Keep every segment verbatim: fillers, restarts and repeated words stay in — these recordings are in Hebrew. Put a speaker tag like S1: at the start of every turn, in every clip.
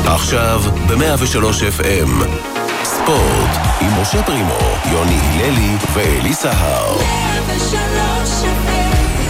S1: עכשיו ב-מאה ושלוש אף אם ספורט עם משה פרימו, יוני הללי ואלי סהר. מאה ושלוש אף אם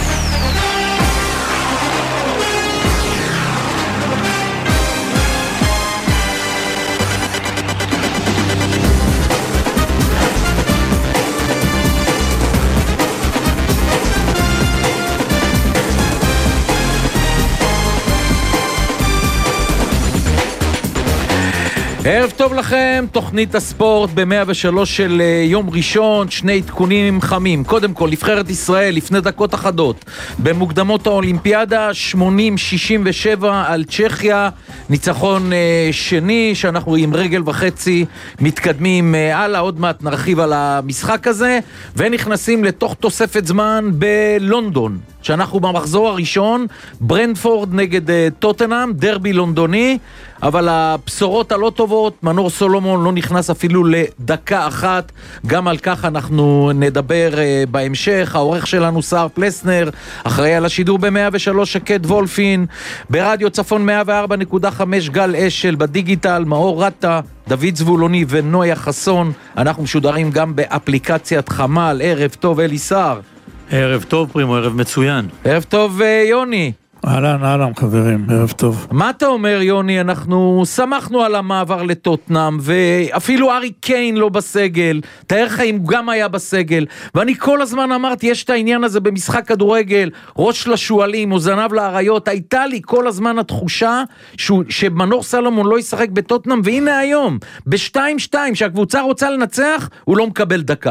S2: ערב טוב לכם, תוכנית הספורט ב-מאה ושלוש של יום ראשון, שני עדכונים חמים. קודם כל, נבחרת ישראל לפני דקות אחדות במוקדמות האולימפיאדה, שמונים שישים ושבע על צ'כיה, ניצחון שני שאנחנו עם רגל וחצי מתקדמים הלאה, עוד מעט נרחיב על המשחק הזה, ונכנסים לתוך תוספת זמן בלונדון, שאנחנו במחזור הראשון, ברנדפורד נגד טוטנהאם, דרבי לונדוני, אבל הבשורות הלא טובות, מנור סולומון לא נכנס אפילו לדקה אחת, גם על כך אנחנו נדבר uh, בהמשך. העורך שלנו סער פלסנר, אחראי על השידור ב-מאה ושלוש שקד וולפין, ברדיו צפון מאה וארבע נקודה חמש גל אשל, בדיגיטל מאור רטה, דוד זבולוני ונויה חסון. אנחנו משודרים גם באפליקציית חמל. ערב טוב אלי סער.
S3: ערב טוב פרימו, ערב מצוין.
S2: ערב טוב יוני.
S4: אהלן, אהלן חברים, ערב טוב.
S2: מה אתה אומר יוני? אנחנו שמחנו על המעבר לטוטנאם, ואפילו ארי קיין לא בסגל, תאר לך אם גם היה בסגל, ואני כל הזמן אמרתי, יש את העניין הזה במשחק כדורגל, ראש לשועלים או זנב לאריות, הייתה לי כל הזמן התחושה שהוא, שמנור סלומון לא ישחק בטוטנאם, והנה היום, ב-שתיים שתיים, שהקבוצה רוצה לנצח, הוא לא מקבל דקה.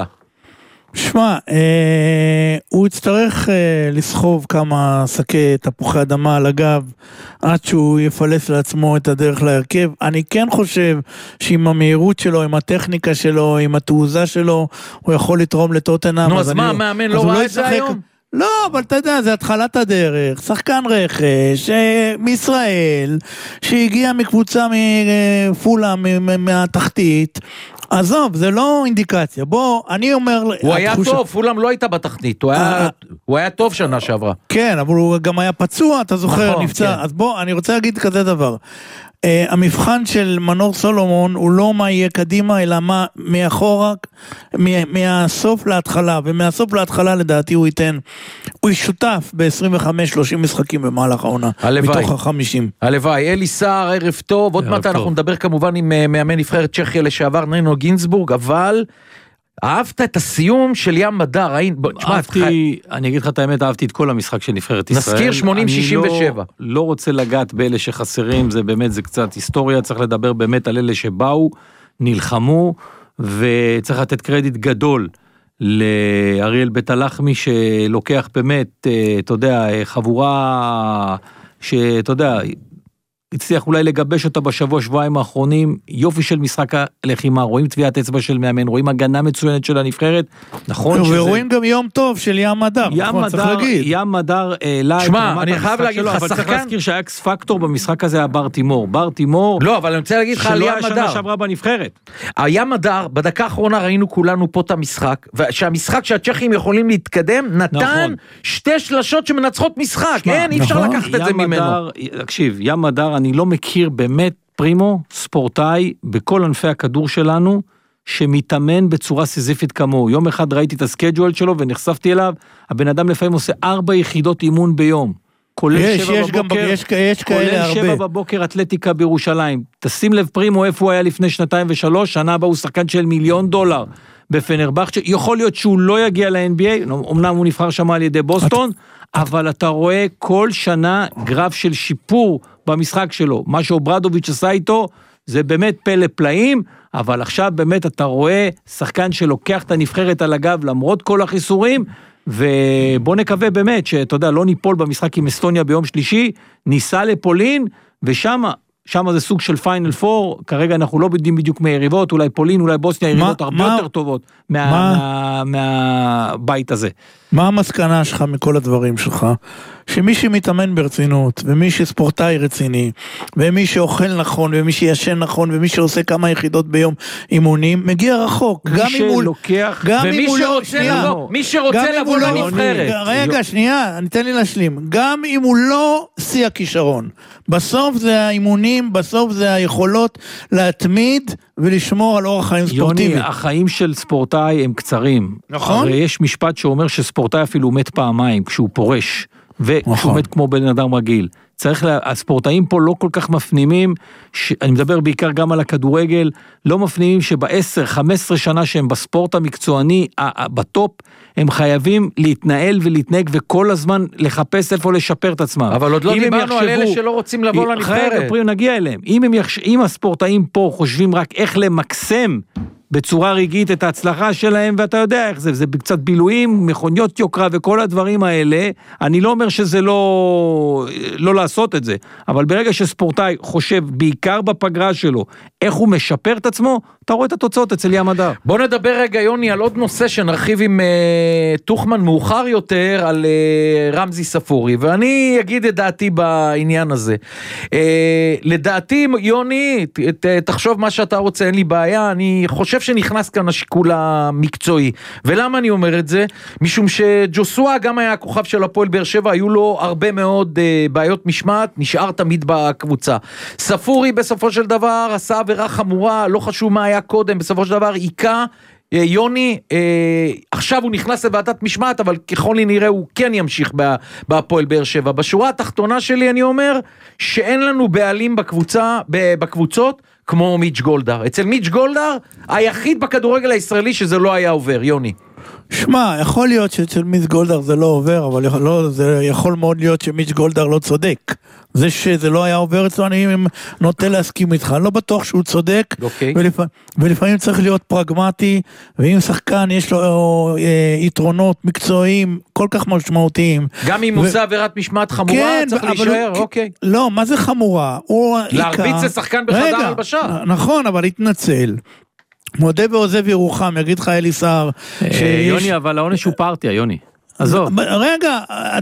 S4: שמע, אה, הוא יצטרך אה, לסחוב כמה שקי תפוחי אדמה על הגב, עד שהוא יפלס לעצמו את הדרך להרכב. אני כן חושב שעם המהירות שלו, עם הטכניקה שלו, עם התעוזה שלו, הוא יכול לתרום לטוטנהאם.
S2: נו, אז, אז מה, המאמן לא ראה את זה היום?
S4: לא, אבל אתה יודע, זה התחלת הדרך, שחקן רכש, מישראל, שהגיע מקבוצה מפולה, מהתחתית, עזוב, זה לא אינדיקציה. בוא, אני אומר...
S2: הוא היה טוב, פולאם לא הייתה בתחתית, הוא היה טוב שנה שעברה.
S4: כן, אבל הוא גם היה פצוע, אתה זוכר, נפצע. אז בוא, אני רוצה להגיד כזה דבר. המבחן של מנור סולומון הוא לא מה יהיה קדימה, אלא מה מאחורה, מהסוף להתחלה, ומהסוף להתחלה לדעתי הוא ייתן, הוא ישותף ב-עשרים וחמש שלושים משחקים במהלך העונה, מתוך ה-חמישים.
S2: הלוואי, אלי סער, ערב טוב, עוד מעט אנחנו נדבר כמובן עם מאמן נבחרת צ'כיה לשעבר, נינו גינסבורג, אבל... אהבת את הסיום של ים מדר,
S3: אהבתי, אני אגיד לך את האמת, אהבתי את כל המשחק של נבחרת ישראל.
S2: נזכיר שמונים שישים ושבע.
S3: אני לא רוצה לגעת באלה שחסרים, זה באמת, זה קצת היסטוריה, צריך לדבר באמת על אלה שבאו, נלחמו, וצריך לתת קרדיט גדול לאריאל בית הלחמי, שלוקח באמת, אתה יודע, חבורה, שאתה יודע, הצליח אולי לגבש אותה בשבוע, שבועיים האחרונים, יופי של משחק הלחימה, רואים טביעת אצבע של מאמן, רואים הגנה מצוינת של הנבחרת, נכון שזה...
S4: ורואים גם יום טוב של ים מדר, נכון, צריך להגיד.
S3: ים מדר העלה את רמת המשחק שלו, אבל צריך להזכיר שהאקס פקטור במשחק הזה היה בר תימור, בר תימור...
S2: לא, אבל אני רוצה להגיד לך על ים מדר.
S3: שלא היה שנה שעברה בנבחרת.
S2: הים מדר, בדקה האחרונה ראינו כולנו פה את המשחק, שהמשחק שהצ'כים יכולים להתקדם, נתן שתי שלשות שמנצחות משחק, אין, אי אפשר לקחת את זה ממנו.
S3: תקשיב, ים מדר, אני לא מכיר באמת פרימו, ספורטאי, בכל ענפי הכדור שלנו, שמתאמן בצורה סיזיפית כמוהו. יום אחד ראיתי את הסקייג'ואל שלו ונחשפתי אליו, הבן אדם לפעמים עושה ארבע יחידות אימון ביום, כולל שבע בבוקר, כולל שבע בבוקר אתלטיקה בירושלים. תשים לב פרימו איפה הוא היה לפני שנתיים ושלוש, שנה הבאה הוא שחקן של מיליון דולר בפנרבכצ'ה, יכול להיות שהוא לא יגיע ל-אן בי איי, אמנם הוא נבחר שם על ידי בוסטון, אבל אתה רואה כל שנה גרף של שיפור במשחק שלו. מה שאוברדוביץ' עשה איתו, זה באמת פלא פלאים, אבל עכשיו באמת אתה רואה שחקן שלוקח את הנבחרת על הגב, למרות כל החיסורים, ובוא נקווה באמת, שאתה יודע, לא ניפול במשחק עם אסטוניה ביום שלישי, ניסה לפולין, ושם, שם זה סוג של פיינל פור, כרגע אנחנו לא יודעים בדיוק מהיריבות, אולי פולין, אולי בוסניה, יריבות הרבה יותר טובות מהבית הזה.
S4: מה המסקנה שלך מכל הדברים שלך? שמי שמתאמן ברצינות, ומי שספורטאי רציני, ומי שאוכל נכון, ומי שישן נכון, ומי שעושה כמה יחידות ביום אימונים, מגיע רחוק.
S3: מי שלוקח,
S2: ומי שרוצה לבוא, מי שרוצה לבוא לנבחרת.
S4: רגע, שנייה, אני תן לי להשלים. גם אם הוא לא שיא הכישרון, בסוף זה האימונים, בסוף זה היכולות להתמיד ולשמור על אורח חיים ספורטיבי.
S3: יוני, החיים של ספורטאי הם קצרים.
S4: נכון.
S3: הרי יש משפט שאומר שספורטאי אפילו מת פעמיים, כשהוא פורש, וכשהוא מת כמו בן אדם רגיל. צריך לה, הספורטאים פה לא כל כך מפנימים, ש, אני מדבר בעיקר גם על הכדורגל, לא מפנימים שב-עשר חמש עשרה שנה שהם בספורט המקצועני, בטופ, הם חייבים להתנהל ולהתנהג וכל הזמן לחפש איפה לשפר את עצמם.
S2: אבל עוד לא דיברנו יחשבו, על אלה שלא רוצים לבוא לנבחרת.
S3: רגע, פרי, נגיע אליהם. אם, הם יחש, אם הספורטאים פה חושבים רק איך למקסם בצורה רגעית את ההצלחה שלהם, ואתה יודע איך זה, זה קצת בילויים, מכוניות יוקרה וכל הדברים האלה, אני לא אומר שזה לא, לא לעשות את זה, אבל ברגע שספורטאי חושב, בעיקר בפגרה שלו, איך הוא משפר את עצמו, אתה רואה את התוצאות אצל ים הדר.
S2: בוא נדבר רגע, יוני, על עוד נושא שנרחיב עם uh, תוכמן מאוחר יותר, על uh, רמזי ספורי, ואני אגיד את דעתי בעניין הזה. Uh, לדעתי, יוני, ת, ת, תחשוב מה שאתה רוצה, אין לי בעיה, אני חושב שנכנס כאן השיקול המקצועי. ולמה אני אומר את זה? משום שג'וסואה גם היה הכוכב של הפועל באר שבע, היו לו הרבה מאוד uh, בעיות משמעת, נשאר תמיד בקבוצה. ספורי בסופו של דבר עשה עבירה חמורה, לא חשוב מה היה קודם, בסופו של דבר עיקה, יוני, אה, עכשיו הוא נכנס לוועדת משמעת, אבל ככל נראה הוא כן ימשיך בהפועל באר שבע. בשורה התחתונה שלי אני אומר, שאין לנו בעלים בקבוצה, בקבוצות, כמו מיץ' גולדהר. אצל מיץ' גולדהר, היחיד בכדורגל הישראלי שזה לא היה עובר, יוני.
S4: שמע, יכול להיות שאצל מיץ' גולדהר זה לא עובר, אבל יכול, לא, זה יכול מאוד להיות שמיץ' גולדהר לא צודק. זה שזה לא היה עובר אצלו, אני נוטה להסכים איתך, אני לא בטוח שהוא צודק,
S2: okay.
S4: ולפ... ולפעמים צריך להיות פרגמטי, ואם שחקן יש לו אה, יתרונות מקצועיים כל כך משמעותיים.
S2: גם אם ו... הוא עושה עבירת משמעת חמורה, כן, צריך להישאר, הוא... אוקיי.
S4: לא, מה זה חמורה?
S2: להרביץ לשחקן בחדר הלבשה.
S4: נכון, אבל התנצל. מודה ועוזב ירוחם, יגיד לך אלי סער.
S3: יוני, אבל העונש הוא פרטיה, יוני. עזוב.
S4: רגע,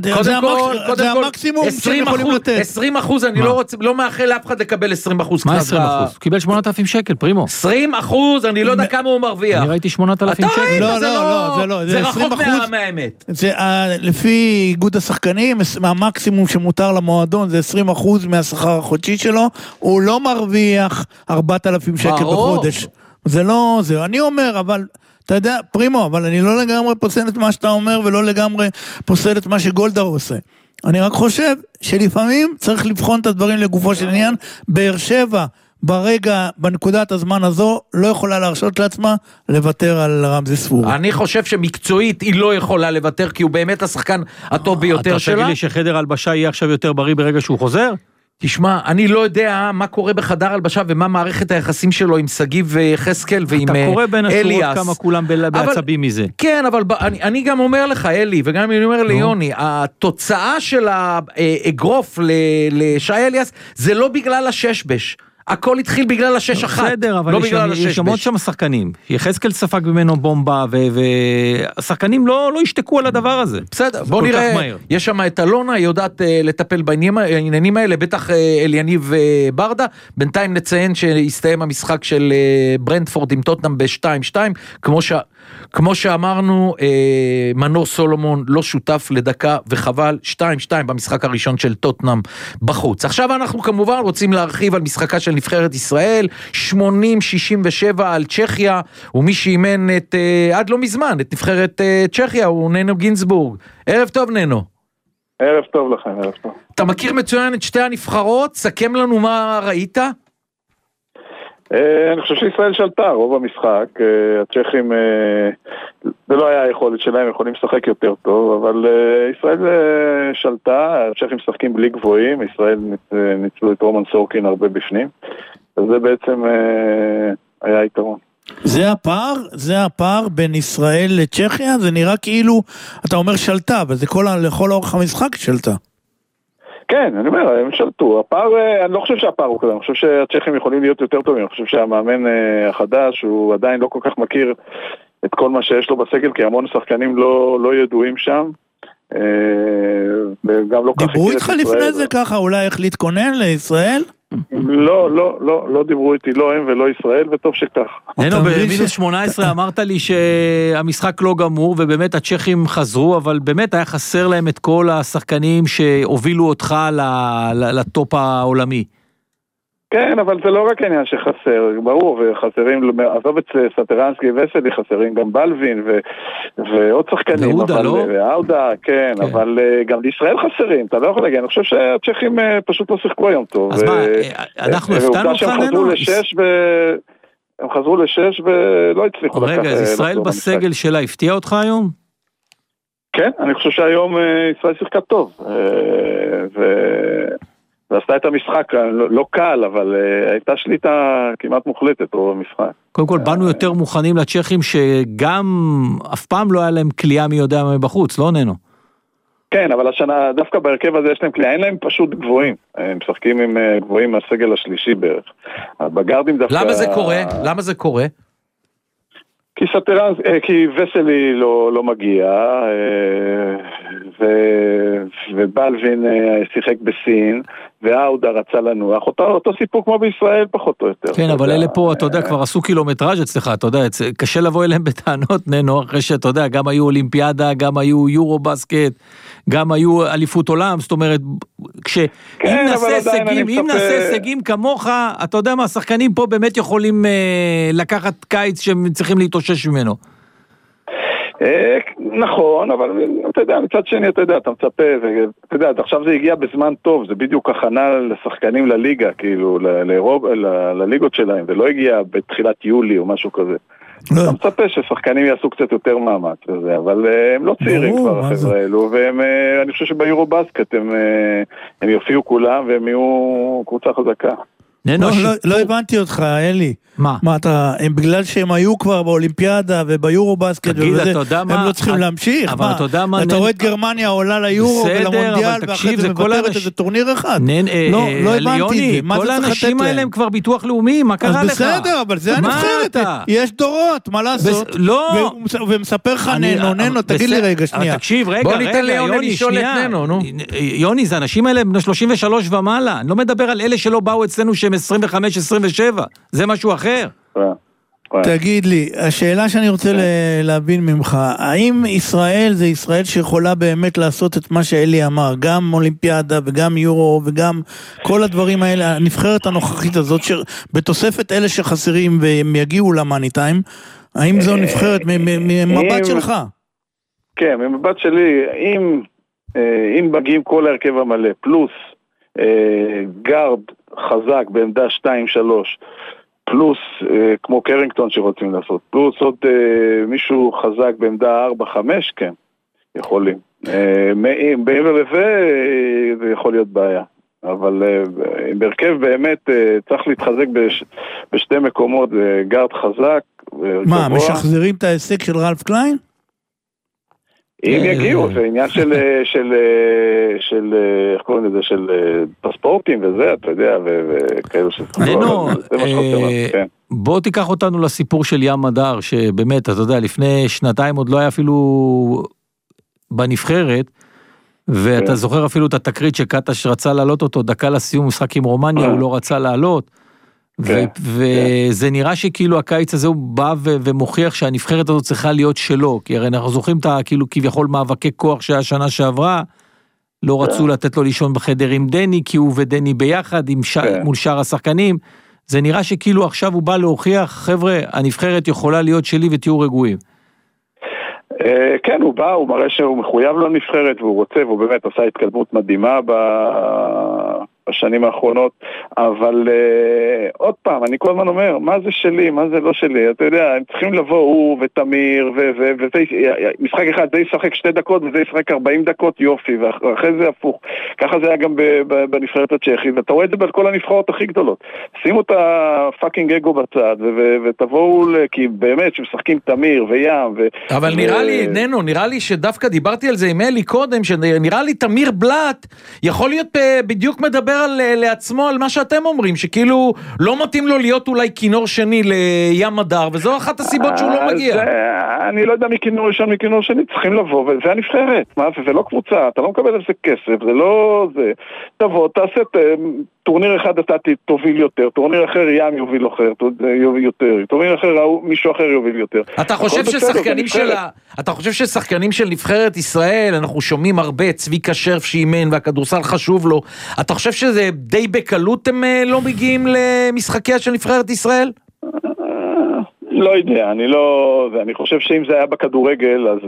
S4: זה המקסימום שהם יכולים לתת.
S2: עשרים אחוז, אני לא מאחל לאף אחד לקבל עשרים אחוז.
S3: מה עשרים אחוז? הוא קיבל שמונת אלפים שקל, פרימו.
S2: עשרים אחוז, אני לא יודע כמה הוא מרוויח.
S3: אני ראיתי שמונת אלפים שקל.
S4: לא, לא, זה לא.
S2: זה רחוק מהאמת.
S4: לפי איגוד השחקנים, המקסימום שמותר למועדון זה עשרים אחוז מהשכר החודשי שלו, הוא לא מרוויח ארבעת אלפים שקל בחודש. זה לא, זה, אני אומר, אבל, אתה יודע, פרימו, אבל אני לא לגמרי פוסל את מה שאתה אומר, ולא לגמרי פוסל את מה שגולדהר עושה. אני רק חושב שלפעמים צריך לבחון את הדברים לגופו של עניין. באר שבע, ברגע, בנקודת הזמן הזו, לא יכולה להרשות לעצמה לוותר על רמזי ספורי.
S2: אני חושב שמקצועית היא לא יכולה לוותר, כי הוא באמת השחקן הטוב ביותר שלה.
S3: אתה תגיד לי שחדר הלבשה יהיה עכשיו יותר בריא ברגע שהוא חוזר?
S2: תשמע, אני לא יודע מה קורה בחדר הלבשה ומה מערכת היחסים שלו עם סגיב וחסקל ועם אליאס.
S3: אתה קורא בין השורות כמה כולם בעצבים מזה.
S2: כן, אבל אני, אני גם אומר לך, אלי, וגם אני אומר ליוני, התוצאה של האגרוף לשי אליאס זה לא בגלל הששבש. הכל התחיל בגלל השש אחת.
S3: בסדר, אבל
S2: לא
S3: יש שם עוד שם שחקנים. יחזקאל ספג ממנו בומבה, והשחקנים לא ישתקו על הדבר הזה.
S2: בסדר, בוא נראה. יש שם את אלונה, היא יודעת לטפל בעניינים האלה, בטח אליניב ברדה. בינתיים נציין שהסתיים המשחק של ברנטפורד עם טוטנאם ב-שתיים שתיים, כמו ש... כמו שאמרנו, מנור סולומון לא שותף לדקה וחבל, שתיים שתיים במשחק הראשון של טוטנאם בחוץ. עכשיו אנחנו כמובן רוצים להרחיב על משחקה של נבחרת ישראל, שמונים שישים ושבע על צ'כיה, ומי שאימן את, עד לא מזמן, את נבחרת צ'כיה, הוא ננו גינסבורג. ערב טוב ננו.
S5: ערב טוב לכם, ערב טוב.
S2: אתה מכיר מצוין את שתי הנבחרות, סכם לנו מה ראית?
S5: אני חושב שישראל שלטה רוב המשחק, הצ'כים, זה לא היה היכולת שלהם, יכולים לשחק יותר טוב, אבל ישראל שלטה, הצ'כים משחקים בלי גבוהים, ישראל ניצלו את רומן סורקין הרבה בפנים, אז זה בעצם היה היתרון.
S4: זה הפער, זה הפער בין ישראל לצ'כיה, זה נראה כאילו, אתה אומר שלטה, אבל זה כל, לכל אורך המשחק שלטה.
S5: כן, אני אומר, הם שלטו. הפער, אני לא חושב שהפער הוא כזה, אני חושב שהצ'כים יכולים להיות יותר טובים, אני חושב שהמאמן החדש, הוא עדיין לא כל כך מכיר את כל מה שיש לו בסגל, כי המון שחקנים לא, לא ידועים שם, וגם לא כך...
S4: דיברו איתך לפני זה ככה, אולי איך להתכונן לישראל?
S5: לא, לא, לא, לא דיברו איתי, לא הם ולא ישראל, וטוב שכך.
S3: ננו, במינוס שמונה עשרה אמרת לי שהמשחק לא גמור, ובאמת הצ'כים חזרו, אבל באמת היה חסר להם את כל השחקנים שהובילו אותך לטופ העולמי.
S5: כן, אבל זה לא רק העניין שחסר, ברור, וחסרים, עזוב את סטרנסקי וסלי, חסרים גם בלווין ו, ועוד שחקנים,
S3: ואודה,
S5: אבל,
S3: לא?
S5: ואודה, כן, כן, אבל גם לישראל חסרים, אתה לא יכול להגיד, אני חושב שהצ'כים פשוט לא שיחקו היום טוב.
S3: אז ו... מה, אנחנו הפתענו אותך, ננו?
S5: הם חזרו לשש ולא הצליחו לקח...
S3: רגע, אז ישראל בסגל שלה הפתיע אותך היום?
S5: כן, אני חושב שהיום ישראל שיחקה טוב, ו... ועשתה את המשחק, לא, לא קל, אבל uh, הייתה שליטה כמעט מוחלטת רוב המשחק.
S3: קודם כל, באנו יותר מוכנים לצ'כים שגם אף פעם לא היה להם קליעה מי יודע מבחוץ, לא ננו?
S5: כן, אבל השנה, דווקא בהרכב הזה יש להם קליעה, אין להם פשוט גבוהים. הם משחקים עם uh, גבוהים מהסגל השלישי בערך. בגרדים דווקא...
S2: למה זה קורה? למה זה קורה?
S5: כי סטרנס, כי וסלי לא, לא מגיע, ו, ובלווין שיחק בסין, והאודה רצה לנוח, אותו, אותו סיפור כמו בישראל פחות או יותר.
S3: כן, אבל אלה פה, אתה יודע, כבר עשו קילומטראז' אצלך, אתה יודע, קשה לבוא אליהם בטענות, ננו, אחרי שאתה יודע, גם היו אולימפיאדה, גם היו יורו בסקט, גם היו אליפות עולם, זאת אומרת, כשאם
S5: כן,
S3: נעשה הישגים, אם נעשה הישגים כמוך, אתה יודע מה, השחקנים פה באמת יכולים אה, לקחת קיץ שהם צריכים להתאושש ממנו.
S5: אה, נכון, אבל אתה יודע, מצד שני, אתה יודע, אתה מצפה, אתה יודע, עכשיו זה הגיע בזמן טוב, זה בדיוק הכנה לשחקנים לליגה, כאילו, לאירופ, לליגות שלהם, זה לא הגיע בתחילת יולי או משהו כזה. אתה מצפה ששחקנים יעשו קצת יותר מאמץ לזה, אבל הם לא צעירים כבר החבר'ה האלו, ואני חושב שביורו בסקט הם יופיעו כולם והם יהיו קבוצה חזקה.
S4: לא הבנתי אותך, אלי.
S3: מה?
S4: מה אתה, בגלל שהם היו כבר באולימפיאדה וביורו בסקט ובזה, הם לא צריכים להמשיך?
S3: אבל אתה יודע מה?
S4: אתה רואה את גרמניה עולה ליורו ולמונדיאל, ואחרי זה מבטרת איזה טורניר אחד? לא הבנתי את זה.
S3: כל האנשים האלה הם כבר ביטוח לאומי, מה קרה לך?
S4: אז בסדר, אבל זה הנבחרת. יש דורות, מה לעשות?
S3: לא.
S4: ומספר לך ננו, ננו, תגיד לי רגע, שנייה.
S3: תקשיב, רגע,
S2: בוא ניתן ליוני לשאול את ננו, נו.
S3: יוני, זה האנשים האלה בני שלושים ושלוש ומעלה. אני לא מדבר על אלה שלא באו אצלנו שהם עשרים וחמש עשרים ושבע. זה משהו אחר.
S4: תגיד לי, השאלה שאני רוצה להבין ממך, האם ישראל זה ישראל שיכולה באמת לעשות את מה שאלי אמר, גם אולימפיאדה וגם יורו וגם כל הדברים האלה, הנבחרת הנוכחית הזאת, בתוספת אלה שחסרים והם יגיעו למאני טיים, האם זו נבחרת ממבט שלך?
S5: כן, ממבט שלי, אם מגיעים כל הרכב המלא, פלוס גארד חזק בעמדה שתיים שלוש, פלוס, אה, כמו קרינגטון שרוצים לעשות, פלוס עוד אה, מישהו חזק בעמדה ארבע חמש, כן, יכולים. אה, בעבר לזה, אה, זה יכול להיות בעיה. אבל אה, בהרכב באמת אה, צריך להתחזק בש, בשתי מקומות, אה, גארד חזק.
S4: מה, גבוה. משחזרים את ההישג של רלף קליין?
S5: אם יגיעו, זה עניין של, של, של, איך קוראים לזה, של פספורטים וזה, אתה יודע, וכאילו שזה...
S3: ננו, בוא תיקח אותנו לסיפור של ים מדר, שבאמת, אתה יודע, לפני שנתיים עוד לא היה אפילו בנבחרת, ואתה זוכר אפילו את התקרית שקטש רצה לעלות אותו, דקה לסיום משחק עם רומניה, הוא לא רצה לעלות, וזה נראה שכאילו הקיץ הזה הוא בא ומוכיח שהנבחרת הזאת צריכה להיות שלו, כי הרי אנחנו זוכרים את כאילו כביכול מאבקי כוח שהיה שנה שעברה, לא רצו לתת לו לישון בחדר עם דני, כי הוא ודני ביחד מול שאר השחקנים, זה נראה שכאילו עכשיו הוא בא להוכיח, חבר'ה, הנבחרת יכולה להיות שלי ותהיו רגועים.
S5: כן, הוא בא, הוא מראה שהוא מחויב לנבחרת, והוא רוצה, והוא באמת עשה התקדמות מדהימה בשנים האחרונות, אבל uh, עוד פעם, אני כל הזמן אומר, מה זה שלי, מה זה לא שלי, אתה יודע, הם צריכים לבוא, הוא ותמיר, ומשחק אחד, זה ישחק שתי דקות, וזה ישחק ארבעים דקות, יופי, ואחרי זה הפוך. ככה זה היה גם בנבחרת הצ'כית, ואתה רואה את זה בכל הנבחרות הכי גדולות. שימו את הפאקינג אגו בצד, ותבואו, כי באמת, שמשחקים תמיר וים, ו...
S2: אבל נראה לי, ננו, נראה לי שדווקא דיברתי על זה עם אלי קודם, שנראה לי תמיר בלט, יכול להיות בדיוק מדבר מדבר על, לעצמו על מה שאתם אומרים, שכאילו לא מתאים לו להיות אולי כינור שני לים הדר, וזו אחת הסיבות שהוא לא מגיע.
S5: אני לא יודע מכינור ראשון, מכינור שני, צריכים לבוא, וזה הנבחרת, מה? זה לא קבוצה, אתה לא מקבל על זה כסף, זה לא זה. תבוא, תעשה טורניר אחד אתה תוביל יותר, טורניר אחר ים יוביל יותר, טורניר אחר מישהו אחר יוביל יותר.
S2: אתה חושב ששחקנים של אתה חושב ששחקנים של נבחרת ישראל, אנחנו שומעים הרבה, צביקה שרף שאימן והכדורסל חשוב לו, אתה חושב שזה די בקלות הם לא מגיעים למשחקיה של נבחרת ישראל?
S5: לא יודע, אני לא, אני חושב שאם זה היה בכדורגל, אז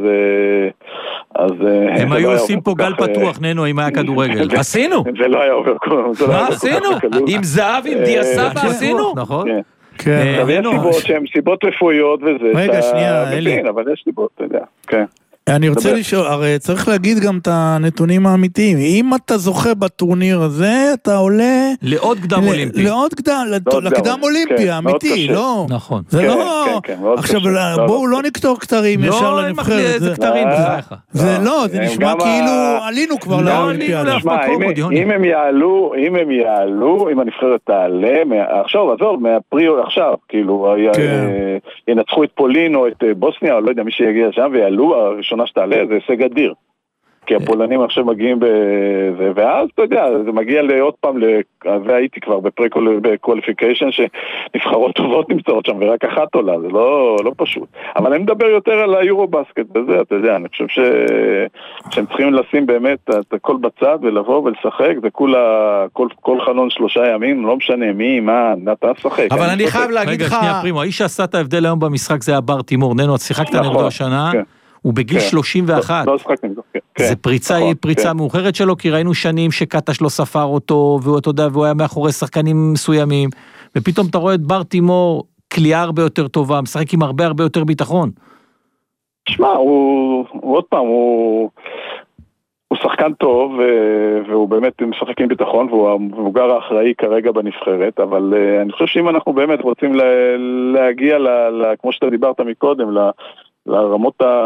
S5: אז
S3: הם היו עושים פה גל פתוח, ננו, אם היה כדורגל.
S2: עשינו.
S5: זה לא היה עובר.
S2: מה עשינו? עם זהב, עם דיה סבא, עשינו?
S3: נכון.
S5: כן. אבל יש סיבות שהן סיבות רפואיות וזה.
S4: רגע, שנייה, אלי.
S5: אבל יש סיבות, אתה יודע. כן.
S4: אני רוצה לשאול, הרי צריך להגיד גם את הנתונים האמיתיים. אם אתה זוכה בטורניר הזה, אתה עולה
S3: לעוד קדם אולימפי.
S4: לעוד קדם, לקדם אולימפי, אמיתי, לא.
S3: נכון.
S4: זה לא... עכשיו, בואו לא נקטור כתרים ישר לנבחרת.
S3: זה כתרים,
S4: זה לא, זה נשמע כאילו עלינו כבר לאולימפיאדה.
S5: אם הם יעלו, אם הם יעלו, אם הנבחרת תעלה, עכשיו, עזוב, מהפריו עכשיו, כאילו, ינצחו את פולין או את בוסניה, או לא יודע מי שיגיע שם, ויעלו הראשון שתעלה, זה הישג אדיר. כי הפולנים עכשיו מגיעים בזה, ואז אתה יודע, זה מגיע לעוד פעם, והייתי כבר בפרי-קוליפיקיישן, שנבחרות טובות נמצאות שם, ורק אחת עולה, זה לא, לא פשוט. אבל אני מדבר יותר על היורו-בסקט, וזה, אתה יודע, אני חושב ש... שהם צריכים לשים באמת את הכל בצד, ולבוא ולשחק, זה כולה, כל, כל חלון שלושה ימים, לא משנה מי, מה, אתה שחק.
S2: אבל אני חייב להגיד לך...
S3: רגע, שנייה פרימו, האיש שעשה את ההבדל היום במשחק זה הבר תימור, ננו, את שיחקת נגדו השנה, הוא בגיל שלושים ואחת. זה פריצה, היא פריצה מאוחרת שלו, כי ראינו שנים שקטש לא ספר אותו, והוא, אתה יודע, והוא היה מאחורי שחקנים מסוימים, ופתאום אתה רואה את בר תימור, קליעה הרבה יותר טובה, משחק עם הרבה הרבה יותר ביטחון.
S5: תשמע, הוא, הוא עוד פעם, הוא, הוא שחקן טוב, והוא באמת משחק עם ביטחון, והוא המבוגר האחראי כרגע בנבחרת, אבל אני חושב שאם אנחנו באמת רוצים להגיע, כמו שאתה דיברת מקודם, לרמות ה...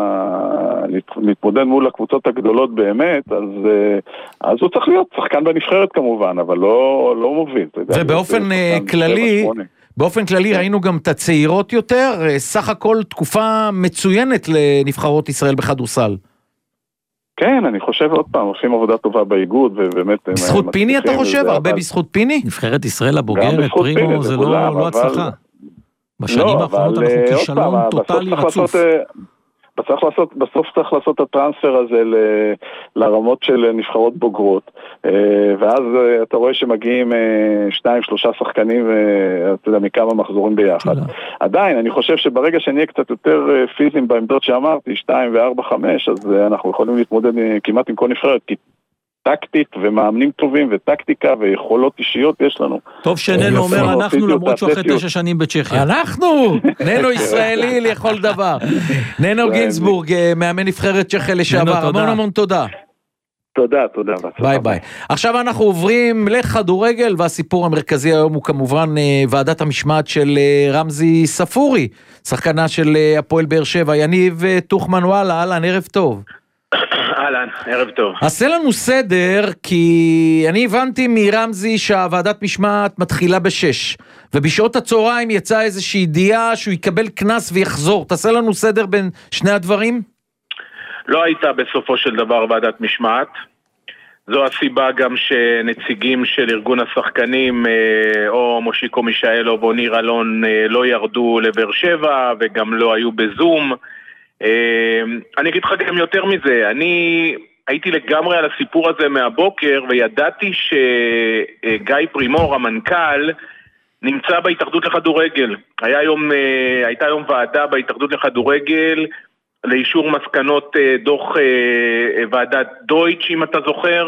S5: להתמודד מול הקבוצות הגדולות באמת, אז, אז הוא צריך להיות שחקן בנבחרת כמובן, אבל לא, לא מוביל.
S2: ובאופן כללי, באופן כללי ראינו גם את הצעירות יותר, סך הכל תקופה מצוינת לנבחרות ישראל בכדורסל.
S5: כן, אני חושב עוד פעם, עושים עבודה טובה באיגוד, ובאמת...
S2: בזכות פיני אתה חושב? הרבה בזכות פיני?
S3: נבחרת ישראל הבוגרת, פרימו, זה לא הצלחה. בשנים האחרונות אנחנו כישלון טוטלי רצוף.
S5: בסוף, לעשות, בסוף צריך לעשות את הטרנספר הזה ל, לרמות של נבחרות בוגרות, ואז אתה רואה שמגיעים שתיים, שלושה שחקנים, אתה יודע, מכמה מחזורים ביחד. עדיין, אני חושב שברגע שנהיה קצת יותר פיזיים בעמדות שאמרתי, שתיים וארבע, חמש, אז אנחנו יכולים להתמודד כמעט עם כל נבחרת, כי טקטית ומאמנים טובים וטקטיקה ויכולות אישיות יש לנו.
S3: טוב שננו אומר אנחנו למרות שהוא אחרי תשע שנים בצ'כיה.
S2: אנחנו! ננו ישראלי לכל דבר. ננו גינסבורג, מאמן נבחרת צ'כיה לשעבר. המון המון תודה.
S5: תודה, תודה.
S2: ביי ביי. עכשיו אנחנו עוברים לכדורגל, והסיפור המרכזי היום הוא כמובן ועדת המשמעת של רמזי ספורי, שחקנה של הפועל באר שבע. יניב תוכמן וואלה, אהלן, ערב טוב.
S6: אהלן, ערב טוב.
S2: עשה לנו סדר, כי אני הבנתי מרמזי שהוועדת משמעת מתחילה בשש, ובשעות הצהריים יצאה איזושהי ידיעה שהוא יקבל כנס ויחזור. תעשה לנו סדר בין שני הדברים?
S6: לא הייתה בסופו של דבר ועדת משמעת. זו הסיבה גם שנציגים של ארגון השחקנים, או מושיקו מישאלוב או ניר אלון, לא ירדו לבאר שבע וגם לא היו בזום. אני אגיד לך גם יותר מזה, אני הייתי לגמרי על הסיפור הזה מהבוקר, וידעתי שגיא פרימור, המנכ"ל, נמצא בהתאחדות לכדורגל. היה יום, הייתה יום ועדה בהתאחדות לכדורגל, לאישור מסקנות דוח ועדת דויטש, אם אתה זוכר,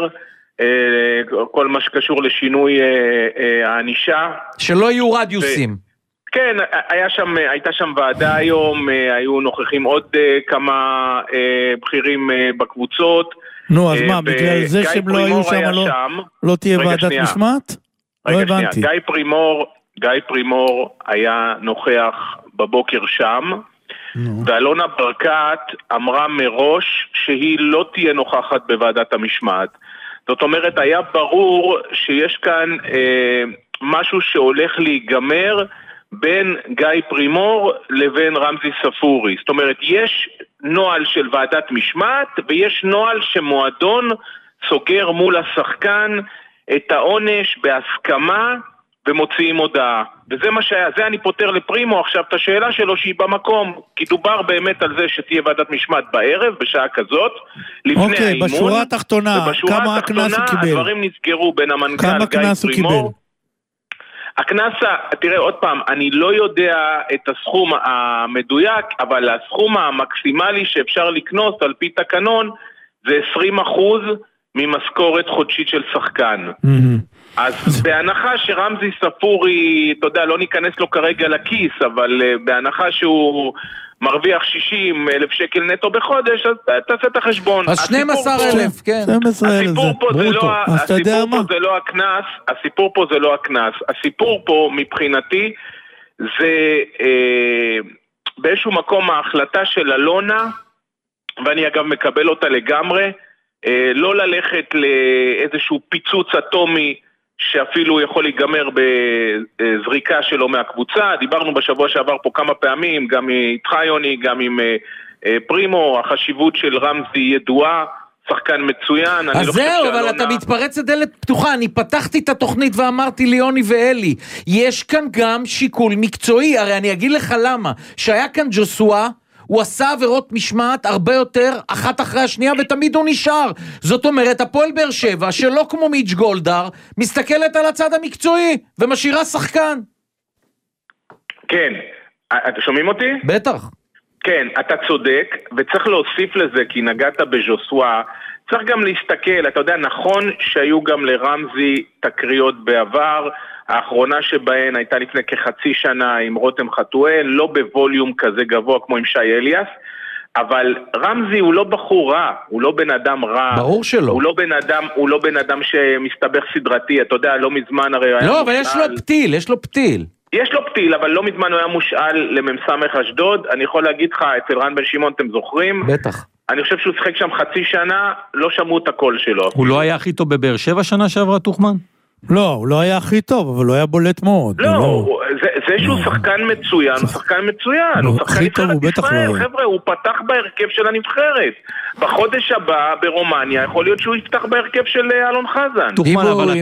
S6: כל מה שקשור לשינוי הענישה.
S2: שלא יהיו רדיוסים.
S6: ו... כן, היה שם, הייתה שם ועדה היום, היו נוכחים עוד כמה בכירים בקבוצות.
S4: נו, אז מה, בגלל זה שהם לא היו שם, לא תהיה ועדת משמעת? לא הבנתי.
S6: גיא פרימור, גיא פרימור היה נוכח בבוקר שם, ואלונה ברקת אמרה מראש שהיא לא תהיה נוכחת בוועדת המשמעת. זאת אומרת, היה ברור שיש כאן אה, משהו שהולך להיגמר בין גיא פרימור לבין רמזי ספורי. זאת אומרת, יש נועל של ועדת משמעת, ויש נועל שמועדון סוגר מול השחקן את העונש בהסכמה ומוציאים הודעה. וזה מה שהיה, זה אני פותר לפרימו עכשיו את השאלה שלו שהיא במקום, כי דובר באמת על זה שתהיה ועדת משמעת בערב, בשעה כזאת, לפני
S4: אוקיי,
S6: האימון.
S4: בשורה התחתונה, כמה הקנס הוא קיבל?
S6: הדברים נסגרו בין המנכ"ל
S4: כמה
S6: גיא
S4: הקנס הוא קיבל?
S6: פרימור. הקנס, תראה עוד פעם, אני לא יודע את הסכום המדויק, אבל הסכום המקסימלי שאפשר לקנוס על פי תקנון, זה עשרים אחוז ממשכורת חודשית של שחקן. אז בהנחה שרמזי ספורי, אתה יודע, לא ניכנס לו כרגע לכיס, אבל בהנחה שהוא מרוויח שישים אלף שקל נטו בחודש, אז תעשה את החשבון.
S2: אז שנים עשר אלף, כן.
S6: הסיפור פה זה לא, הסיפור פה זה לא הכנס, הסיפור פה זה לא הכנס. הסיפור פה מבחינתי זה אה, באיזשהו מקום ההחלטה של אלונה, ואני אגב מקבל אותה לגמרי, אה, לא ללכת לאיזשהו פיצוץ אטומי, שאפילו יכול להיגמר בזריקה שלו מהקבוצה. דיברנו בשבוע שעבר פה כמה פעמים, גם איתך יוני, גם עם פרימו, החשיבות של רמזי ידועה, שחקן מצוין.
S2: אז זהו, אבל אתה מתפרץ לדלת פתוחה. אני פתחתי את התוכנית ואמרתי ליוני ואלי, יש כאן גם שיקול מקצועי, הרי אני אגיד לך למה, שהיה כאן ג'וסואה, הוא עשה עבירות משמעת הרבה יותר אחת אחרי השנייה, ותמיד הוא נשאר. זאת אומרת, הפועל באר שבע, שלא כמו מיץ' גולדהר, מסתכלת על הצד המקצועי, ומשאירה שחקן.
S6: כן, אתם שומעים אותי?
S2: בטח.
S6: כן, אתה צודק, וצריך להוסיף לזה, כי נגעת בז'וסואה, צריך גם להסתכל, אתה יודע, נכון שהיו גם לרמזי תקריות בעבר, האחרונה שבהן הייתה לפני כחצי שנה עם רותם חתואל, לא בווליום כזה גבוה כמו עם שי אליאס, אבל רמזי הוא לא בחור רע, הוא לא בן אדם רע.
S2: ברור שלא.
S6: הוא לא בן אדם, הוא לא בן אדם שמסתבך סדרתי, אתה יודע, לא מזמן הרי היה
S2: לא, אבל יש לו פתיל, יש לו פתיל.
S6: יש לו פתיל, אבל לא מזמן הוא היה מושאל לממסמך אשדוד. אני יכול להגיד לך, אצל רן בן שמעון אתם זוכרים?
S2: בטח.
S6: אני חושב שהוא שחק שם חצי שנה, לא שמעו את הקול שלו.
S3: הוא לא היה הכי טוב בבאר שבע שנה שעברה תוחמן?
S4: לא, הוא לא היה הכי טוב, אבל הוא היה בולט מאוד.
S6: לא, זה שהוא שחקן מצוין, הוא שחקן מצוין, הוא שחקן נבחרת ישראל, חבר'ה, הוא פתח בהרכב של הנבחרת. בחודש הבא ברומניה, יכול להיות שהוא יפתח בהרכב של אלון חזן.
S3: תוחמן, אבל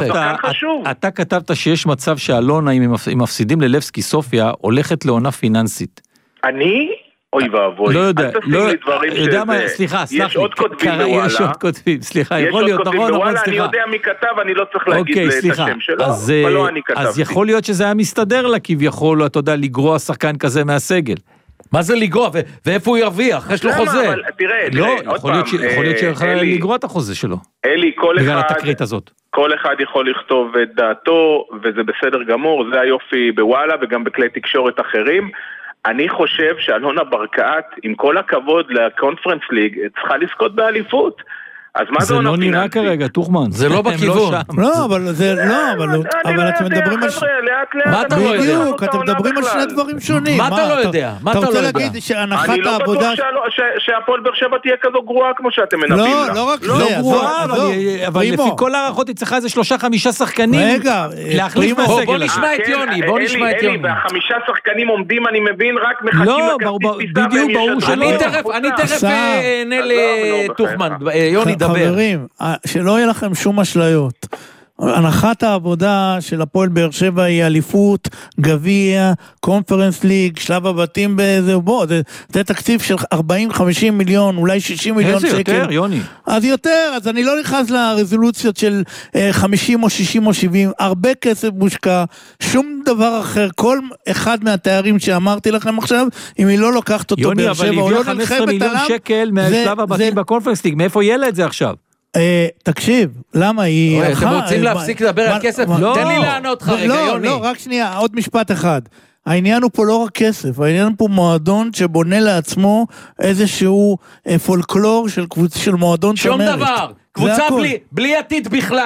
S3: אתה כתבת שיש מצב שאלונה, אם מפסידים ללבסקי סופיה, הולכת לעונה פיננסית.
S6: אני? אוי ואבוי,
S3: לא יודע,
S6: לא יודע
S3: מה, סליחה, סלח לי,
S6: יש עוד כותבים בוואלה,
S3: יש עוד כותבים, סליחה,
S6: יש
S3: יכול
S6: עוד
S3: להיות,
S6: כותבים
S3: נכון,
S6: בוואלה,
S3: אבל
S6: אני
S3: סליחה.
S6: יודע מי כתב, אני לא צריך להגיד את השם שלו, אבל לא אני כתבתי.
S3: אז יכול להיות שזה היה מסתדר לה, כביכול, אתה יודע, לגרוע שחקן כזה מהסגל.
S2: מה זה לגרוע? ואיפה הוא ירוויח? יש לו חוזה.
S6: אבל תראה,
S3: לא, יכול להיות שיכול לגרוע את החוזה שלו.
S6: אלי, כל
S3: בגלל
S6: אחד,
S3: התקרית הזאת.
S6: כל אחד יכול לכתוב את דעתו, וזה בסדר גמור, זה היופי בוואלה, וגם בכלי תקשורת אחרים. אני חושב שאלונה ברקת, עם כל הכבוד לקונפרנס ליג, צריכה לזכות באליפות. אז מה זה
S3: לא נראה כרגע, תוחמן.
S2: זה לא בכיוון.
S4: לא, אבל זה לא, אבל אתם מדברים על...
S2: מה אתה לא יודע?
S4: בדיוק, אתם מדברים על שני דברים שונים.
S2: מה אתה לא יודע?
S4: אתה רוצה להגיד שהנחת העבודה...
S6: אני לא בטוח שהפועל באר שבע תהיה כזו גרועה כמו שאתם מנבאים לה.
S4: לא, לא רק זה.
S3: לא גרועה, אבל לפי כל הערכות היא צריכה איזה שלושה חמישה שחקנים.
S4: רגע,
S3: להחליף מהסגל.
S2: בוא נשמע את יוני, בוא נשמע את יוני.
S6: והחמישה שחקנים עומדים, אני מבין, רק מחכים לכרטיס טיסה.
S3: בדיוק, ברור שלא.
S2: אני תכף אענה לתוחמן. יוני, דבר.
S4: חברים, שלא יהיה לכם שום אשליות. הנחת העבודה של הפועל באר שבע היא אליפות, גביע, קונפרנס ליג, שלב הבתים באיזה, בוא, זה, זה תקציב של ארבעים חמישים מיליון, אולי שישים מיליון שקל.
S3: איזה יותר, יוני?
S4: אז יותר, אז אני לא נכנס לרזולוציות של חמישים או שישים או שבעים, הרבה כסף מושקע, שום דבר אחר, כל אחד מהתארים שאמרתי לכם עכשיו, אם היא לא לוקחת אותו
S3: יוני,
S4: באר שבע,
S3: יוני, אבל הביאו חמישה עשר מיליון שקל מהשלב הבתים בקונפרנס ליג, מאיפה יהיה לה את זה עכשיו?
S4: תקשיב, למה היא...
S2: אתם רוצים להפסיק לדבר על כסף? תן לי לענות לך רגע, יוני.
S4: לא, רק שנייה, עוד משפט אחד. העניין הוא פה לא רק כסף, העניין פה מועדון שבונה לעצמו איזשהו פולקלור של קבוצה של מועדון
S2: שום דבר, קבוצה בלי עתיד בכלל.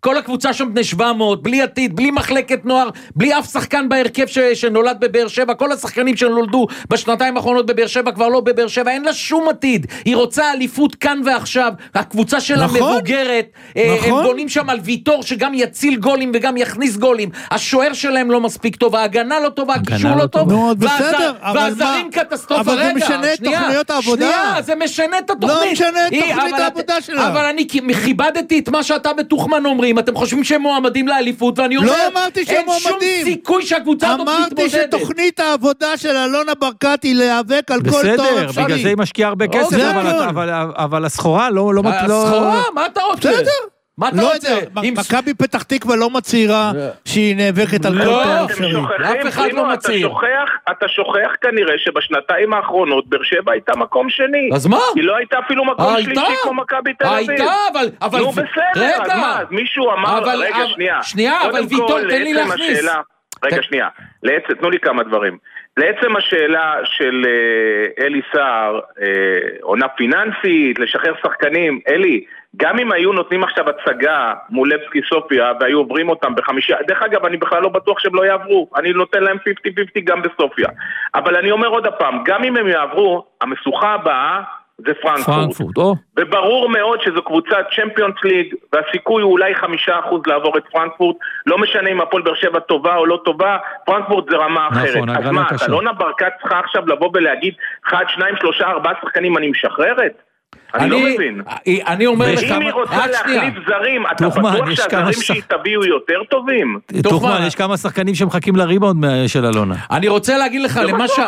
S2: כל הקבוצה שם בני שבע מאות, בלי עתיד, בלי מחלקת נוער, בלי אף שחקן בהרכב ש... שנולד בבאר שבע, כל השחקנים שנולדו בשנתיים האחרונות בבאר שבע כבר לא בבאר שבע, אין לה שום עתיד, היא רוצה אליפות כאן ועכשיו, הקבוצה שלה נכון? מבוגרת, נכון? הם בונים שם על ויטור שגם יציל גולים וגם יכניס גולים, השוער שלהם לא מספיק טוב, ההגנה לא טובה, הקישור לא טוב,
S4: נו, בסדר,
S2: והזרים קטסטרופה,
S4: אבל זה משנה את תוכניות העבודה.
S2: שנייה, זה משנה את התוכנית.
S4: לא משנה את תוכנית העבודה שלה.
S2: אבל אני כיבדתי את מה שאתה ותוכמן אומרים, אתם חושבים שהם מועמדים לאליפות, ואני אומר,
S4: לא אמרתי שהם מועמדים.
S2: אין שום סיכוי שהקבוצה הזאת מתמודדת.
S4: אמרתי שתוכנית העבודה של אלונה ברקת היא להיאבק על כל תואר אפשרי.
S3: בסדר, בגלל זה היא משקיעה הרבה כסף, אבל הסחורה לא...
S2: הסחורה? מה אתה רוצה?
S4: בסדר.
S2: מה אתה רוצה?
S4: מכבי פתח תקווה לא מצהירה שהיא נאבקת על כל תואר אפשרי.
S2: אף אחד לא מצהיר.
S6: אתה שוכח כנראה שבשנתיים האחרונות באר שבע הייתה מקום שני.
S2: אז מה?
S6: היא לא הייתה אפילו מקום שלישי כמו מכבי תל אביב.
S2: הייתה, אבל...
S6: נו בסדר, אז מה? מישהו אמר... רגע, שנייה.
S2: שנייה, אבל ויטור, תן לי להכניס.
S6: רגע, שנייה. תנו לי כמה דברים. לעצם השאלה של אלי סער, עונה פיננסית, לשחרר שחקנים, אלי, גם אם היו נותנים עכשיו הצגה מול לבסקי סופיה והיו עוברים אותם בחמישה, דרך אגב אני בכלל לא בטוח שהם לא יעברו, אני נותן להם חמישים חמישים גם בסופיה, אבל אני אומר עוד הפעם, גם אם הם יעברו, המשוכה הבאה זה פרנקפורט,
S3: פרנקפורט או?
S6: וברור מאוד שזו קבוצת צ'מפיונס ליג, והסיכוי הוא אולי חמישה אחוז לעבור את פרנקפורט, לא משנה אם הפועל באר שבע טובה או לא טובה, פרנקפורט זה רמה אחרת.
S3: נכון,
S6: אז מה, אלונה ברקת צריכה עכשיו לבוא ולהגיד, אחד, שניים, שלושה, ארבעה שחקנים אני משחררת? אני לא מבין.
S2: אני אומר לך...
S6: אם היא רוצה להחליף זרים, אתה בטוח שהזרים שהיא תביאו יותר טובים?
S3: תוכמן, יש כמה שחקנים שמחכים לריבאונד של אלונה.
S2: אני רוצה להגיד לך למה ש...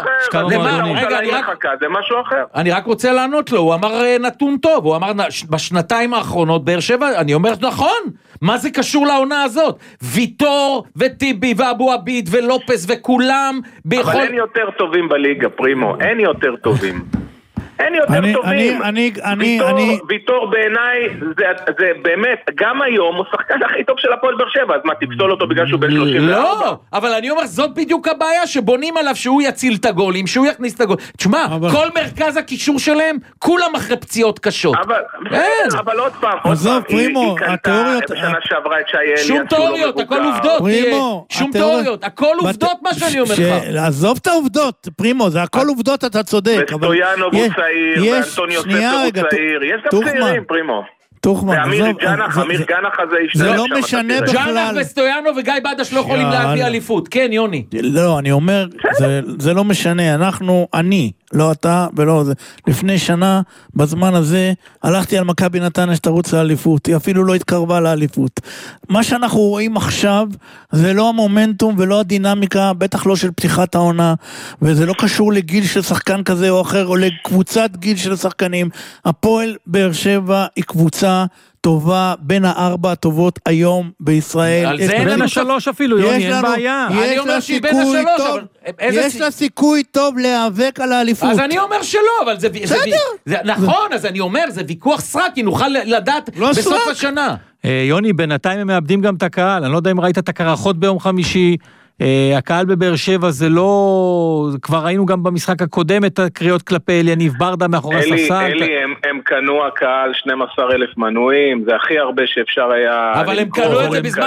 S6: זה משהו אחר.
S2: אני רק רוצה לענות לו, הוא אמר נתון טוב, הוא אמר בשנתיים האחרונות באר שבע, אני אומר נכון, מה זה קשור לעונה הזאת? ויטור וטיבי ואבו עביד ולופס וכולם...
S6: אבל אין יותר טובים בליגה, פרימו, אין יותר טובים. אין יותר
S4: אני,
S6: טובים.
S4: אני, אני,
S6: ויטור,
S4: אני...
S6: ויטור בעיניי זה, זה באמת, גם היום הוא שחקן הכי טוב של הפועל באר שבע, אז מה תפסול אותו בגלל שהוא בן שלושים וארבע?
S2: לא, אבל אני אומר, זאת בדיוק הבעיה, שבונים עליו שהוא יציל את הגולים, שהוא יכניס את הגולים. תשמע, אבל... כל מרכז הקישור שלהם, כולם אחרי פציעות קשות.
S6: אבל, בסדר, אבל עוד פעם, עוד פעם,
S4: פרימו,
S6: היא, היא
S4: התיאוריות...
S6: קנתה בשנה שעברה את שי אליאס,
S2: שום תיאוריות, הכל עובדות.
S4: פרימו,
S2: שום תיאוריות, הכל עובדות מה שאני אומר לך.
S4: עזוב את העובדות, פרימו, זה הכל עובדות, אתה צודק.
S6: וסטויאנוב הוא צעיר, ואנטוניו ספר הוא צעיר, יש גם צעירים, פרימו. ואמיר ג'נח, אמיר ג'נח הזה
S4: זה לא משנה בכלל.
S2: ג'נח וסטויאנו וגיא בדש לא יכולים להביא אליפות, כן יוני.
S4: לא, אני אומר, זה לא משנה, אנחנו, אני, לא אתה ולא זה. לפני שנה, בזמן הזה, הלכתי על מכבי נתניה שתרוץ לאליפות, היא אפילו לא התקרבה לאליפות. מה שאנחנו רואים עכשיו, זה לא המומנטום ולא הדינמיקה, בטח לא של פתיחת העונה, וזה לא קשור לגיל של שחקן כזה או אחר, או לקבוצת גיל של שחקנים. הפועל באר שבע היא קבוצה טובה, בין הארבע הטובות היום בישראל.
S3: בין השלוש אפילו, יוני, אין בעיה.
S2: אני אומר שהיא בין השלוש,
S4: יש לה סיכוי טוב להיאבק על האליפות.
S2: אז אני אומר שלא, אבל זה... בסדר. נכון, אז אני אומר, זה ויכוח סרק, כי נוכל לדעת בסוף השנה.
S3: יוני, בינתיים הם מאבדים גם את הקהל, אני לא יודע אם ראית את הקרחות ביום חמישי, הקהל בבאר שבע זה לא, כבר ראינו גם במשחק הקודם את הקריאות כלפי אליניב ברדה מאחורי הספסל.
S6: אלי, הם קנו הקהל שנים עשר אלף מנויים, זה הכי הרבה שאפשר היה...
S2: אבל הם קנו את זה בזמן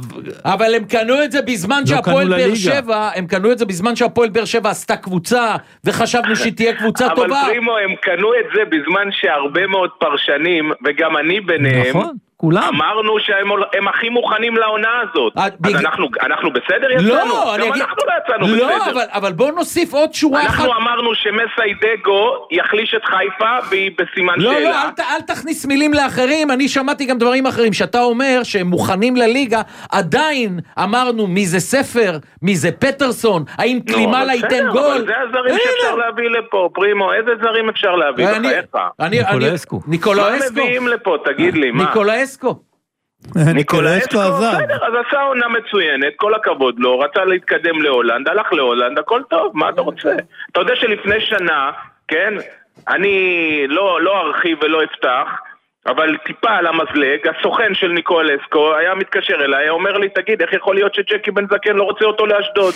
S2: אבל הם קנו את זה בזמן שהפועל באר שבע, הם קנו את זה בזמן שהפועל באר שבע עשתה קבוצה, וחשבנו שהיא תהיה קבוצה טובה.
S6: אבל פרימו, הם קנו את זה בזמן שהרבה מאוד פרשנים, וגם אני ביניהם,
S3: נכון. כולם.
S6: אמרנו שהם הכי מוכנים לעונה הזאת. אז
S2: בג...
S6: אנחנו, אנחנו בסדר יצאנו?
S2: לא,
S6: גם
S2: אגיד...
S6: אנחנו לא יצאנו
S2: לא,
S6: בסדר.
S2: אבל, אבל בואו נוסיף עוד שורה
S6: אנחנו
S2: אחת.
S6: אנחנו אמרנו שמסיידגו יחליש את חיפה והיא בסימן
S2: לא,
S6: שאלה.
S2: לא, לא, אל, אל תכניס מילים לאחרים, אני שמעתי גם דברים אחרים, שאתה אומר שהם מוכנים לליגה, עדיין אמרנו מי זה ספר, מי זה פטרסון, האם קלימה לה ייתן גול.
S6: אבל זה הזרים שאפשר להביא לפה, פרימו, איזה זרים אפשר להביא בחייך?
S3: ניקולאסקו.
S2: ניקולאסקו.
S6: מה מביאים לפה, תגיד לי, מה?
S2: ניקולאסקו.
S6: ניקולאסקו בסדר, אז עשה עונה מצוינת, כל הכבוד לו, רצה להתקדם להולנד, הלך להולנד, הכל טוב, מה אתה רוצה? אתה יודע שלפני שנה, כן, אני לא, לא ארחיב ולא אפתח, אבל טיפה על המזלג, הסוכן של ניקולאסקו היה מתקשר אליי, אומר לי, תגיד, איך יכול להיות שג'קי בן זקן לא רוצה אותו לאשדוד?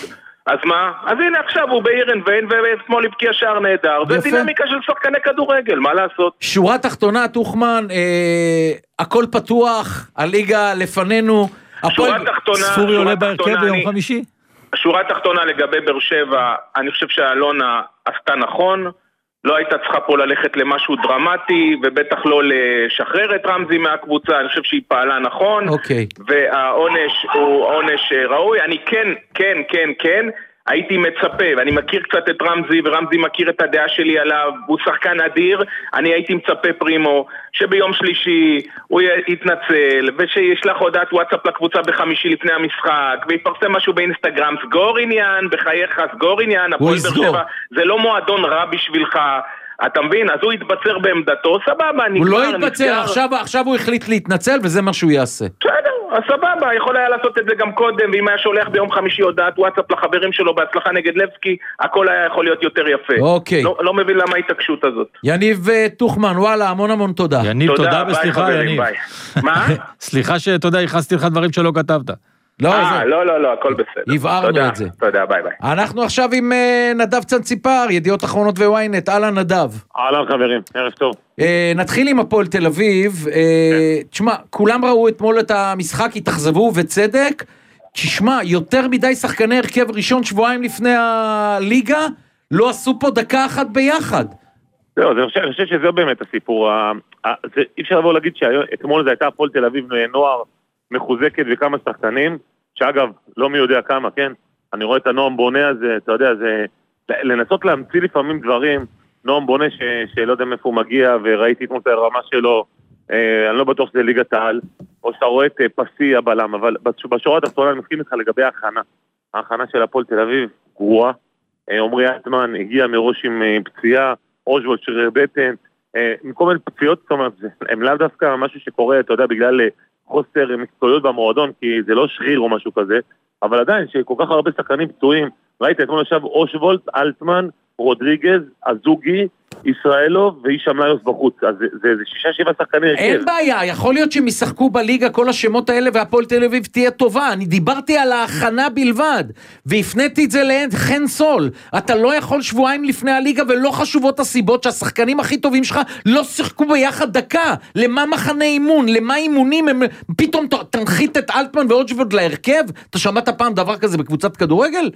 S6: אז מה? אז הנה עכשיו הוא באירן ואין ואתמול הבקיע שער נהדר. זה דינמיקה של שחקני כדורגל, מה לעשות?
S2: שורה תחתונה, תוכמן, אה, הכל פתוח, הליגה לפנינו.
S6: שורה תחתונה,
S3: ספורי עולה בהרכב ביום חמישי?
S6: השורה התחתונה לגבי באר שבע, אני חושב שאלונה עשתה נכון, לא הייתה צריכה פה ללכת למשהו דרמטי, ובטח לא לשחרר את רמזי מהקבוצה, אני חושב שהיא פעלה נכון,
S2: אוקיי.
S6: והעונש הוא עונש ראוי. אני כן, כן, כן, כן, הייתי מצפה, ואני מכיר קצת את רמזי, ורמזי מכיר את הדעה שלי עליו, הוא שחקן אדיר, אני הייתי מצפה פרימו, שביום שלישי הוא יתנצל, ושישלח הודעת וואטסאפ לקבוצה בחמישי לפני המשחק, ויפרסם משהו באינסטגרם, סגור עניין, בחייך, סגור עניין, הפועל באר שבע, זה לא מועדון רע בשבילך, אתה מבין? אז הוא יתבצר בעמדתו, סבבה, נגמר,
S2: הוא לא יתבצר, עכשיו, עכשיו הוא החליט להתנצל, וזה מה שהוא יעשה.
S6: בסדר, אז סבבה, יכול היה לעשות את זה גם קודם, ואם היה שולח ביום חמישי הודעת וואטסאפ לחברים שלו בהצלחה נגד לבסקי, הכל היה יכול להיות יותר יפה.
S2: אוקיי.
S6: לא, לא מבין למה ההתעקשות הזאת.
S2: יניב תוכמן, וואלה, המון המון תודה.
S3: יניב, תודה, תודה וסליחה, יניב.
S6: מה?
S3: סליחה שתודה, הכנסתי לך דברים שלא כתבת.
S2: לא,
S6: אה, זה... לא, לא, לא, הכל בסדר.
S2: הבהרנו
S6: תודה,
S2: את זה.
S6: תודה, ביי ביי.
S2: אנחנו עכשיו עם uh, נדב צנציפר, ידיעות אחרונות וויינט, אהלן נדב.
S7: אהלן חברים, ערב טוב.
S2: Uh, נתחיל עם הפועל תל אביב, uh, כן. תשמע, כולם ראו אתמול את המשחק, התאכזבו וצדק, תשמע, יותר מדי שחקני הרכב ראשון שבועיים לפני הליגה, לא עשו פה דקה אחת ביחד.
S7: לא, אני חושב, אני חושב שזה באמת הסיפור, זה, אי אפשר לבוא להגיד שאתמול זה הייתה הפועל תל אביב נוער, מחוזקת וכמה שחקנים, שאגב, לא מי יודע כמה, כן? אני רואה את הנועם בונה הזה, אתה יודע, זה לנסות להמציא לפעמים דברים, נועם בונה ש, שלא יודע מאיפה הוא מגיע, וראיתי אתמול את הרמה שלו, אה, אני לא בטוח שזה ליגת העל, או שאתה רואה את אה, פסי הבלם, אבל בשורה התחתונה אני מסכים איתך לגבי ההכנה. ההכנה של הפועל תל אביב, גרועה, אה, עומרי אלטמן הגיע מראש עם אה, פציעה, אושבולד שריר בטן, אה, מכל מיני פציעות, זאת אומרת, הם לאו דווקא משהו שקורה, אתה יודע, בגלל אה, חוסר מקצועיות במועדון, כי זה לא שריר או משהו כזה, אבל עדיין שכל כך הרבה שחקנים פצועים, ראית, אתמול עכשיו אושבולד, אלטמן, רודריגז, אזוגי, ישראלוב ואיש המליוס בחוץ, אז זה, זה, זה שישה שבעה שחקני הרכב.
S2: אין בעיה, יכול להיות שהם ישחקו בליגה כל השמות האלה והפועל תל אביב תהיה טובה, אני דיברתי על ההכנה בלבד, והפניתי את זה לחן סול, אתה לא יכול שבועיים לפני הליגה ולא חשובות הסיבות שהשחקנים הכי טובים שלך לא שיחקו ביחד דקה, למה מחנה אימון, למה אימונים, הם פתאום תנחית את אלטמן ואוג'וולד להרכב, אתה שמעת פעם דבר כזה בקבוצת כדורגל?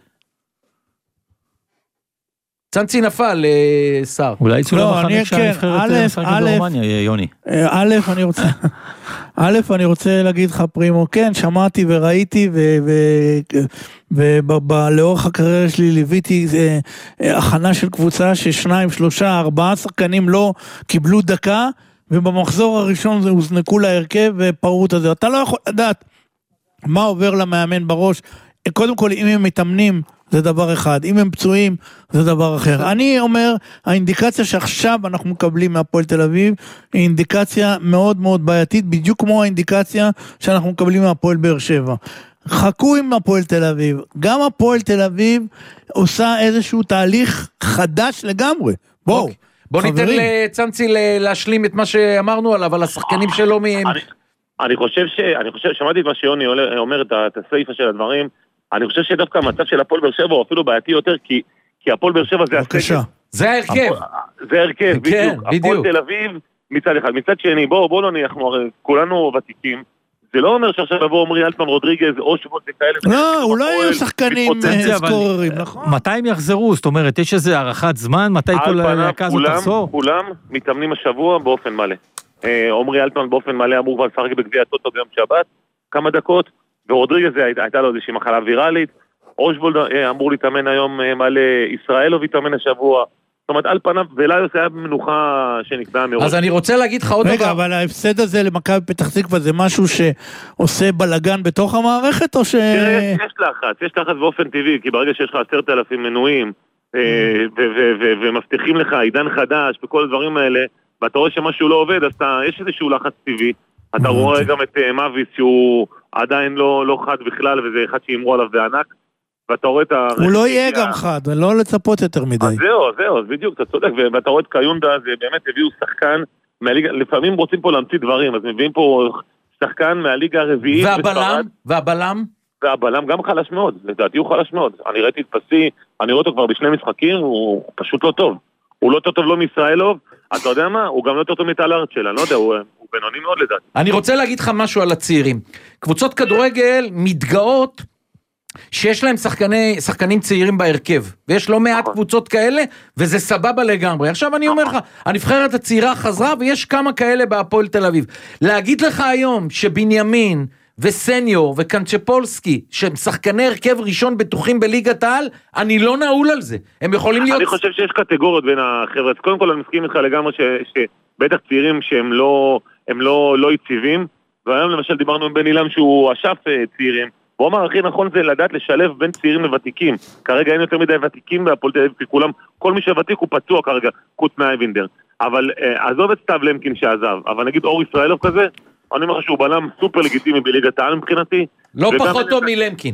S2: צנצי נפל, שר.
S3: אולי יצאו למחנה כשהנבחרת משחקת ברומניה, יוני.
S4: א', אני רוצה, א', אני רוצה להגיד לך פרימו, כן, שמעתי וראיתי, ולאורך הקריירה שלי ליוויתי הכנה של קבוצה ששניים, שלושה, ארבעה שחקנים לא קיבלו דקה, ובמחזור הראשון זה הוזנקו להרכב ופרוט הזה. אתה לא יכול לדעת מה עובר למאמן בראש, קודם כל אם הם מתאמנים, זה דבר אחד, אם הם פצועים, זה דבר אחר. אני אומר, האינדיקציה שעכשיו אנחנו מקבלים מהפועל תל אביב, היא אינדיקציה מאוד מאוד בעייתית, בדיוק כמו האינדיקציה שאנחנו מקבלים מהפועל באר שבע. חכו עם הפועל תל אביב, גם הפועל תל אביב עושה איזשהו תהליך חדש לגמרי. בואו,
S2: אוקיי. בוא ניתן לצנצי להשלים את מה שאמרנו עליו, על השחקנים שלו מהם.
S7: אני, אני חושב ש... אני חושב, שמעתי את מה שיוני אומר, את הסעיפה של הדברים, אני חושב שדווקא המצב של הפועל באר שבע הוא אפילו בעייתי יותר, כי, כי הפועל באר שבע זה הסגל.
S2: זה ההרכב.
S7: זה ההרכב,
S2: כן,
S7: בדיוק. הפועל תל אביב מצד אחד. מצד שני, בואו, בואו לא נהיה, אנחנו כולנו ותיקים. זה לא אומר שעכשיו לבוא עומרי אלטמן רודריגז או שבועות וכאלה.
S4: לא, אולי יהיו שחקנים סקוררים, נכון.
S3: מתי הם יחזרו? זאת אומרת, יש איזה הערכת זמן? מתי כל הלהקה הזאת תחזור?
S7: כולם מתאמנים השבוע באופן מלא. עומרי אלטמן באופן מלא אמור כבר לשחק בגביע הטוטו ביום שבת, כמה דקות. ורודריגז הייתה לו איזושהי מחלה ויראלית, אושבולד אמור להתאמן היום מלא, ישראלוב יתאמן השבוע, זאת אומרת על פניו, וליוס היה מנוחה שנקבעה מראש.
S2: אז אני רוצה להגיד לך עוד דבר.
S4: רגע, אבל ההפסד הזה למכבי פתח תקווה זה משהו שעושה בלגן בתוך המערכת, או ש...
S7: תראה, יש לחץ, יש לחץ באופן טבעי, כי ברגע שיש לך עשרת אלפים מנויים, ומבטיחים לך עידן חדש, וכל הדברים האלה, ואתה רואה שמשהו לא עובד, אז יש איזשהו לחץ טבעי, אתה רואה גם את מאביס שהוא עדיין לא, לא חד בכלל, וזה אחד שימרו עליו בענק, ואתה רואה את ה...
S4: הוא לא יהיה גם חד, לא לצפות יותר מדי.
S7: אז זהו, זהו, בדיוק, אתה צודק, ואתה רואה את קיונדה, זה באמת הביאו שחקן מהליגה, לפעמים רוצים פה להמציא דברים, אז מביאים פה שחקן מהליגה הרביעית.
S2: והבלם? והבלם?
S7: והבלם גם חלש מאוד, לדעתי הוא חלש מאוד. אני ראיתי את פסי, אני רואה אותו כבר בשני משחקים, הוא פשוט לא טוב. הוא לא יותר טוב לא מישראלוב, אתה יודע מה? הוא גם לא יותר טוב מטל ארצ'ל, אני לא יודע, הוא, הוא בינוני מאוד לדעתי.
S2: אני רוצה להגיד לך משהו על הצעירים. קבוצות כדורגל מתגאות שיש להם שחקני, שחקנים צעירים בהרכב, ויש לא מעט קבוצות כאלה, וזה סבבה לגמרי. עכשיו אני אומר לך, הנבחרת הצעירה חזרה, ויש כמה כאלה בהפועל תל אביב. להגיד לך היום שבנימין וסניור וקנצ'פולסקי, שהם שחקני הרכב ראשון בטוחים בליגת העל, אני לא נעול על זה. הם יכולים להיות...
S7: אני חושב שיש קטגוריות בין החבר'ה. קודם כל אני מסכים איתך לגמרי שבטח צעירים שהם לא, הם לא, לא יציבים, והיום למשל דיברנו עם בן אילם שהוא אשף צעירים, הוא אמר הכי נכון זה לדעת לשלב בין צעירים לוותיקים. כרגע אין יותר מדי ותיקים בהפועל תל אביב, כי כולם, כל מי שוותיק הוא פצוע כרגע, חוץ מאייבינדר. אבל עזוב את סתיו למקין שעזב, אבל נגיד אור ישראלוב כזה, אני אומר שהוא בלם סופר לגיטימי בליגת העל מבחינתי.
S2: לא פחות טוב מלמקין.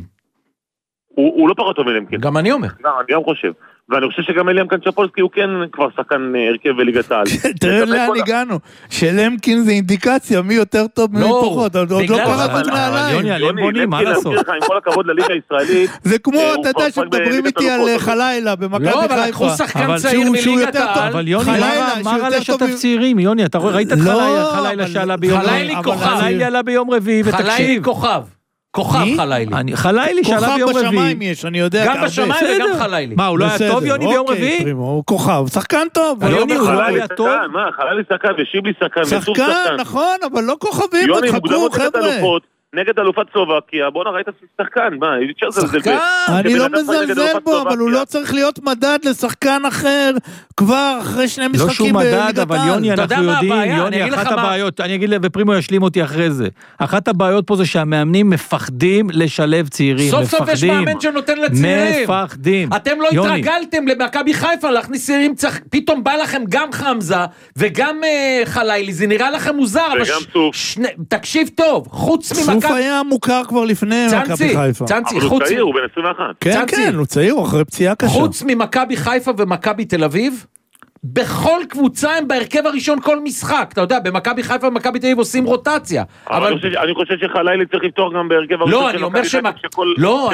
S7: הוא לא פחות טוב מלמקין.
S2: גם אני אומר.
S7: אני גם חושב. ואני חושב שגם אליאם קנצ'פולסקי הוא כן כבר שחקן הרכב בליגת העל.
S4: תראה לאן הגענו, שלמקין זה אינדיקציה מי יותר טוב מי פחות, עוד לא קראת נעליים.
S3: יוני, מה לעשות?
S7: עם כל הכבוד לליגה הישראלית.
S4: זה כמו, אתה יודע שמדברים איתי על חלילה במכבי חיפה.
S2: לא, אבל לקחו שחקן צעיר מליגת העל.
S3: אבל יוני, מה רע לשתף צעירים? יוני, אתה ראית את חלילה שעלה ביום רביעי? חלילה עלה ביום רביעי, ותקשיב.
S2: חלילי כוכב. כוכב חלילי.
S3: חלילי שעלה ביום רביעי.
S4: כוכב בשמיים יש, אני יודע.
S2: גם בשמיים וגם חלילי.
S3: מה, הוא לא היה טוב יוני ביום רביעי?
S4: הוא כוכב, שחקן טוב.
S3: יוני הוא לא היה טוב?
S7: מה, חלילי שחקן ושיבלי שחקן.
S4: שחקן, נכון, אבל לא כוכבים, חכו חבר'ה.
S7: נגד אלופת סלובקיה, בוא נראה את השחקן, מה, אי אפשר לזלזל בו.
S4: אני לא מזלזל בו, אבל הוא לא צריך להיות מדד לשחקן אחר, כבר אחרי שני משחקים.
S3: לא שום מדד, אבל יוני, אנחנו יודעים, יוני, אחת הבעיות, אני אגיד ופרימו ישלים אותי אחרי זה, אחת הבעיות פה זה שהמאמנים מפחדים לשלב צעירים,
S2: סוף סוף יש מאמן שנותן לצעירים.
S3: מפחדים.
S2: אתם לא התרגלתם למכבי חיפה להכניס צעירים, פתאום בא לכם גם חמזה וגם חלילי, זה נראה לכם מוזר, תקשיב טוב, חוץ
S4: סוף היה מוכר כבר לפני מכבי חיפה.
S2: צנצי,
S7: הוא צעיר, הוא בן עשרים ואחת.
S4: כן, כן, הוא צעיר, הוא אחרי פציעה קשה.
S2: חוץ ממכבי חיפה ומכבי תל אביב, בכל קבוצה הם בהרכב הראשון כל משחק. אתה יודע, במכבי חיפה ומכבי תל אביב עושים רוטציה.
S7: אני חושב שחלילי צריך לפתור גם בהרכב הראשון.
S2: לא, אני אומר שהם... לא,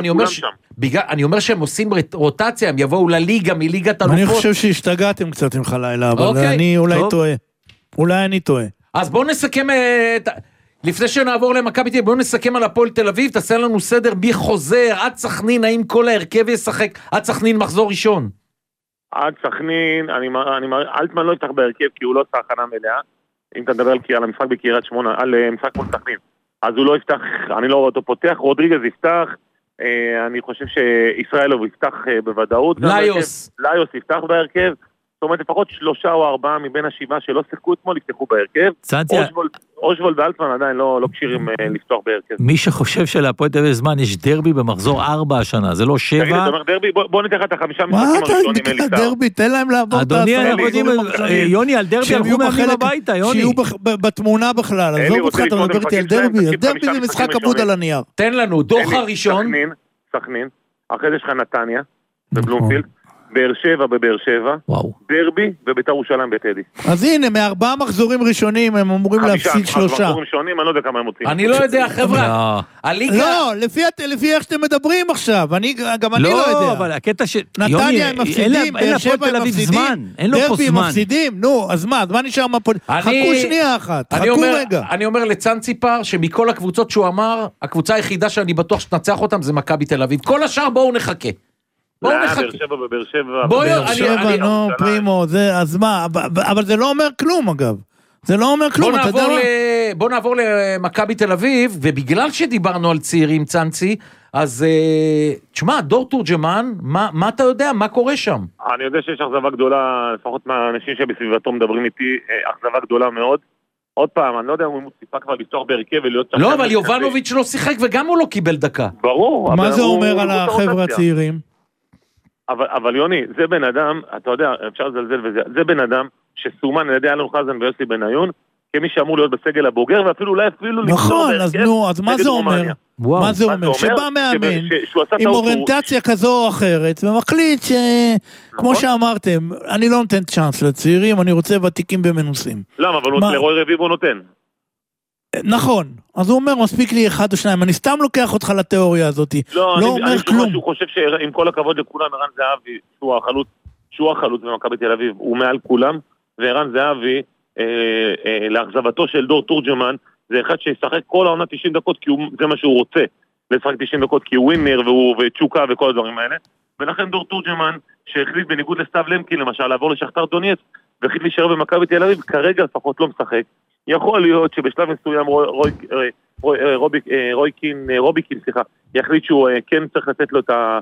S2: אני אומר שהם עושים רוטציה, הם יבואו לליגה מליגת אלופות.
S4: אני חושב שהשתגעתם קצת עם חלילה, אבל אני אולי טועה. אולי אני טועה.
S2: אז בואו נסכם את... לפני שנעבור למכבי תל אביב, בואו נסכם על הפועל תל אביב, תעשה לנו סדר בי חוזר, עד סכנין, האם כל ההרכב ישחק, עד סכנין מחזור ראשון?
S7: עד סכנין, אני, אני, אלטמן לא יפתח בהרכב, כי הוא לא עושה הכנה מלאה, אם אתה מדבר על, על המשחק בקריית שמונה, על משחק מול סכנין, אז הוא לא יפתח, אני לא רואה אותו פותח, רודריגז יפתח, אה, אני חושב שישראלוב יפתח אה, בוודאות.
S2: ליוס.
S7: ליוס יפתח בהרכב, זאת אומרת, לפחות שלושה או ארבעה מבין השבעה שלא שיחקו אתמול, יפתחו בהרכב. אושוולד ואלטמן עדיין לא קשירים לפתוח בהרכב.
S3: מי שחושב שלהפועל תל אביב זמן, יש דרבי במחזור ארבע השנה, זה לא שבע.
S7: תגיד, אתה אומר דרבי, בוא ניתן לך את החמישה משחקים הראשונים.
S4: מה אתה דרבי, תן להם לעבור את
S3: אדוני, אנחנו יודעים, יוני, על דרבי הלכו מאמנים הביתה, יוני.
S4: שיהיו בתמונה בכלל, עזוב אותך, אתה מדבר איתי על דרבי, דרבי זה משחק עבוד על הנייר.
S2: תן לנו, דוח הראשון.
S7: סכנין, אחרי זה יש לך נתניה, בבלומפילד. באר שבע בבאר שבע, דרבי ובית"ר ירושלים בטדי.
S4: אז הנה, מארבעה מחזורים ראשונים הם אמורים להפסיד שלושה.
S7: מחזורים ראשונים, אני לא יודע כמה הם מוצאים.
S2: אני לא יודע, חבר'ה.
S4: לא, לפי איך שאתם מדברים עכשיו, גם אני לא יודע.
S3: לא, אבל הקטע ש...
S4: נתניה הם מפסידים, באר שבע הם מפסידים, דרבי הם מפסידים, נו, אז מה, אז מה נשאר מהפועל? חכו שנייה אחת, חכו רגע.
S2: אני אומר לצנציפר, שמכל הקבוצות שהוא אמר, הקבוצה היחידה שאני בטוח שתנצח אותם זה מכבי תל אביב. כל השאר בואו נחכה.
S7: בואו נחכה. באר שבע בבאר שבע.
S4: באר שבע, נו, פרימו, אז מה, אבל זה לא אומר כלום אגב. זה לא אומר כלום, אתה יודע מה?
S2: בואו נעבור למכבי תל אביב, ובגלל שדיברנו על צעירים צנצי, אז תשמע, דור תורג'מן, מה אתה יודע? מה קורה שם?
S7: אני יודע שיש אכזבה גדולה, לפחות מהאנשים שבסביבתו מדברים איתי, אכזבה גדולה מאוד. עוד פעם, אני לא יודע אם הוא ציפה כבר לפתוח בהרכב ולהיות...
S2: לא, אבל יובנוביץ' לא שיחק וגם הוא לא קיבל דקה.
S7: ברור.
S4: מה זה אומר על החבר'ה הצעירים?
S7: אבל, אבל יוני, זה בן אדם, אתה יודע, אפשר לזלזל וזה, זה בן אדם שסומן על ידי אלון חזן ויוסי בניון, כמי שאמור להיות בסגל הבוגר, ואפילו אולי אפילו...
S4: נכון, אז נו, אז מה זה אומר? מה זה אומר? שבא מאמן, עם אוריינטציה כזו או אחרת, ומחליט שכמו שאמרתם, אני לא נותן צ'אנס לצעירים, אני רוצה ותיקים במנוסים.
S7: למה? אבל לרוי רביב הוא נותן.
S4: נכון, אז הוא אומר, מספיק לי אחד או שניים, אני סתם לוקח אותך לתיאוריה הזאת,
S7: לא,
S4: לא
S7: אני,
S4: אומר
S7: אני
S4: כלום.
S7: שהוא חושב שעם כל הכבוד לכולם, ערן זהבי, שהוא החלוץ, שהוא החלוץ במכבי תל אביב, הוא מעל כולם, וערן זהבי, אה, אה, לאכזבתו של דור תורג'מן, זה אחד שישחק כל העונה תשעים דקות, כי הוא, זה מה שהוא רוצה, לשחק תשעים דקות, כי הוא ווינר, והוא וצ'וקה וכל הדברים האלה, ולכן דור תורג'מן, שהחליט בניגוד לסתיו למקין, למשל, לעבור לשכתר דונייץ, והחליט להישאר במכבי תל אביב, כרגע לפחות לא משחק. יכול להיות שבשלב מסוים רויקין, רוביקין, סליחה, יחליט שהוא כן צריך לתת לו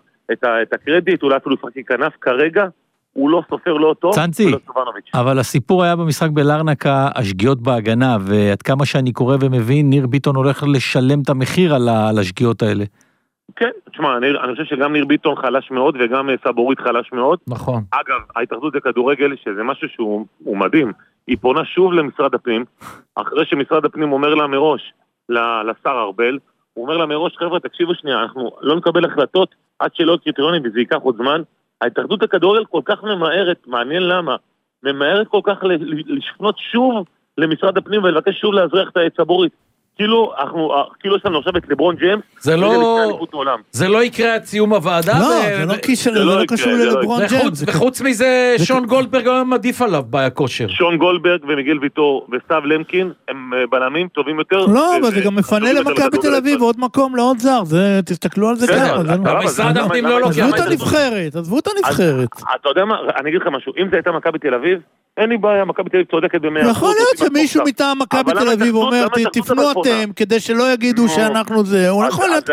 S7: את הקרדיט, אולי אפילו שחקי כנף, כרגע הוא לא סופר לא טוב.
S3: צנצי, אבל הסיפור היה במשחק בלרנקה, השגיאות בהגנה, ועד כמה שאני קורא ומבין, ניר ביטון הולך לשלם את המחיר על השגיאות האלה.
S7: כן, תשמע, אני, אני חושב שגם ניר ביטון חלש מאוד, וגם סבורית חלש מאוד.
S2: נכון.
S7: אגב, ההתאחדות לכדורגל, שזה משהו שהוא מדהים, היא פונה שוב למשרד הפנים, אחרי שמשרד הפנים אומר לה מראש, לשר ארבל, הוא אומר לה מראש, חבר'ה, תקשיבו שנייה, אנחנו לא נקבל החלטות עד שלא קריטריונים, וזה ייקח עוד זמן. ההתאחדות לכדורגל כל כך ממהרת, מעניין למה, ממהרת כל כך לשפנות שוב למשרד הפנים, ולבקש שוב להזריח את הסבורית. כאילו, אנחנו, כאילו יש לנו עכשיו את לברון ג'יימס,
S2: זה לא, זה לא יקרה עד סיום הוועדה.
S4: לא, זה לא קשור, זה לא קשור ללברון ג'יימס.
S2: וחוץ מזה, שון גולדברג גם עדיף עליו בכושר.
S7: שון גולדברג ומיגל ויטור וסתיו למקין, הם בלמים טובים יותר.
S4: לא, אבל זה גם מפנה למכבי תל אביב עוד מקום לעוד זר, תסתכלו על זה ככה.
S2: משרד הפנים לא לוקח.
S4: עזבו את הנבחרת, עזבו את הנבחרת.
S7: אתה יודע מה, אני אגיד לך משהו, אם זה הייתה מכבי תל אביב, אין לי בעיה, מכבי תל אביב צודקת במאה אחוז.
S4: יכול להיות שמישהו מטעם מכבי תל אביב אומר, תפנו אתם, כדי שלא יגידו שאנחנו זה, הוא יכול להיות,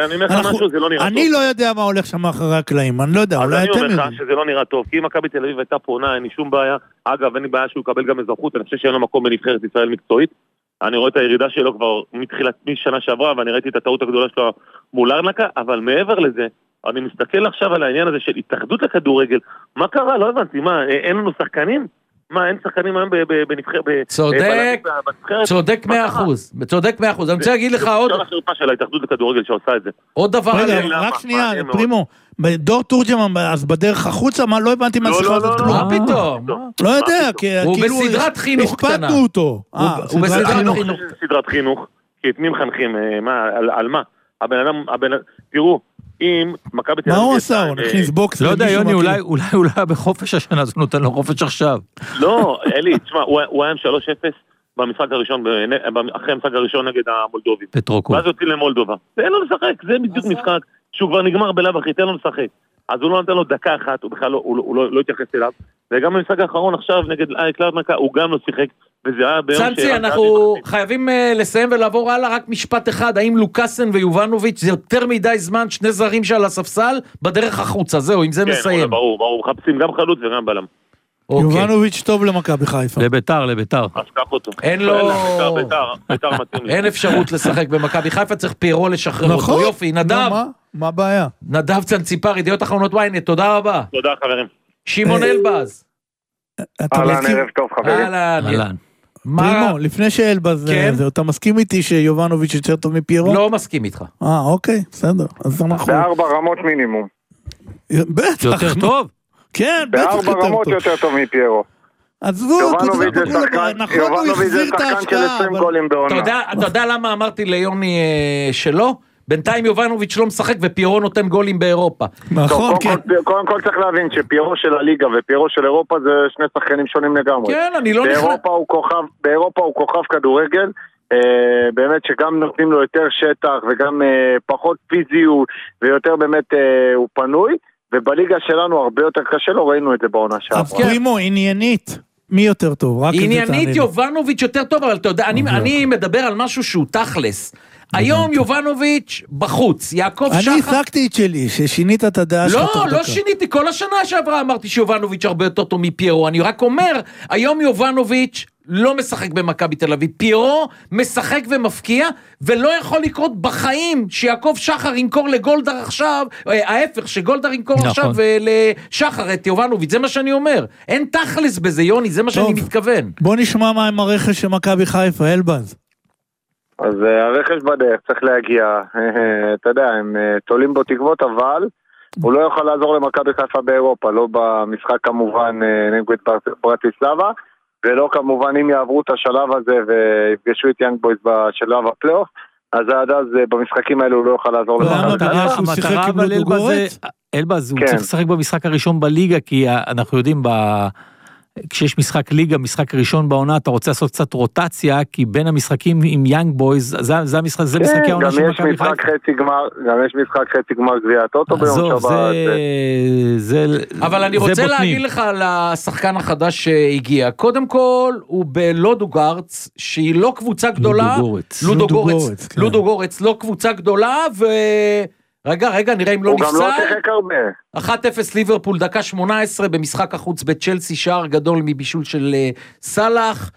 S4: אני לא יודע מה הולך שם אחרי הקלעים, אני לא יודע, אולי אתם יודעים.
S7: אני אומר לך שזה לא נראה טוב, כי אם מכבי תל אביב הייתה פונה, אין לי שום בעיה, אגב, אין לי בעיה שהוא יקבל גם אזרחות, אני חושב שאין לו מקום בנבחרת ישראל מקצועית, אני רואה את הירידה שלו כבר מתחילת משנה שעברה, ואני ראיתי את הטעות הגדולה שלו מול לרנקה, אבל מעבר לזה, אני מסתכל עכשיו על העניין הזה של התאחדות לכדורגל, מה קרה? לא הבנתי, מה, אין לנו שחקנים? מה, אין שחקנים היום בנבחרת?
S2: צודק, צודק מאה אחוז, צודק מאה אחוז. אני רוצה להגיד לך עוד...
S7: זה החרפה של ההתאחדות לכדורגל שעושה את זה.
S2: עוד דבר...
S4: רגע, רק שנייה, פרימו, דור תורג'מן, אז בדרך החוצה, מה, לא הבנתי מה שיחה הזאת כלום.
S2: מה פתאום?
S4: לא יודע, כאילו...
S2: הוא בסדרת חינוך קטנה.
S4: השפטנו אותו.
S2: הוא בסדרת חינוך.
S7: סדרת חינוך, כי את מי מחנכים, על מה? הבן אדם, תראו, אם מכבי תל אביב...
S4: מה הוא עשה? הוא נכניס בוקס...
S3: לא יודע, יוני, אולי הוא היה בחופש השנה, אז הוא נותן לו חופש עכשיו.
S7: לא, אלי, תשמע, הוא היה עם שלוש אפס במשחק הראשון, אחרי המשחק הראשון נגד המולדובים.
S3: פטרוקו.
S7: ואז יוצאים למולדובה. תן לו לשחק, זה בדיוק משחק שהוא כבר נגמר בלב אחי, תן לו לשחק. אז הוא לא נתן לו דקה אחת, הוא בכלל לא התייחס אליו. וגם במשחק האחרון עכשיו נגד אייק לרנקה, הוא גם לא שיחק.
S2: צנצי, אנחנו חייבים לסיים ולעבור הלאה, רק משפט אחד, האם לוקאסן ויובנוביץ' זה יותר מדי זמן, שני זרים שעל הספסל, בדרך החוצה, זהו, אם זה מסיים.
S7: כן, ברור, ברור, חפשים גם חלוץ וגם בלם.
S4: יובנוביץ' טוב למכבי חיפה.
S3: לביתר, לביתר.
S7: אז קח אותו.
S2: אין לו...
S7: ביתר מתאים לי.
S2: אין אפשרות לשחק במכבי חיפה, צריך פירו לשחרר אותו. יופי, נדב.
S4: מה הבעיה?
S2: נדב צנציפר, ידיעות אחרונות וויינט, תודה רבה.
S7: תודה חברים.
S2: שמעון אלבז.
S5: אהלן, ערב טוב חברים.
S2: אהלן.
S4: פרימו, לפני שאלבז, אתה מסכים איתי שיובנוביץ' יותר טוב מפיירו?
S2: לא מסכים איתך.
S4: אה, אוקיי, בסדר.
S5: בארבע רמות מינימום.
S4: בטח.
S3: יותר טוב?
S4: כן, בטח יותר טוב.
S5: בארבע רמות יותר טוב מפיירו.
S4: עזבו,
S5: יובנוביץ' זה שחקן של עשרים גולים בעונה.
S2: אתה יודע למה אמרתי ליוני שלא? בינתיים יובנוביץ' לא משחק ופיירו נותן גולים באירופה.
S4: נכון, כן.
S5: קודם כל צריך להבין שפיירו של הליגה ופיירו של אירופה זה שני שחקנים שונים לגמרי.
S2: כן, אני לא נכנס.
S5: באירופה הוא כוכב כדורגל, באמת שגם נותנים לו יותר שטח וגם פחות פיזיות ויותר באמת הוא פנוי, ובליגה שלנו הרבה יותר קשה, לא ראינו את זה בעונה שעברה.
S4: פרימו, עניינית. מי יותר טוב?
S2: עניינית יובנוביץ' יותר טוב, אבל אתה יודע, אני מדבר על משהו שהוא תכלס. היום יובנוביץ' בחוץ, יעקב שחר...
S4: אני הפסקתי את שלי, ששינית את הדעה שלך.
S2: לא, לא שיניתי, כל השנה שעברה אמרתי שיובנוביץ' הרבה יותר טוב מפיירו, אני רק אומר, היום יובנוביץ' לא משחק במכבי תל אביב, פיירו משחק ומפקיע, ולא יכול לקרות בחיים שיעקב שחר ינקור לגולדר עכשיו, ההפך, שגולדר ינקור עכשיו לשחר את יובנוביץ', זה מה שאני אומר. אין תכלס בזה, יוני, זה מה שאני מתכוון.
S4: בוא נשמע מה עם הרכש של מכבי חיפה, אלבז.
S5: אז הרכש בדרך צריך להגיע, אתה יודע, הם תולים בו תקוות, אבל הוא לא יכול לעזור למכבי חיפה באירופה, לא במשחק כמובן נגד ברטיסלבה, ולא כמובן אם יעברו את השלב הזה ויפגשו את יאנג בויז בשלב הפלייאוף, אז עד אז במשחקים האלו הוא לא יוכל לעזור לך.
S3: המטרה אבל אלבז, אלבז הוא צריך לשחק במשחק הראשון בליגה, כי אנחנו יודעים כשיש משחק ליגה, משחק ראשון בעונה, אתה רוצה לעשות קצת רוטציה, כי בין המשחקים עם יאנג בויז, זה המשחק, זה משחקי העונה של מכבי חיפה.
S5: גם יש משחק חצי גמר גביע הטוטו ביום שבת.
S2: אבל אני רוצה להגיד לך על השחקן החדש שהגיע. קודם כל, הוא בלודוגורץ, שהיא לא קבוצה גדולה. לודוגורץ. לודוגורץ, לא קבוצה גדולה, ו... רגע, רגע, נראה אם לא נפסל.
S5: הוא גם לא שיחק הרבה.
S2: אחת אפס ליברפול, דקה שמונה עשרה, במשחק החוץ בצ'לסי, שער גדול מבישול של סלאח,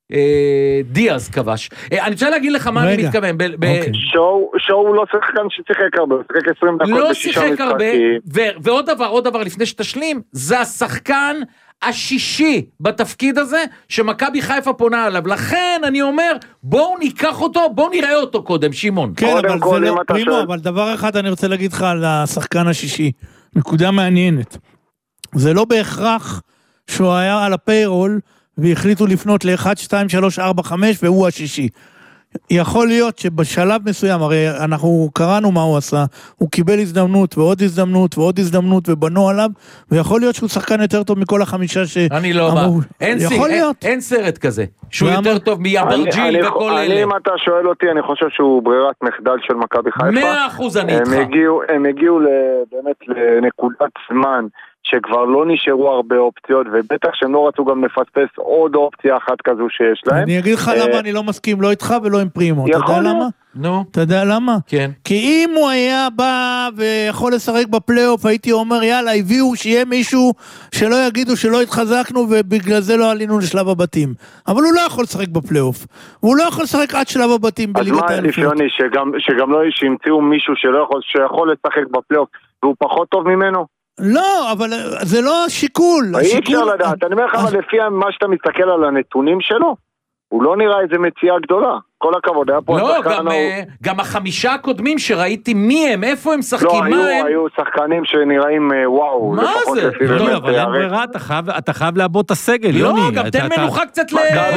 S2: דיאז כבש. אני רוצה להגיד לך מה אני מתכוון.
S5: שואו הוא לא שחקן ששיחק הרבה, הוא שיחק עשרים דקות בשישה משחקים. לא שיחק הרבה,
S2: ועוד דבר, עוד דבר, לפני שתשלים, זה השחקן השישי בתפקיד הזה, שמכבי חיפה פונה עליו. לכן אני אומר, בואו ניקח אותו, בואו נראה אותו קודם, שימון.
S4: כן, אבל זה לא פרימו, אבל דבר אחד אני רוצה להגיד לך על השחקן השישי, נקודה מעניינת. זה לא בהכרח שהוא היה על הפיירול, והחליטו לפנות ל-אחת, שתיים, שלוש, ארבע, חמש, והוא השישי. יכול להיות שבשלב מסוים, הרי אנחנו קראנו מה הוא עשה, הוא קיבל הזדמנות ועוד הזדמנות ועוד הזדמנות ובנו עליו, ויכול להיות שהוא שחקן יותר טוב מכל החמישה שאמרו.
S2: אני לא בא. אין, אין, אין סרט כזה, שהוא יותר טוב מיאברג'יל וכל אלה.
S5: אני, אם אתה שואל אותי, אני חושב שהוא ברירת מחדל של מכבי חיפה.
S2: מאה אחוז אני איתך.
S5: הם הגיעו, הם הגיעו באמת לנקודת זמן, שכבר לא נשארו הרבה אופציות, ובטח שהם לא רצו גם לפספס עוד אופציה אחת כזו שיש להם.
S4: אני אגיד לך למה אני לא מסכים, לא איתך ולא עם פרימו. אתה יודע למה?
S2: נו.
S4: אתה יודע למה?
S2: כן.
S4: כי אם הוא היה בא ויכול לשחק בפלייאוף, הייתי אומר, יאללה, הביאו שיהיה מישהו שלא יגידו שלא התחזקנו, ובגלל זה לא עלינו לשלב הבתים. אבל הוא לא יכול לשחק בפלייאוף. והוא לא יכול לשחק עד שלב הבתים בליגת האלופות.
S5: אז מה אליפיוני, שגם לא שימצאו מישהו שיכול לשחק בפלייאוף, והוא פחות טוב ממנו?
S4: לא, אבל זה לא השיקול.
S5: אי אפשר לדעת, אני אומר לך, אבל לפי מה שאתה מסתכל על הנתונים שלו, הוא לא נראה איזה מציאה גדולה. כל הכבוד, היה פה...
S2: לא, גם החמישה הקודמים שראיתי מי הם, איפה הם שחקים, מה הם...
S5: לא, היו שחקנים שנראים וואו.
S2: מה זה?
S3: לא, אבל אין ברירה, אתה חייב לעבוד את הסגל, יוני.
S2: לא, גם תן מנוחה קצת ל...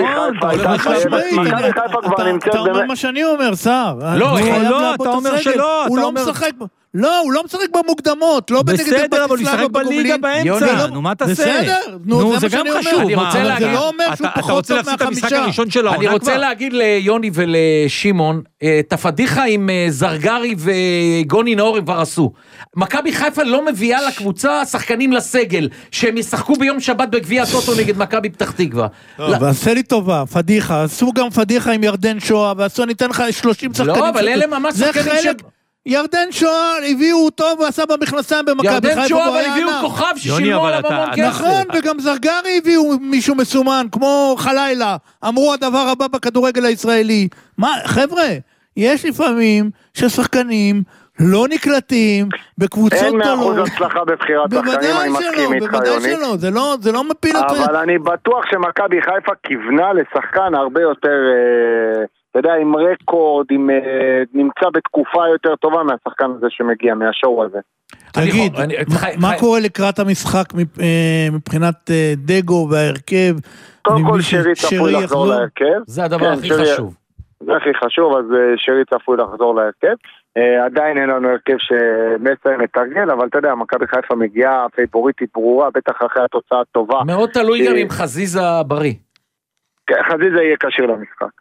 S4: אתה אומר מה שאני אומר, שר.
S2: לא,
S3: אתה אומר שלא.
S4: הוא לא משחק... לא, הוא לא משחק במוקדמות, לא בנגד
S3: בסדר, אבל הוא ישחק בליגה באמצע, נו מה תעשה?
S4: בסדר, נו זה גם חשוב, אבל זה לא אומר שהוא פחות טוב מהחמישה.
S2: אני רוצה להגיד ליוני ולשימון, את הפדיחה עם זרגרי וגוני נאור הם כבר עשו. מכבי חיפה לא מביאה לקבוצה שחקנים לסגל, שהם ישחקו ביום שבת בגביע הטוטו נגד מכבי פתח תקווה.
S4: ועשה לי טובה, פדיחה, עשו גם פדיחה עם ירדן שואה, ועשו ניתן לך שלושים שחקנים.
S2: לא, אבל אלה ממש שחקנים ש...
S4: ירדן שואה הביאו אותו ועשה במכנסיים במכבי חיפה.
S2: ירדן שואה אבל הביאו כוכב ששילמו עליו המון כסף.
S4: נכון, וגם זרגרי הביאו מישהו מסומן, כמו חלילה, אמרו הדבר הבא בכדורגל הישראלי. מה, חבר'ה, יש לפעמים ששחקנים לא נקלטים בקבוצות גדולות.
S5: אין מאחוז הצלחה בבחירת שחקנים, אני מסכים איתך, יוני.
S4: בוודאי שלא, זה לא, זה לא מפיל אותך.
S5: אבל אני בטוח שמכבי חיפה כיוונה לשחקן הרבה יותר... אתה יודע, עם רקורד, עם, נמצא בתקופה יותר טובה מהשחקן הזה שמגיע, מהשואו הזה.
S4: תגיד, מה קורה לקראת המשחק מבחינת דגו וההרכב?
S5: קודם כל שרי צפוי לחזור להרכב.
S2: זה הדבר הכי חשוב.
S5: זה הכי חשוב, אז שרי צפוי לחזור להרכב. עדיין אין לנו הרכב שמסיים מתרגל, אבל אתה יודע, מכבי חיפה מגיעה פייבוריטית ברורה, בטח אחרי התוצאה הטובה.
S2: מאוד תלוי גם עם חזיזה בריא.
S5: חזיזה יהיה קשיר למשחק.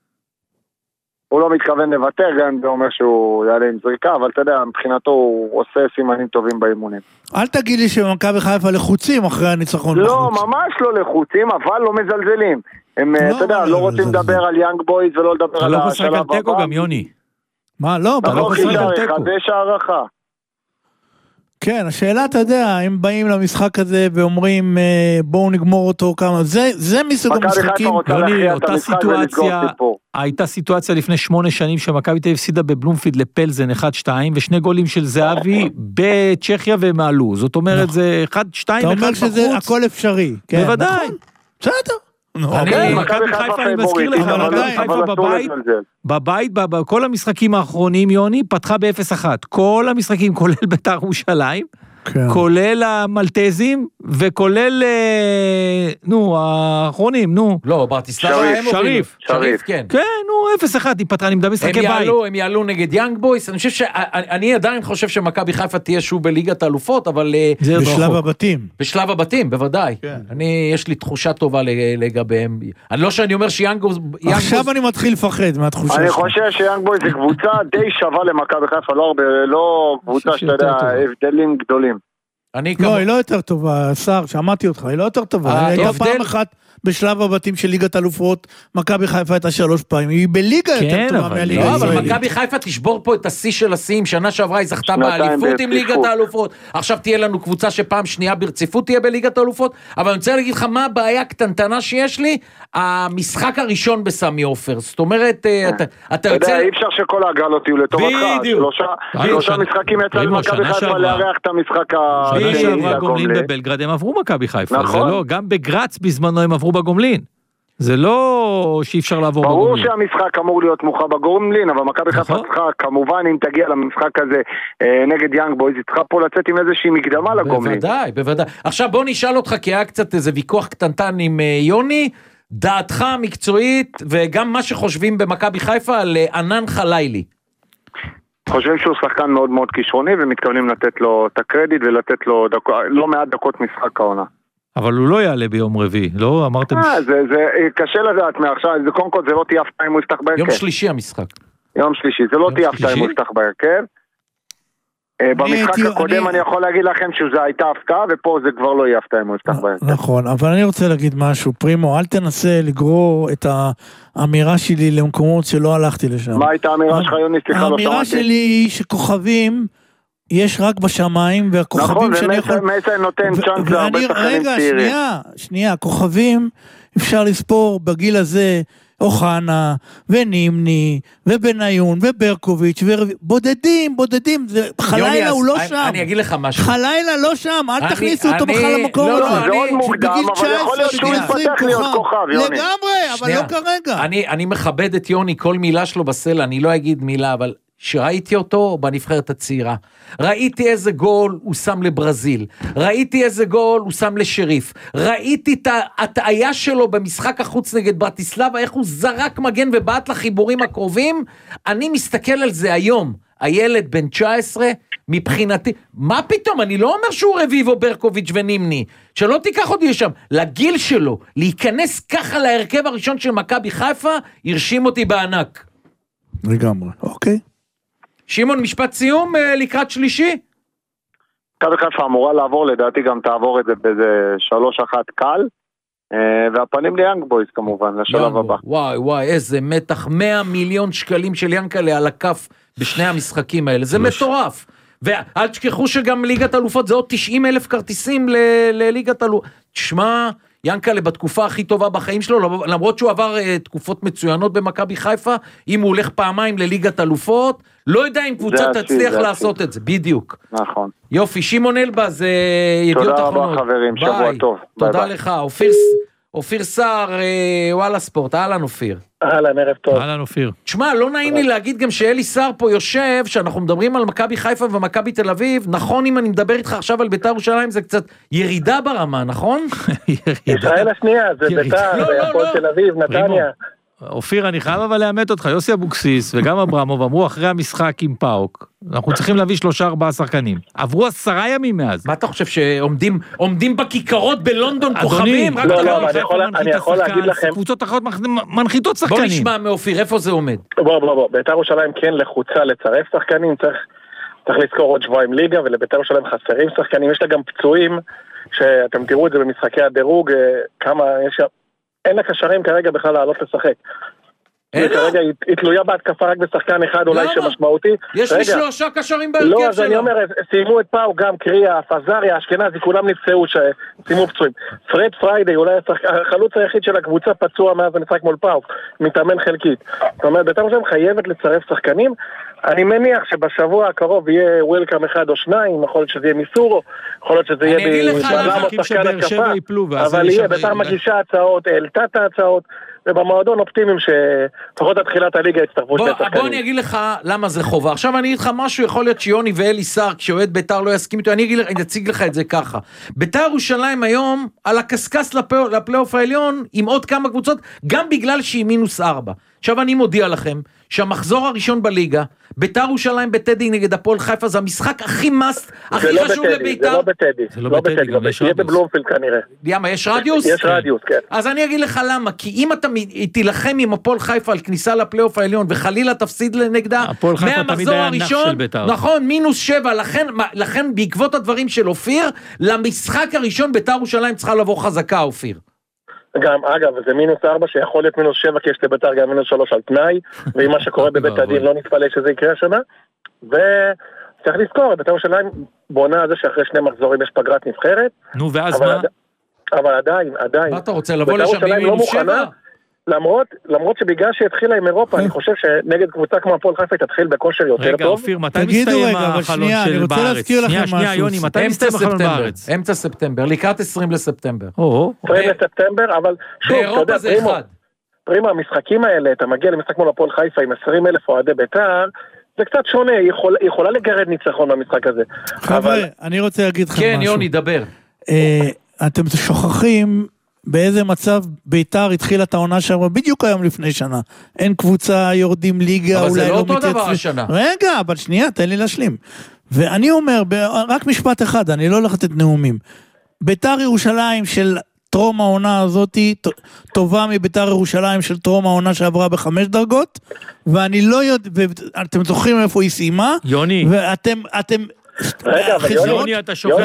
S5: הוא לא מתכוון לוותר, גם זה אומר שהוא יעלה עם זריקה, אבל אתה יודע, מבחינתו הוא עושה סימנים טובים באימונים.
S4: אל תגיד לי שמכבי חיפה לחוצים אחרי הניצחון.
S5: לא, ממש לא לחוצים, אבל לא מזלזלים. הם, אתה יודע, לא רוצים לדבר על יאנג בויז ולא לדבר על השלב הבא.
S3: אתה לא חושב על טקו גם, יוני.
S4: מה, לא,
S5: אתה לא חושב על טקו. יש הערכה.
S4: כן, השאלה, אתה יודע, הם באים למשחק הזה ואומרים, בואו נגמור אותו כמה, זה, זה מסוג המשחקים.
S3: יוני, אותה סיטואציה, הייתה סיטואציה לפני שמונה שנים שמכבי תל אביב הפסידה בבלומפילד לפלזן אחד שתיים, ושני גולים של זהבי בצ'כיה והם עלו, זאת אומרת זה אחד שתיים אחד בחוץ.
S4: אתה אומר שזה הכל אפשרי.
S3: בוודאי.
S4: בסדר.
S3: מכבי חיפה, אני מזכיר לך, מכבי חיפה בבית, בבית, בכל המשחקים האחרונים, יוני, פתחה ב-אפס אחת. כל המשחקים, כולל בית"ר ירושלים, כולל המלטזים, וכולל, נו, האחרונים, נו.
S2: לא, ברטיסלבה הם הובילו.
S7: שריף,
S2: כן.
S3: כן, נו, אפס אחד, היא פתרה, אני מדבר משחקי בית.
S2: הם יעלו, הם יעלו נגד יאנג בויס, אני חושב ש... אני עדיין חושב שמכבי חיפה תהיה שוב בליגת האלופות, אבל...
S4: בשלב הבתים.
S2: בשלב הבתים, בוודאי. אני, יש לי תחושה טובה לגביהם. אני לא שאני אומר שיאנג בויס...
S4: עכשיו אני מתחיל לפחד מהתחושה.
S8: אני חושב שיאנג בויס זה קבוצה די שווה למכבי חיפה, לא הרבה, לא קבוצה שאתה יודע, הבדלים גדולים.
S4: לא, היא לא יותר טובה, שר, שמעתי אותך, היא לא יותר טובה. היא הייתה פעם אחת בשלב הבתים של ליגת אלופות, מכבי חיפה הייתה שלוש פעמים, היא בליגה יותר טובה מהליגה הישראלית.
S2: אבל מכבי חיפה תשבור פה את השיא של השיאים, שנה שעברה היא זכתה באליפות עם ליגת האלופות, עכשיו תהיה לנו קבוצה שפעם שנייה ברציפות תהיה בליגת האלופות, אבל אני רוצה להגיד לך מה הבעיה הקטנטנה שיש לי, המשחק הראשון בסמי עופר, זאת אומרת, אתה יוצא...
S8: אי אפשר שכל ההגרלות יהיו לטובתך, שלושה משחקים יצא למכבי חיפה לארח את המשחק
S3: שנה שעברה גומלין בבלגרד, הם עברו מכבי חיפה, זה לא, גם בגרץ בזמנו הם עברו בגומלין. זה לא שאי אפשר לעבור
S8: ברור
S3: בגומלין.
S8: ברור שהמשחק אמור להיות מוכר בגומלין, אבל מכבי חיפה צריכה, כמובן אם תגיע למשחק הזה אה, נגד יאנג בויז, היא צריכה פה לצאת עם איזושהי מקדמה לגומלין.
S2: בוודאי, בוודאי. עכשיו בוא נשאל אותך, כי היה קצת איזה ויכוח קטנטן עם אה, יוני, דעתך המקצועית, וגם מה שחושבים במכבי חיפה על אה, ענן חלילי.
S8: חושבים שהוא שחקן מאוד מאוד כישרוני, ומתכוונים לתת לו את הקרדיט, ולתת לו דקו, לא מעט דקות משחק העונה.
S3: אבל הוא לא יעלה ביום רביעי, לא אמרתם...
S8: אה, זה, זה קשה לדעת מעכשיו, זה קודם כל זה לא תהיה הפתעה אם הוא יפתח בהרכב.
S2: יום שלישי המשחק.
S8: יום שלישי, זה לא תהיה הפתעה אם הוא יפתח בהרכב. במשחק הקודם אני יכול להגיד לכם שזה הייתה הפתעה, ופה זה כבר לא יהיה הפתעה אם הוא יפתח בהרכב.
S4: נכון, אבל אני רוצה להגיד משהו, פרימו, אל תנסה לגרור את האמירה שלי למקומות שלא הלכתי לשם.
S8: מה הייתה האמירה שלך, יוני?
S4: האמירה שלי היא שכוכבים... יש רק בשמיים, והכוכבים
S8: נכון,
S4: שאני יכול...
S8: נכון, ומסע נותן צ'אנס להרבה שחקנים צעירים.
S4: רגע, שנייה, שנייה, כוכבים אפשר לספור בגיל הזה, אוחנה, ונימני, ובניון, וברקוביץ', ובודדים, בודדים, חלילה הוא לא שם.
S2: אני אגיד לך משהו.
S4: חלילה לא שם, אל תכניסו אותו בכלל למקום הזה.
S8: זה עוד מוקדם, אבל יכול להיות שהוא יתפתח להיות כוכב, יוני.
S4: לגמרי, אבל לא כרגע.
S2: אני מכבד את יוני, כל מילה שלו בסלע, אני לא אגיד מילה, אבל... שראיתי אותו בנבחרת הצעירה, ראיתי איזה גול הוא שם לברזיל, ראיתי איזה גול הוא שם לשריף, ראיתי את ההטעיה שלו במשחק החוץ נגד ברטיסלבה, איך הוא זרק מגן ובעט לחיבורים הקרובים, אני מסתכל על זה היום, הילד בן תשע עשרה, מבחינתי, מה פתאום, אני לא אומר שהוא רביבו ברקוביץ' ונימני, שלא תיקח אותי לשם, לגיל שלו, להיכנס ככה להרכב הראשון של מכבי חיפה, הרשים אותי בענק.
S4: לגמרי, אוקיי.
S2: שמעון, משפט סיום לקראת שלישי?
S8: מכבי חיפה אמורה לעבור, לדעתי גם תעבור את זה באיזה שלוש אחת קל, והפנים ליאנג בויז כמובן, לשלב הבא.
S2: וואי וואי, איזה מתח, מאה מיליון שקלים של ינקלה על הכף בשני המשחקים האלה, זה מטורף. ואל תשכחו שגם ליגת אלופות, זה עוד תשעים אלף כרטיסים לליגת אלופות. תשמע... ינקלה בתקופה הכי טובה בחיים שלו, למרות שהוא עבר uh, תקופות מצוינות במכבי חיפה, אם הוא הולך פעמיים לליגת אלופות, לא יודע אם קבוצה תצליח זה לעשות זה. את זה, בדיוק.
S8: נכון.
S2: יופי, שמעון אלבז, uh, ידיעות אחרונות.
S8: תודה רבה חברים, ביי. שבוע טוב.
S2: תודה
S8: ביי
S2: לך, אופיר, אופיר סער, uh, וואלה ספורט, אהלן אופיר.
S7: אהלן, ערב טוב.
S3: אהלן אופיר.
S2: תשמע, לא נעים לי להגיד גם שאלי סער פה יושב, שאנחנו מדברים על מכבי חיפה ומכבי תל אביב, נכון אם אני מדבר איתך עכשיו על בית"ר ירושלים, זה קצת ירידה ברמה, נכון?
S7: ישראל השנייה, זה בית"ר, והפועל תל אביב, נתניה.
S3: אופיר, אני חייב אבל לאמת אותך, יוסי אבוקסיס וגם אברמוב אמרו אחרי המשחק עם פאוק, אנחנו צריכים להביא שלושה ארבעה שחקנים. עברו עשרה ימים מאז.
S2: מה אתה חושב שעומדים עומדים בכיכרות בלונדון כוכבים?
S7: לא, לא, אני יכול להגיד לכם...
S3: קבוצות אחרות מנחיתות שחקנים.
S2: בוא נשמע מאופיר, איפה זה עומד?
S7: בוא, בוא, בוא, בית"ר ירושלים כן לחוצה לצרף שחקנים, צריך צריך לזכור עוד שבועיים ליגה, ולבית"ר ירושלים חסרים שחקנים, יש לה גם פצועים, שאתם תראו את זה במשחקי הדירוג, כמה יש... אין לה קשרים כרגע בכלל לעלות לשחק. כרגע היא תלויה בהתקפה רק בשחקן אחד אולי שמשמעותי.
S2: יש לי שלושה קשרים בהרכב שלו.
S7: לא, אז אני אומר, סיימו את פאו, גם קריה, פזריה, אשכנזי, כולם נפצעו שסיימו פצועים. פרד פריידי, אולי החלוץ היחיד של הקבוצה פצוע מאז המשחק מול פאו, מתאמן חלקית. זאת אומרת, בית"ר ירושלים חייבת לצרף שחקנים. אני מניח שבשבוע הקרוב יהיה וולקאם אחד או שניים, יכול להיות שזה יהיה מיסורו, יכול להיות שזה יהיה
S3: בשלם או שחקן התקפה,
S7: אבל יהיה, בית"ר מגישה הצעות, העלתה את ההצעות,
S9: ובמועדון אופטימיים שפחות עד תחילת הליגה יצטרפו שני שחקנים.
S2: בוא אני אגיד לך למה זה חובה. עכשיו אני אגיד לך משהו, יכול להיות שיוני ואלי סאר, כשאוהד ביתר לא יסכים איתו, אני אציג לך את זה ככה. ביתר ירושלים היום על הקסקס לפלייאוף העליון, עם עוד כמה קבוצות, גם בגלל שהיא מינוס ארבע. עכשיו אני מודיע לכם, שהמחזור הראשון בליגה, ביתר ירושלים בטדי נגד הפועל חיפה, זה המשחק הכי מסט, הכי חשוב לביתר.
S9: זה לא בטדי, זה לא בטדי, זה יהיה בבלומפילד כנראה.
S2: למה, יש רדיוס?
S9: יש רדיוס, כן.
S2: אז אני אגיד לך למה, כי אם אתה תילחם עם הפועל חיפה על כניסה לפלייאוף העליון, וחלילה תפסיד לנגדה, מהמחזור הראשון, נכון, מינוס שבע, לכן בעקבות הדברים של אופיר, למשחק הראשון ביתר ירושלים צריכה לבוא חזקה, אופיר.
S9: גם, אגב, זה מינוס ארבע שיכול להיות מינוס שבע, כי יש לביתר גם מינוס שלוש על תנאי, ועם מה שקורה בבית הדין לא נתפלא שזה יקרה השנה, וצריך לזכור, ביתר ירושלים בונה על זה שאחרי שני מחזורים יש פגרת נבחרת.
S3: נו, ואז מה?
S9: אבל עדיין, עדיין.
S2: מה אתה רוצה, לבוא לשם עם מינוס שבע?
S9: למרות, למרות שבגלל שהתחילה עם אירופה, אני חושב שנגד קבוצה כמו הפועל חיפה תתחיל בכושר יותר טוב.
S3: רגע, אופיר, מתי מסתיים החלון של בארץ? שנייה, שנייה, יוני, מתי מסתיים החלון בארץ?
S2: אמצע ספטמבר, לקראת עשרים לספטמבר.
S9: עשרים לספטמבר, אבל שוב, אתה יודע, פרימה, המשחקים האלה, אתה מגיע למשחק מול הפועל חיפה עם עשרים אלף אוהדי ביתר, זה קצת שונה, היא יכולה לגרד ניצחון במשחק הזה.
S4: חבר'ה, אני רוצה להגיד לכם משהו.
S2: כן, יוני, דבר.
S4: אתם שוכחים באיזה מצב ביתר התחילה את העונה שעברה, בדיוק היום לפני שנה. אין קבוצה, יורדים ליגה,
S2: אבל זה לא
S4: לא
S2: אותו
S4: מתייצב...
S2: דבר השנה.
S4: רגע, אבל שנייה, תן לי להשלים. ואני אומר, רק משפט אחד, אני לא הולך לתת נאומים. ביתר ירושלים של טרום העונה הזאת, טובה מביתר ירושלים של טרום העונה שעברה בחמש דרגות, ואני לא יודע, ואתם זוכרים איפה היא סיימה?
S3: יוני.
S4: ואתם, אתם...
S9: רגע, אבל
S3: יוני, אתה שופר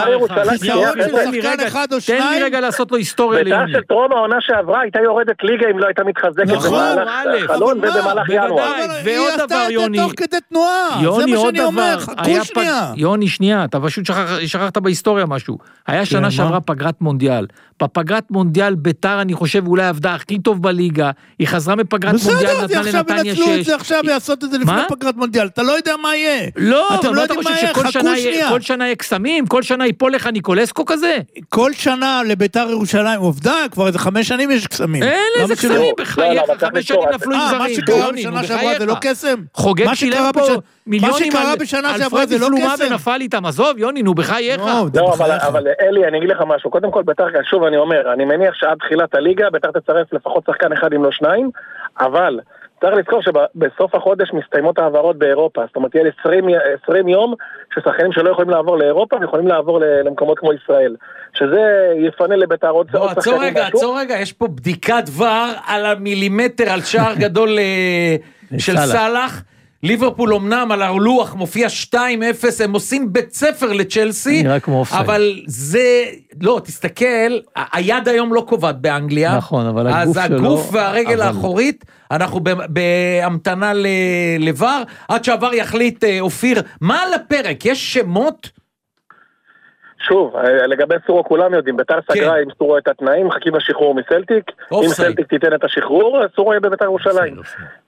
S3: תן לי רגע לעשות לו היסטוריה
S9: ביתר של טרום העונה שעברה הייתה יורדת ליגה אם לא הייתה מתחזקת במהלך חלון ובמהלך ינואר.
S3: ועוד דבר, יוני,
S4: תוך כדי תנועה, זה מה שאני אומר, חכו שנייה.
S3: יוני, שנייה, אתה פשוט שכחת בהיסטוריה משהו. היה שנה שעברה פגרת מונדיאל. בפגרת מונדיאל ביתר, אני חושב, אולי עבדה הכי טוב בליגה, היא חזרה מפגרת מונדיאל, נתנה לנתניה שש.
S4: בסדר, עכשיו עכשיו יעשות את זה לפני פגרת מונדיאל, אתה לא יודע מה יהיה.
S3: לא, אתם לא יודעים מה יהיה, כל שנה יהיה קסמים, כל שנה ייפול לך ניקולסקו כזה.
S4: כל שנה לביתר ירושלים עובדה, כבר איזה חמש שנים יש קסמים.
S3: אין איזה קסמים, בחייך, חמש שנים נפלו עם זרים.
S4: מה שקרה בשנה שעברה זה לא קסם?
S3: חוגג שילם פה מיליונים
S4: על פרדי
S3: פלומה ונפל איתם, עזוב יוני, נו בחייך.
S9: לא, אבל אלי, אני אגיד לך משהו, קודם כל ביתר, שוב אני אומר, אני מניח שעד תחילת הליגה ביתר תצרף לפחות שחקן אחד אם לא שניים, אבל צריך לזכור שבסוף החודש מסתיימות העברות באירופה, זאת אומרת, יהיה עשרים יום ששחקנים שלא יכולים לעבור לאירופה ויכולים לעבור למקומות כמו ישראל, שזה יפנה לביתר עוד שחקנים.
S2: עצור רגע, עצור רגע, יש פה בדיקת דבר על המילימטר, על שער גדול של סלח, ליברפול אמנם על הלוח מופיע שתיים אפס, הם עושים בית ספר לצ'לסי, אבל זה, לא, תסתכל, היד היום לא קובעת באנגליה,
S3: נכון, אבל הגוף שלו,
S2: אז הגוף והרגל האחורית, אנחנו בהמתנה לבר, עד שעבר יחליט אופיר, מה על הפרק? יש שמות?
S9: שוב, לגבי סורו כולם יודעים, ביתר סגרה עם סורו את התנאים, מחכים לשחרור מסלטיק, אם סלטיק תיתן את השחרור, סורו יהיה בביתר ירושלים.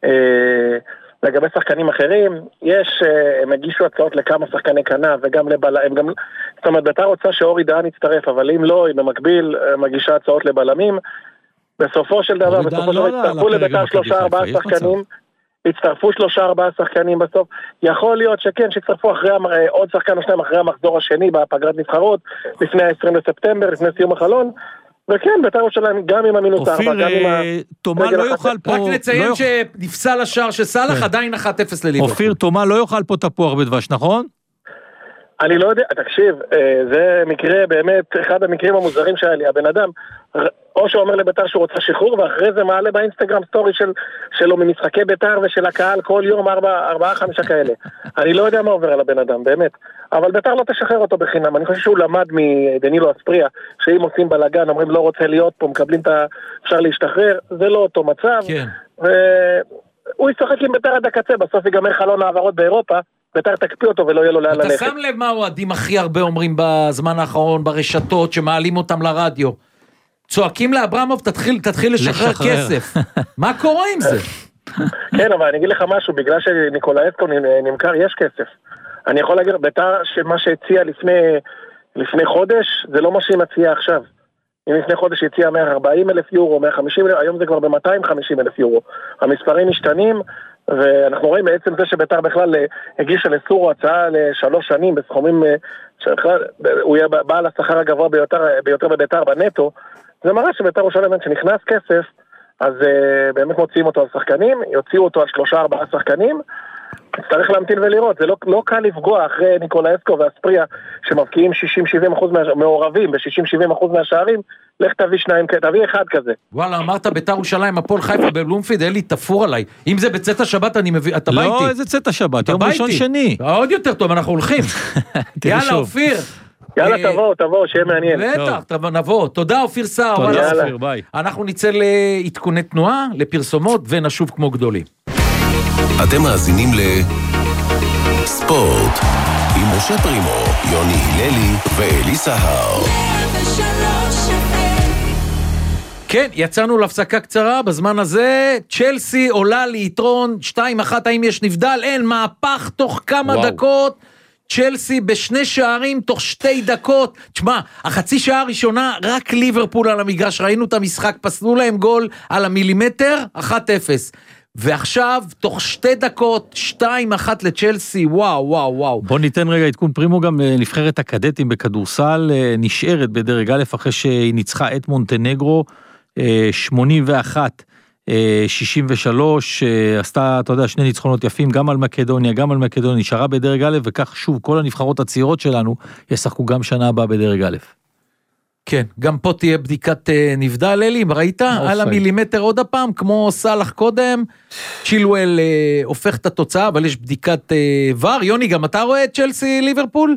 S9: לגבי שחקנים אחרים, יש, הם הגישו הצעות לכמה שחקני קנה וגם לבלמים, גם, זאת אומרת, ביתר רוצה שאורי דהן יצטרף, אבל אם לא, היא במקביל מגישה הצעות לבלמים, בסופו של דבר, בסופו של דבר, הצטרפו לביתר שלושה ארבעה שחקנים, הצטרפו שלושה ארבעה שחקנים בסוף, יכול להיות שכן, שהצטרפו אחרי, עוד שחקן או שניים אחרי המחזור השני, בפגרת נבחרות, לפני ה-עשרים לספטמבר, לפני סיום החלון, וכן, ביתר ירושלים, גם עם המינוס ארבע, גם עם ה...
S3: אופיר, תומה לא יוכל פה...
S2: רק נציין שנפסל השער של סלח, עדיין אחת אפס לליברפול.
S3: אופיר, תומה לא יוכל פה תפוח בדבש, נכון?
S9: אני לא יודע, תקשיב, זה מקרה באמת, אחד המקרים המוזרים שהיה לי, הבן אדם, או שאומר לביתר שהוא רוצה שחרור, ואחרי זה מעלה באינסטגרם סטורי של, שלו ממשחקי ביתר ושל הקהל כל יום, ארבע, ארבעה, חמישה כאלה. אני לא יודע מה עובר על הבן אדם, באמת. אבל ביתר לא תשחרר אותו בחינם. אני חושב שהוא למד מדנילו אספריה, שאם עושים בלגן, אומרים לא רוצה להיות פה, מקבלים את ה... אפשר להשתחרר, זה לא אותו מצב.
S2: כן.
S9: והוא ישחק עם ביתר עד הקצה, בסוף ייגמר חלון העברות באירופה, ביתר תקפיא אותו ולא יהיה לו לאן ללכת.
S2: אתה שם לב מה האוהדים הכי הרבה אומרים בזמן האחרון, ברשתות, שמעלים אותם לרדיו? צועקים לאברמוב, תתחיל, תתחיל לשחרר כסף. מה קורה עם זה?
S9: כן, אבל אני אגיד לך משהו, בגלל שניקולאסקו נמכר, יש כסף. אני יכול להגיד, ביתר שמה שהציע לפני, לפני חודש, זה לא מה שהיא מציעה עכשיו. אם לפני חודש הציע מאה וארבעים אלף יורו, מאה וחמישים אלף, היום זה כבר ב-מאתיים וחמישים אלף יורו. המספרים משתנים, ואנחנו רואים בעצם זה שביתר בכלל הגישה לסורו הצעה לשלוש שנים בסכומים שבכלל הוא יהיה בעל השכר הגבוה ביותר, ביותר בביתר בנטו. זה מראה שביתר ירושלים שנכנס כסף, אז uh, באמת מוציאים אותו על שחקנים, יוציאו אותו על שלושה ארבעה שחקנים, צריך להמתין ולראות, זה לא, לא קל לפגוע אחרי ניקולאסקו ואספריה שמבקיעים שישים שבעים אחוז מה, מעורבים ב-שישים שבעים אחוז מהשערים, לך תביא שניים, תביא אחד כזה.
S2: וואלה, אמרת ביתר ירושלים, הפועל חיפה בבלומפיד, אלי תפור עליי, אם זה בצאת השבת אני מביא, אתה בא איתי.
S3: לא, איזה צאת השבת, יום ראשון שני.
S2: עוד יותר טוב, אנחנו הולכים. יאללה, אופיר.
S9: יאללה, תבוא, תבוא, שיהיה מעניין.
S2: בטח, נבוא. תודה, אופיר סער.
S3: תודה, אופיר, ביי.
S2: אנחנו נצא לעדכוני תנועה, לפרסומות, ונשוב כמו גדולים.
S1: אתם מאזינים לספורט, עם משה פרימו, יוני הללי ואלי סהר.
S2: כן, יצאנו להפסקה קצרה, בזמן הזה צ'לסי עולה ליתרון, שתיים אחת, האם יש נבדל? אין, מהפך תוך כמה וואו. דקות, צ'לסי בשני שערים תוך שתי דקות. תשמע, החצי שעה הראשונה רק ליברפול על המגרש, ראינו את המשחק, פסלו להם גול על המילימטר, אחת אפס. ועכשיו, תוך שתי דקות, שתיים אחת לצ'לסי, וואו, וואו, וואו.
S3: בוא ניתן רגע עדכון פרימו גם לנבחרת הקדטים בכדורסל, נשארת בדרג א' אחרי שהיא ניצחה את מונטנגרו, שמונים ואחת שישים ושלוש, עשתה, אתה יודע, שני ניצחונות יפים, גם על מקדוניה, גם על מקדוניה, נשארה בדרג א', וכך שוב, כל הנבחרות הצעירות שלנו, ישחקו גם שנה הבאה בדרג א'.
S2: כן, גם פה תהיה בדיקת נבדל, אלי, ראית? על המילימטר עוד הפעם, כמו סלח קודם, צ'ילואל אה, הופך את התוצאה, אבל יש בדיקת אה, ור. יוני, גם אתה רואה את צ'לסי ליברפול?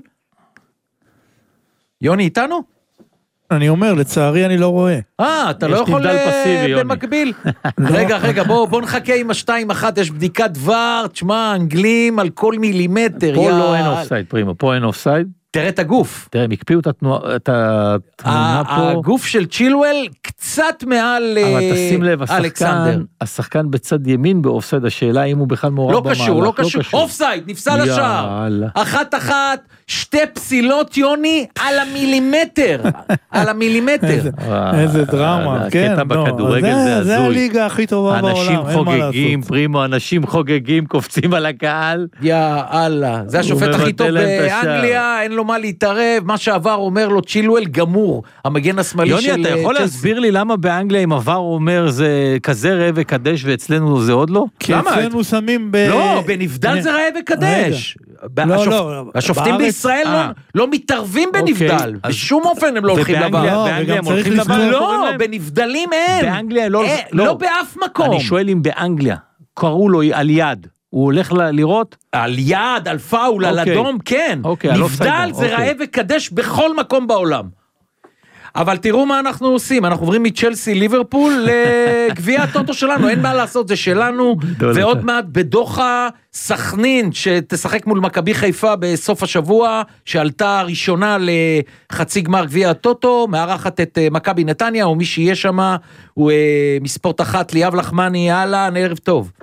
S2: יוני, איתנו?
S4: אני אומר, לצערי אני לא רואה.
S2: אה, אתה לא יכול במקביל. רגע, רגע, בוא, בוא נחכה עם השתיים אחת, יש בדיקת ור, תשמע, אנגלים על כל מילימטר.
S3: פה לא אין אופסייד, פרימו, פה אין אופסייד.
S2: תראה את הגוף.
S3: תראה, הם הקפיאו את התמונה פה.
S2: הגוף של צ'ילואל קצת מעל אלכסנדר.
S3: אבל תשים לב, השחקן, השחקן בצד ימין באופסייד, השאלה אם הוא בכלל מעורב במהלך.
S2: לא קשור, לא קשור. אופסייד, נפסל השער. אחת אחת, שתי פסילות יוני על המילימטר. על המילימטר.
S4: איזה דרמה, כן.
S3: קטע בכדורגל זה הזוי.
S4: זה הליגה הכי טובה בעולם.
S3: אנשים חוגגים, פרימו, אנשים חוגגים, קופצים על הקהל.
S2: יא אללה. זה השופט הכי טוב באנגליה, אין לו מה להתערב, מה שעבר אומר לו צ'ילואל גמור, המגן השמאלי של צ'לסי.
S3: יוני, אתה יכול להסביר לי למה באנגליה אם עבר אומר זה כזה ראה וקדש ואצלנו זה עוד לא?
S4: כי אצלנו שמים ב...
S2: לא, בנבדל זה ראה וקדש. השופטים בישראל לא מתערבים בנבדל, בשום אופן הם לא הולכים לבא.
S3: באנגליה הם הולכים לבא?
S2: לא, בנבדלים אין.
S3: באנגליה לא...
S2: לא באף מקום.
S3: אני שואל אם באנגליה קראו לו על יד. הוא הולך לראות?
S2: על יד, על פאול, על אדום, כן. נבדל זה ראה וקדש בכל מקום בעולם. אבל תראו מה אנחנו עושים, אנחנו עוברים מצ'לסי ליברפול לגביע הטוטו שלנו, אין מה לעשות, זה שלנו, ועוד מעט בדוחה סכנין, שתשחק מול מכבי חיפה בסוף השבוע, שעלתה ראשונה לחצי גמר גביע הטוטו, מארחת את מכבי נתניה, או מי שיהיה שם, הוא מספורט אחת, ליאב לחמני, אהלן, ערב טוב.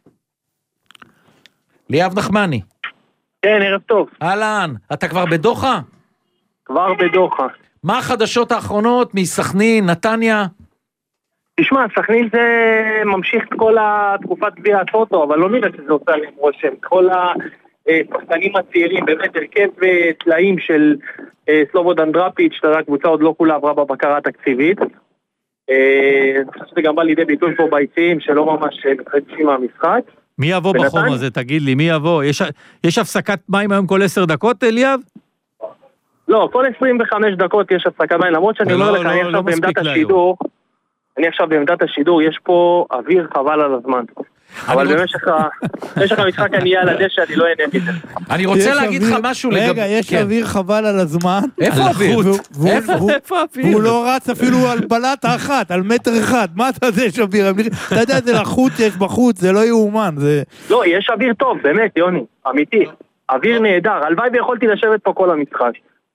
S2: ליאב נחמני.
S10: כן, ערב טוב.
S2: אהלן, אתה כבר בדוחה?
S10: כבר בדוחה.
S2: מה החדשות האחרונות מסכנין, נתניה?
S10: תשמע, סכנין זה ממשיך כל התקופת גביע הטוטו, אבל לא נראה שזה עושה להם רושם. כל השחקנים הצעירים, באמת הרכב תלאים של סלובודן דראפיץ', הקבוצה עוד לא כולה עברה בבקרה התקציבית. אני חושב שזה גם בא לידי ביטוי פה ביציעים, שלא ממש מתחדשים מהמשחק.
S3: מי יבוא בחום הזה, תגיד לי, מי יבוא? יש, יש הפסקת מים היום כל עשר דקות, אליאב?
S10: לא, כל עשרים וחמש דקות יש הפסקת מים, למרות שאני אומר לך, אני עכשיו בעמדת השידור, אני עכשיו בעמדת השידור, יש פה אוויר חבל על הזמן. אבל במשך המשחק אני אהיה על הדשא, אני לא אענה מזה.
S2: אני רוצה להגיד לך משהו לגבי...
S4: רגע, יש אוויר חבל על הזמן.
S2: איפה אוויר?
S4: איפה אוויר? והוא לא רץ אפילו על בלטה אחת, על מטר אחד. מה אתה יודע, יש אוויר? אתה יודע, זה לחוץ, יש בחוץ, זה לא יאומן.
S10: לא, יש אוויר טוב, באמת, יוני, אמיתי. אוויר נהדר, הלוואי ויכולתי לשבת פה כל המשחק.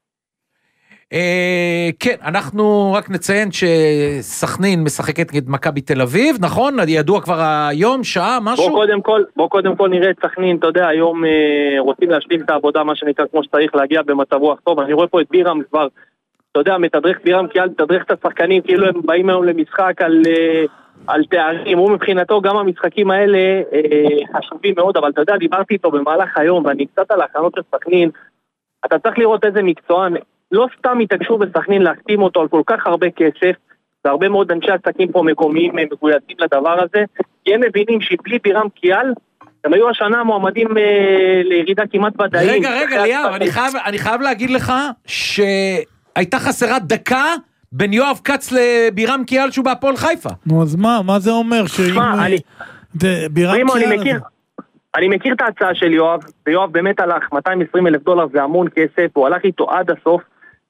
S2: כן, אנחנו רק נציין שסכנין משחקת נגד מכבי תל אביב, נכון? ידוע כבר היום, שעה, משהו?
S10: בוא קודם כל, בוא קודם כל נראה את סכנין, אתה יודע, היום רוצים להשלים את העבודה, מה שנקרא, כמו שצריך להגיע במצב רוח טוב. אני רואה פה את בירם כבר אתה יודע, מתדרך בירם קיאל, מתדרך את השחקנים, כאילו הם באים היום למשחק על, על תארים, הוא מבחינתו גם המשחקים האלה חשובים מאוד, אבל אתה יודע, דיברתי איתו במהלך היום, ואני קצת על ההכנות של סכנין, אתה צריך לראות איזה מקצוען, לא סתם התעקשו בסכנין להחתים אותו על כל כך הרבה כסף, והרבה מאוד אנשי עסקים פה מקומיים מגויסים לדבר הזה, כי הם מבינים שבלי בירם קיאל, הם היו השנה מועמדים אה, לירידה כמעט ודאית.
S2: רגע, רגע, ליאב, אני חייב, אני חייב להגיד לך שהייתה חסרה דקה בין יואב קץ לבירם קיאל שהוא בהפועל חיפה.
S4: נו, אז מה? מה זה אומר?
S10: מה, אני...
S4: בירם קיאל...
S10: אני מכיר, אני מכיר את ההצעה של יואב, ויואב באמת הלך, מאתיים ועשרים אלף דולר זה המון כסף, הוא הלך איתו עד הסוף,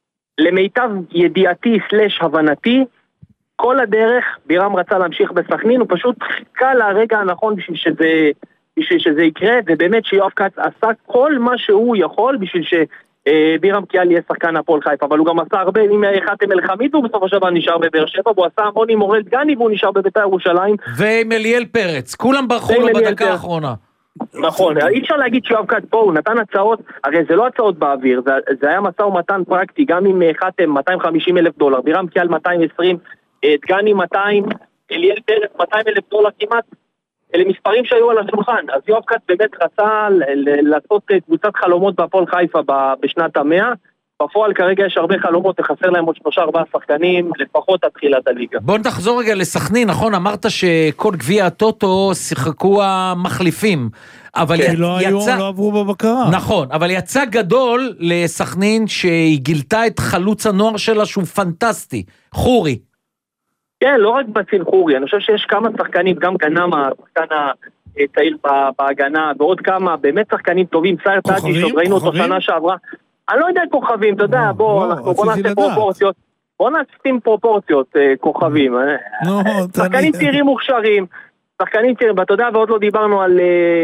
S10: למיטב ידיעתי סלש הבנתי, כל הדרך בירם רצה להמשיך בסכנין, הוא פשוט חיכה לרגע הנכון בשביל שזה... בשביל שזה יקרה, ובאמת שיואב קץ עשה כל מה שהוא יכול בשביל שבירם קיאל יהיה שחקן הפועל חיפה, אבל הוא גם עשה הרבה עם חתם אל חמיד, הוא בסופו של דבר נשאר בבאר שבע, והוא עשה המון עם אורל דגני, והוא נשאר בבית"ר ירושלים.
S2: ועם אליאל פרץ, כולם ברחו לו בדקה האחרונה.
S10: נכון, אי אפשר להגיד שיואב קץ פה, הוא נתן הצעות, הרי זה לא הצעות באוויר, זה, זה היה משא ומתן פרקטי, גם עם חתם מאתיים וחמישים אלף דולר, בירם קיאל מאתיים ועשרים, דגני מאתיים, אליאל פרץ מאתיים אלף דולר כמעט, אלה מספרים שהיו על השולחן, אז יואב קץ באמת רצה לעשות קבוצת חלומות בהפועל חיפה בשנת המאה, בפועל כרגע יש הרבה חלומות, תחסר להם עוד שלושה ארבעה שחקנים, לפחות עד תחילת הליגה.
S2: בוא נחזור רגע לסכנין, נכון? אמרת שכל גביע הטוטו שיחקו המחליפים, אבל
S4: כי לא היו, לא עברו בבקרה.
S2: נכון, אבל יצא גדול לסכנין שהיא גילתה את חלוץ הנוער שלה שהוא פנטסטי, חורי.
S10: כן, לא רק בציל חורי, אני חושב שיש כמה שחקנים, גם גנמה, שחקן הצעיר בהגנה, ועוד כמה, באמת שחקנים טובים, סייר טאג'י, שעוד ראינו אותו שנה שעברה. אני לא יודע כוכבים, אתה יודע, בוא נעשה פרופורציות, בוא נשים פרופורציות כוכבים. שחקנים צעירים מוכשרים, שחקנים צעירים, ואתה יודע, ועוד לא דיברנו על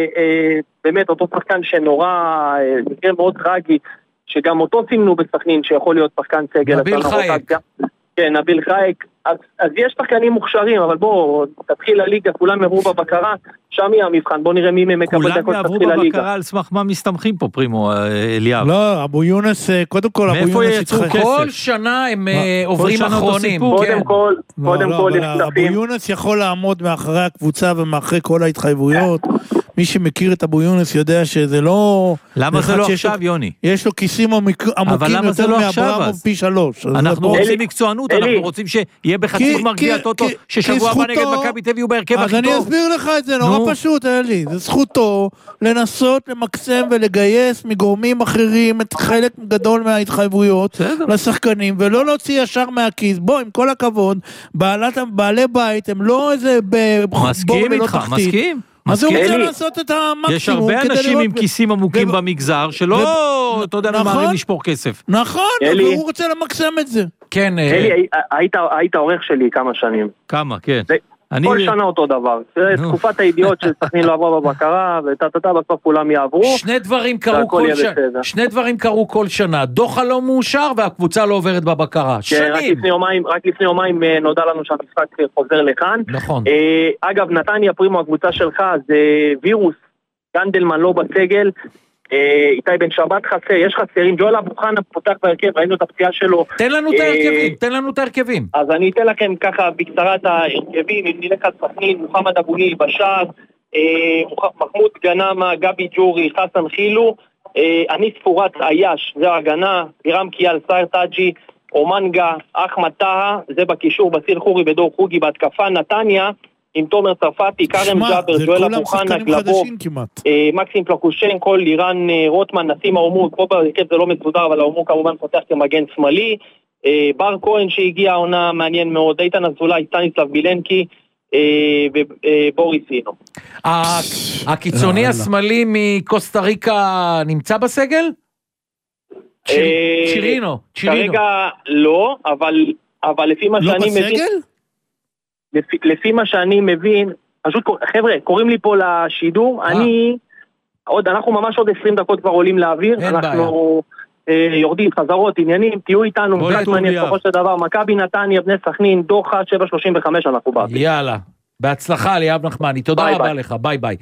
S10: באמת אותו שחקן שנורא, מקרה מאוד טרגי, שגם אותו סימנו בסכנין, שיכול להיות שחקן סגל.
S2: נביל חייק.
S10: כן, נביל חייק. אז, אז יש שחקנים מוכשרים, אבל בוא, תתחיל הליגה, כולם יעברו בבקרה, שם יהיה המבחן, בוא נראה מי מקבל דקות, תתחיל הליגה.
S3: כולם יעברו בבקרה, על סמך מה מסתמכים פה, פרימו, אליאב?
S4: לא, אבו יונס, קודם כל, אבו יונס יצחק.
S2: כל שנה הם עוברים אחרונים.
S10: קודם כל, קודם כל,
S4: אבו יונס יכול לעמוד מאחורי הקבוצה ומאחורי כל ההתחייבויות. מי שמכיר את אבו יונס יודע שזה לא...
S3: למה זה לא עכשיו, יוני?
S4: יש לו כיסים עמוקים יותר מאברהם פי שלוש.
S3: אנחנו רוצים מקצוענות, אנחנו רוצים שיהיה בחצי גמר גביע הטוטו, ששבוע הבא נגד מכבי תל אביב יהיו בהרכב הכי טוב.
S4: אז אני אסביר לך את זה, נורא פשוט, אלי. זה זכותו לנסות למקסם ולגייס מגורמים אחרים את חלק גדול מההתחייבויות לשחקנים, ולא להוציא ישר מהכיס. בוא, עם כל הכבוד, בעלי בית הם לא איזה בור ולא תחתית. אז הוא רוצה לעשות את המקסימום.
S3: יש הרבה אנשים עם כיסים עמוקים במגזר, שלא, אתה יודע, נמהרים לשפור כסף.
S4: נכון, והוא רוצה למקסם את זה.
S10: כן. אלי, היית עורך שלי כמה שנים.
S3: כמה, כן.
S10: כל שנה אותו דבר. תקופת הידיעות של סכנין לא עברה בבקרה, ותתה בסוף כולם יעברו.
S2: שני דברים קרו כל שנה. שני דברים קרו כל שנה. דוחה לא מאושר, והקבוצה לא עוברת בבקרה. שנים.
S10: רק לפני יומיים נודע לנו שהמשחק חוזר לכאן.
S2: נכון.
S10: אגב, נתניה פרימו, הקבוצה שלך, זה וירוס, גנדלמן לא בסגל, איתי בן שבת חסר, יש חסרים, ג'ואל אבו חנה פותח בהרכב, ראינו את הפציעה שלו.
S2: תן לנו את ההרכבים, תן לנו את ההרכבים.
S10: אז אני אתן לכם ככה בקצרה את ההרכבים, אם נלך על סכנין, מוחמד אבו ניל בשער, מחמוד גנמה, גבי ג'ורי, חסן חילו, אני ספורת אייש, זה ההגנה, בירם קיאל, סייר טאג'י, אומנגה, אחמד טאהא, זה בקישור, בסיל חורי בדור חוגי בהתקפה, נתניה, עם תומר צרפתי, קרם ג'אבר, ג'ואל אבו חנה, גלבוב, מקסים פלקושנקו, לירן רוטמן, נסים האומור, פה בהרכב זה לא מסודר, אבל האומור כמובן פותח כמגן שמאלי, בר כהן שהגיע העונה מעניין מאוד, איתן אזולאי, סטניסלב בילנקי, ובוריס אינו.
S2: הקיצוני השמאלי מקוסטה ריקה נמצא בסגל? צ'ירינו.
S10: כרגע לא, אבל לפי מה שאני מבין... לא בסגל? לפי מה שאני מבין, פשוט, חבר'ה, קוראים לי פה לשידור, אני, עוד, אנחנו ממש עוד עשרים דקות כבר עולים לאוויר, אנחנו יורדים חזרות, עניינים, תהיו איתנו, בסופו של דבר, מכבי נתניה, בני סכנין, דוחה, שבע שלושים וחמש, אנחנו באוויר.
S2: יאללה, בהצלחה ליאב נחמני, תודה רבה לך, ביי ביי.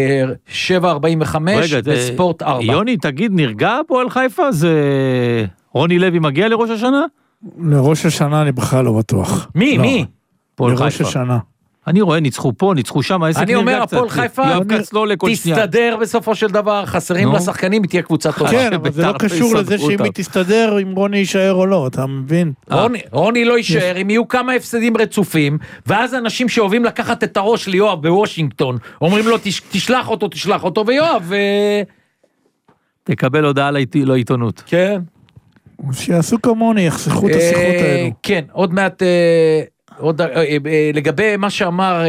S2: שבע ארבעים וחמש בספורט ארבע.
S3: יוני, תגיד, נרגע הפועל חיפה? זה רוני לוי מגיע לראש השנה?
S4: לראש השנה אני בכלל לא בטוח.
S2: מי, מי?
S4: לראש השנה.
S3: אני רואה, ניצחו פה, ניצחו שם,
S2: אני אומר, הפועל חיפה תסתדר בסופו של דבר, חסרים לשחקנים, היא תהיה קבוצה טובה.
S4: כן, אבל זה לא קשור לזה שאם היא תסתדר, אם רוני יישאר או לא, אתה מבין?
S2: רוני לא יישאר, אם יהיו כמה הפסדים רצופים, ואז אנשים שאוהבים לקחת את הראש ליואב בוושינגטון, אומרים לו, תשלח אותו, תשלח אותו, ויואב...
S3: תקבל הודעה לעיתונות.
S2: כן.
S4: שיעשו כמוני, יחסכו את השיחות האלו.
S2: כן, עוד מעט... עוד, לגבי מה שאמר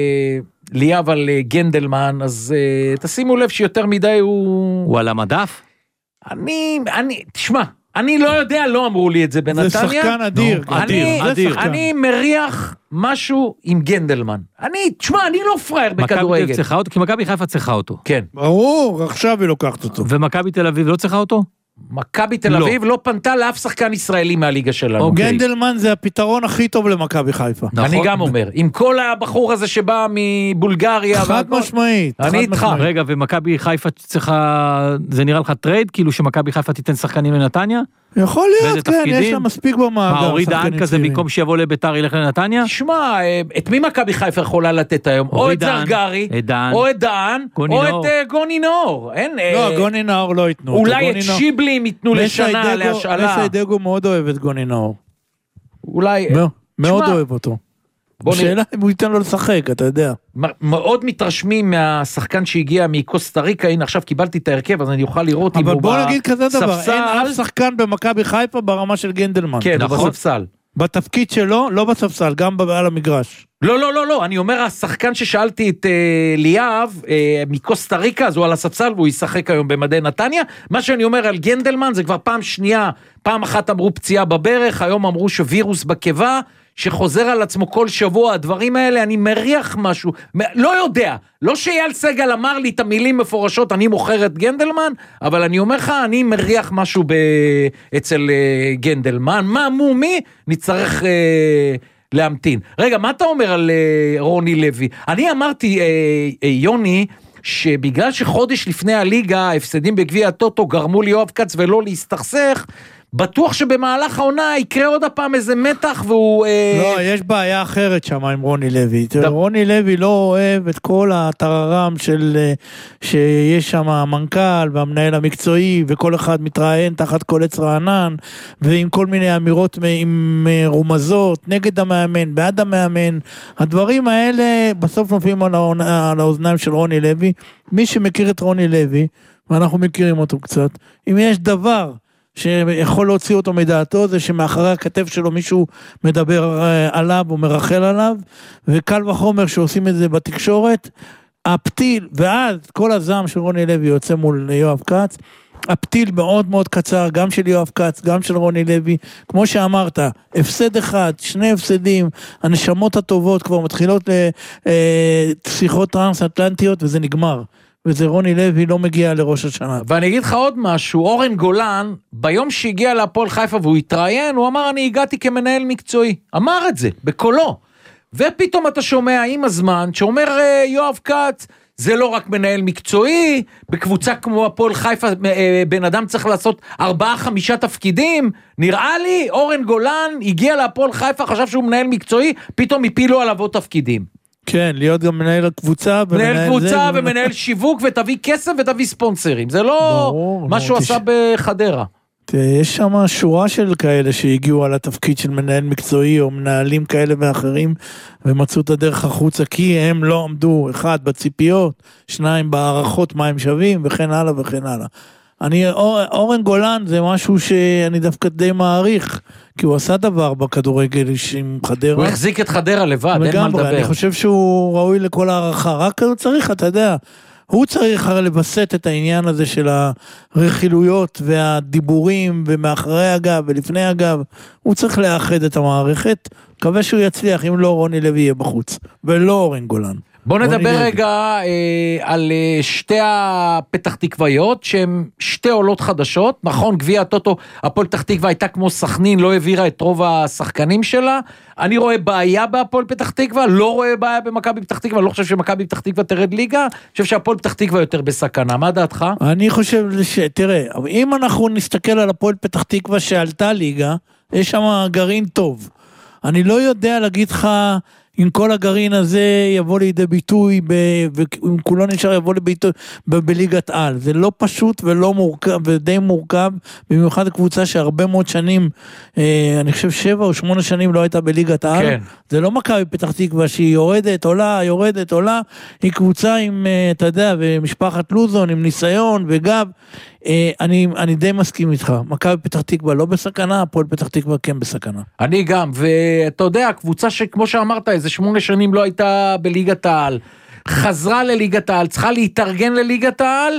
S2: ליאב על גנדלמן, אז תשימו לב שיותר מדי הוא...
S3: הוא על המדף?
S2: אני, אני, תשמע, אני לא יודע, לא אמרו לי את זה בנתניה.
S4: זה שחקן אדיר.
S2: אני, אדיר. אני מריח משהו עם גנדלמן. אני, תשמע, אני לא פרייר בכדורגל.
S3: צריכה אותו, כי מכבי חיפה צריכה אותו.
S2: כן.
S4: ברור, עכשיו היא לוקחת אותו.
S3: ומכבי תל אביב לא צריכה אותו?
S2: מכבי תל אביב לא פנתה לאף שחקן ישראלי מהליגה שלנו.
S4: גנדלמן זה הפתרון הכי טוב למכבי חיפה.
S2: אני גם אומר, עם כל הבחור הזה שבא מבולגריה.
S4: חד משמעית.
S2: אני איתך.
S3: רגע, ומכבי חיפה צריכה, זה נראה לך טרייד, כאילו שמכבי חיפה תיתן שחקנים לנתניה?
S4: יכול להיות, כן, יש לה מספיק במאגר.
S3: מה, הוריד דהן כזה, במקום שיבוא לביתר ילך לנתניה?
S2: תשמע, את מי מכבי חיפה יכולה לתת היום? או את זרגרי, או את דהן, או את גוני נאור.
S4: לא, גוני נאור לא ייתנו.
S2: אולי את שיבלים ייתנו לשנה, להשאלה.
S4: מסיידגו מאוד אוהב את גוני נאור.
S2: אולי...
S4: מאוד אוהב אותו. שאלה אם הוא ייתן לו לשחק, אתה יודע.
S2: מאוד מתרשמים מהשחקן שהגיע מקוסטה ריקה, הנה עכשיו קיבלתי את ההרכב, אז אני אוכל לראות אם הוא בספסל.
S4: אבל בוא נגיד כזה דבר, אין אף שחקן במכבי חיפה ברמה של גנדלמן.
S2: כן, הוא בספסל.
S4: בתפקיד שלו, לא בספסל, גם על המגרש.
S2: לא, לא, לא, לא, אני אומר, השחקן ששאלתי את ליאב, מקוסטה ריקה, אז הוא על הספסל, והוא ישחק היום במדי נתניה. מה שאני אומר על גנדלמן, זה כבר פעם שנייה, פעם אחת אמרו פציעה בברך, היום אמרו שווירוס בקיבה, שחוזר על עצמו כל שבוע, הדברים האלה, אני מריח משהו, לא יודע, לא שאייל סגל אמר לי את המילים מפורשות, אני מוכר את גנדלמן, אבל אני אומר לך, אני מריח משהו ב... אצל uh, גנדלמן, מה מומי? נצטרך uh, להמתין. רגע, מה אתה אומר על uh, רוני לוי? אני אמרתי, uh, uh, יוני, שבגלל שחודש לפני הליגה, ההפסדים בגביע הטוטו גרמו לי יואב קץ ולא להסתכסך, בטוח שבמהלך העונה יקרה עוד הפעם איזה מתח והוא...
S4: לא, יש בעיה אחרת שם עם רוני לוי. רוני לוי לא אוהב את כל הטררם של... שיש שם המנכ"ל והמנהל המקצועי, וכל אחד מתראיין תחת כל עץ רענן, ועם כל מיני אמירות עם רומזות, נגד המאמן, בעד המאמן. הדברים האלה בסוף נופלים על האוזניים של רוני לוי. מי שמכיר את רוני לוי, ואנחנו מכירים אותו קצת, אם יש דבר... שיכול להוציא אותו מדעתו, זה שמאחורי הכתף שלו מישהו מדבר עליו או מרחל עליו, וקל וחומר שעושים את זה בתקשורת, הפתיל, ואז כל הזעם של רוני לוי יוצא מול יואב קץ, הפתיל מאוד מאוד קצר, גם של יואב קץ, גם של רוני לוי, כמו שאמרת, הפסד אחד, שני הפסדים, הנשמות הטובות כבר מתחילות לשיחות טרנס-אטלנטיות, וזה נגמר. וזה רוני לוי לא מגיע לראש השנה.
S2: ואני אגיד לך עוד משהו, אורן גולן, ביום שהגיע להפועל חיפה והוא התראיין, הוא אמר, אני הגעתי כמנהל מקצועי. אמר את זה, בקולו. ופתאום אתה שומע עם הזמן, שאומר יואב קץ, זה לא רק מנהל מקצועי, בקבוצה כמו הפועל חיפה, בן אדם צריך לעשות ארבעה, חמישה תפקידים, נראה לי, אורן גולן הגיע להפועל חיפה, חשב שהוא מנהל מקצועי, פתאום הפילו עליו עוד תפקידים.
S4: כן, להיות גם מנהל הקבוצה,
S2: מנהל קבוצה ומנהל שיווק, ותביא כסף ותביא ספונסרים, זה לא מה שהוא עשה בחדרה.
S4: יש שם שורה של כאלה שהגיעו על התפקיד של מנהל מקצועי, או מנהלים כאלה ואחרים, ומצאו את הדרך החוצה, כי הם לא עמדו, אחד בציפיות, שניים בערכות מה הם שווים, וכן הלאה וכן הלאה. אני, אורן גולן זה משהו שאני דווקא די מעריך, כי הוא עשה דבר בכדורגל עם חדרה.
S2: הוא החזיק את חדרה לבד, אין מה לדבר.
S4: אני חושב שהוא ראוי לכל הערכה, רק הוא צריך, אתה יודע, הוא צריך לבסט את העניין הזה של הרכילויות והדיבורים ומאחרי הגב ולפני הגב, הוא צריך לאחד את המערכת, מקווה שהוא יצליח, אם לא רוני לוי יהיה בחוץ, ולא אורן גולן.
S2: בוא נדבר רגע אה, על אה, שתי הפתח תקוויות, שהן שתי עולות חדשות, נכון, גביע הטוטו, הפועל פתח תקווה הייתה כמו סכנין, לא העבירה את רוב השחקנים שלה, אני רואה בעיה בהפועל פתח תקווה, לא רואה בעיה במכבי פתח תקווה, לא חושב שמכבי פתח תקווה תרד ליגה, אני חושב שהפועל פתח תקווה יותר בסכנה, מה דעתך?
S4: אני חושב ש... תראה, אם אנחנו נסתכל על הפועל פתח תקווה שעלתה ליגה, יש שם גרעין טוב, אני לא יודע להגיד לך, אם כל הגרעין הזה יבוא לידי ביטוי, ואם כולו נשאר יבוא לביטוי בליגת על, זה לא פשוט ולא מורכב, ודי מורכב, במיוחד קבוצה שהרבה מאוד שנים, אני חושב שבע או שמונה שנים לא הייתה בליגת על, כן. זה לא מכבי פתח תקווה שהיא יורדת, עולה, יורדת, עולה, היא קבוצה עם, אתה יודע, ומשפחת לוזון, עם ניסיון וגב, אני, אני די מסכים איתך, מכבי פתח תקווה לא בסכנה, הפועל פתח תקווה כן בסכנה.
S2: אני גם, ואתה יודע, קבוצה שכמו שאמרת, איזה שמונה שנים לא הייתה בליגת העל, חזרה לליגת העל, צריכה להתארגן לליגת העל,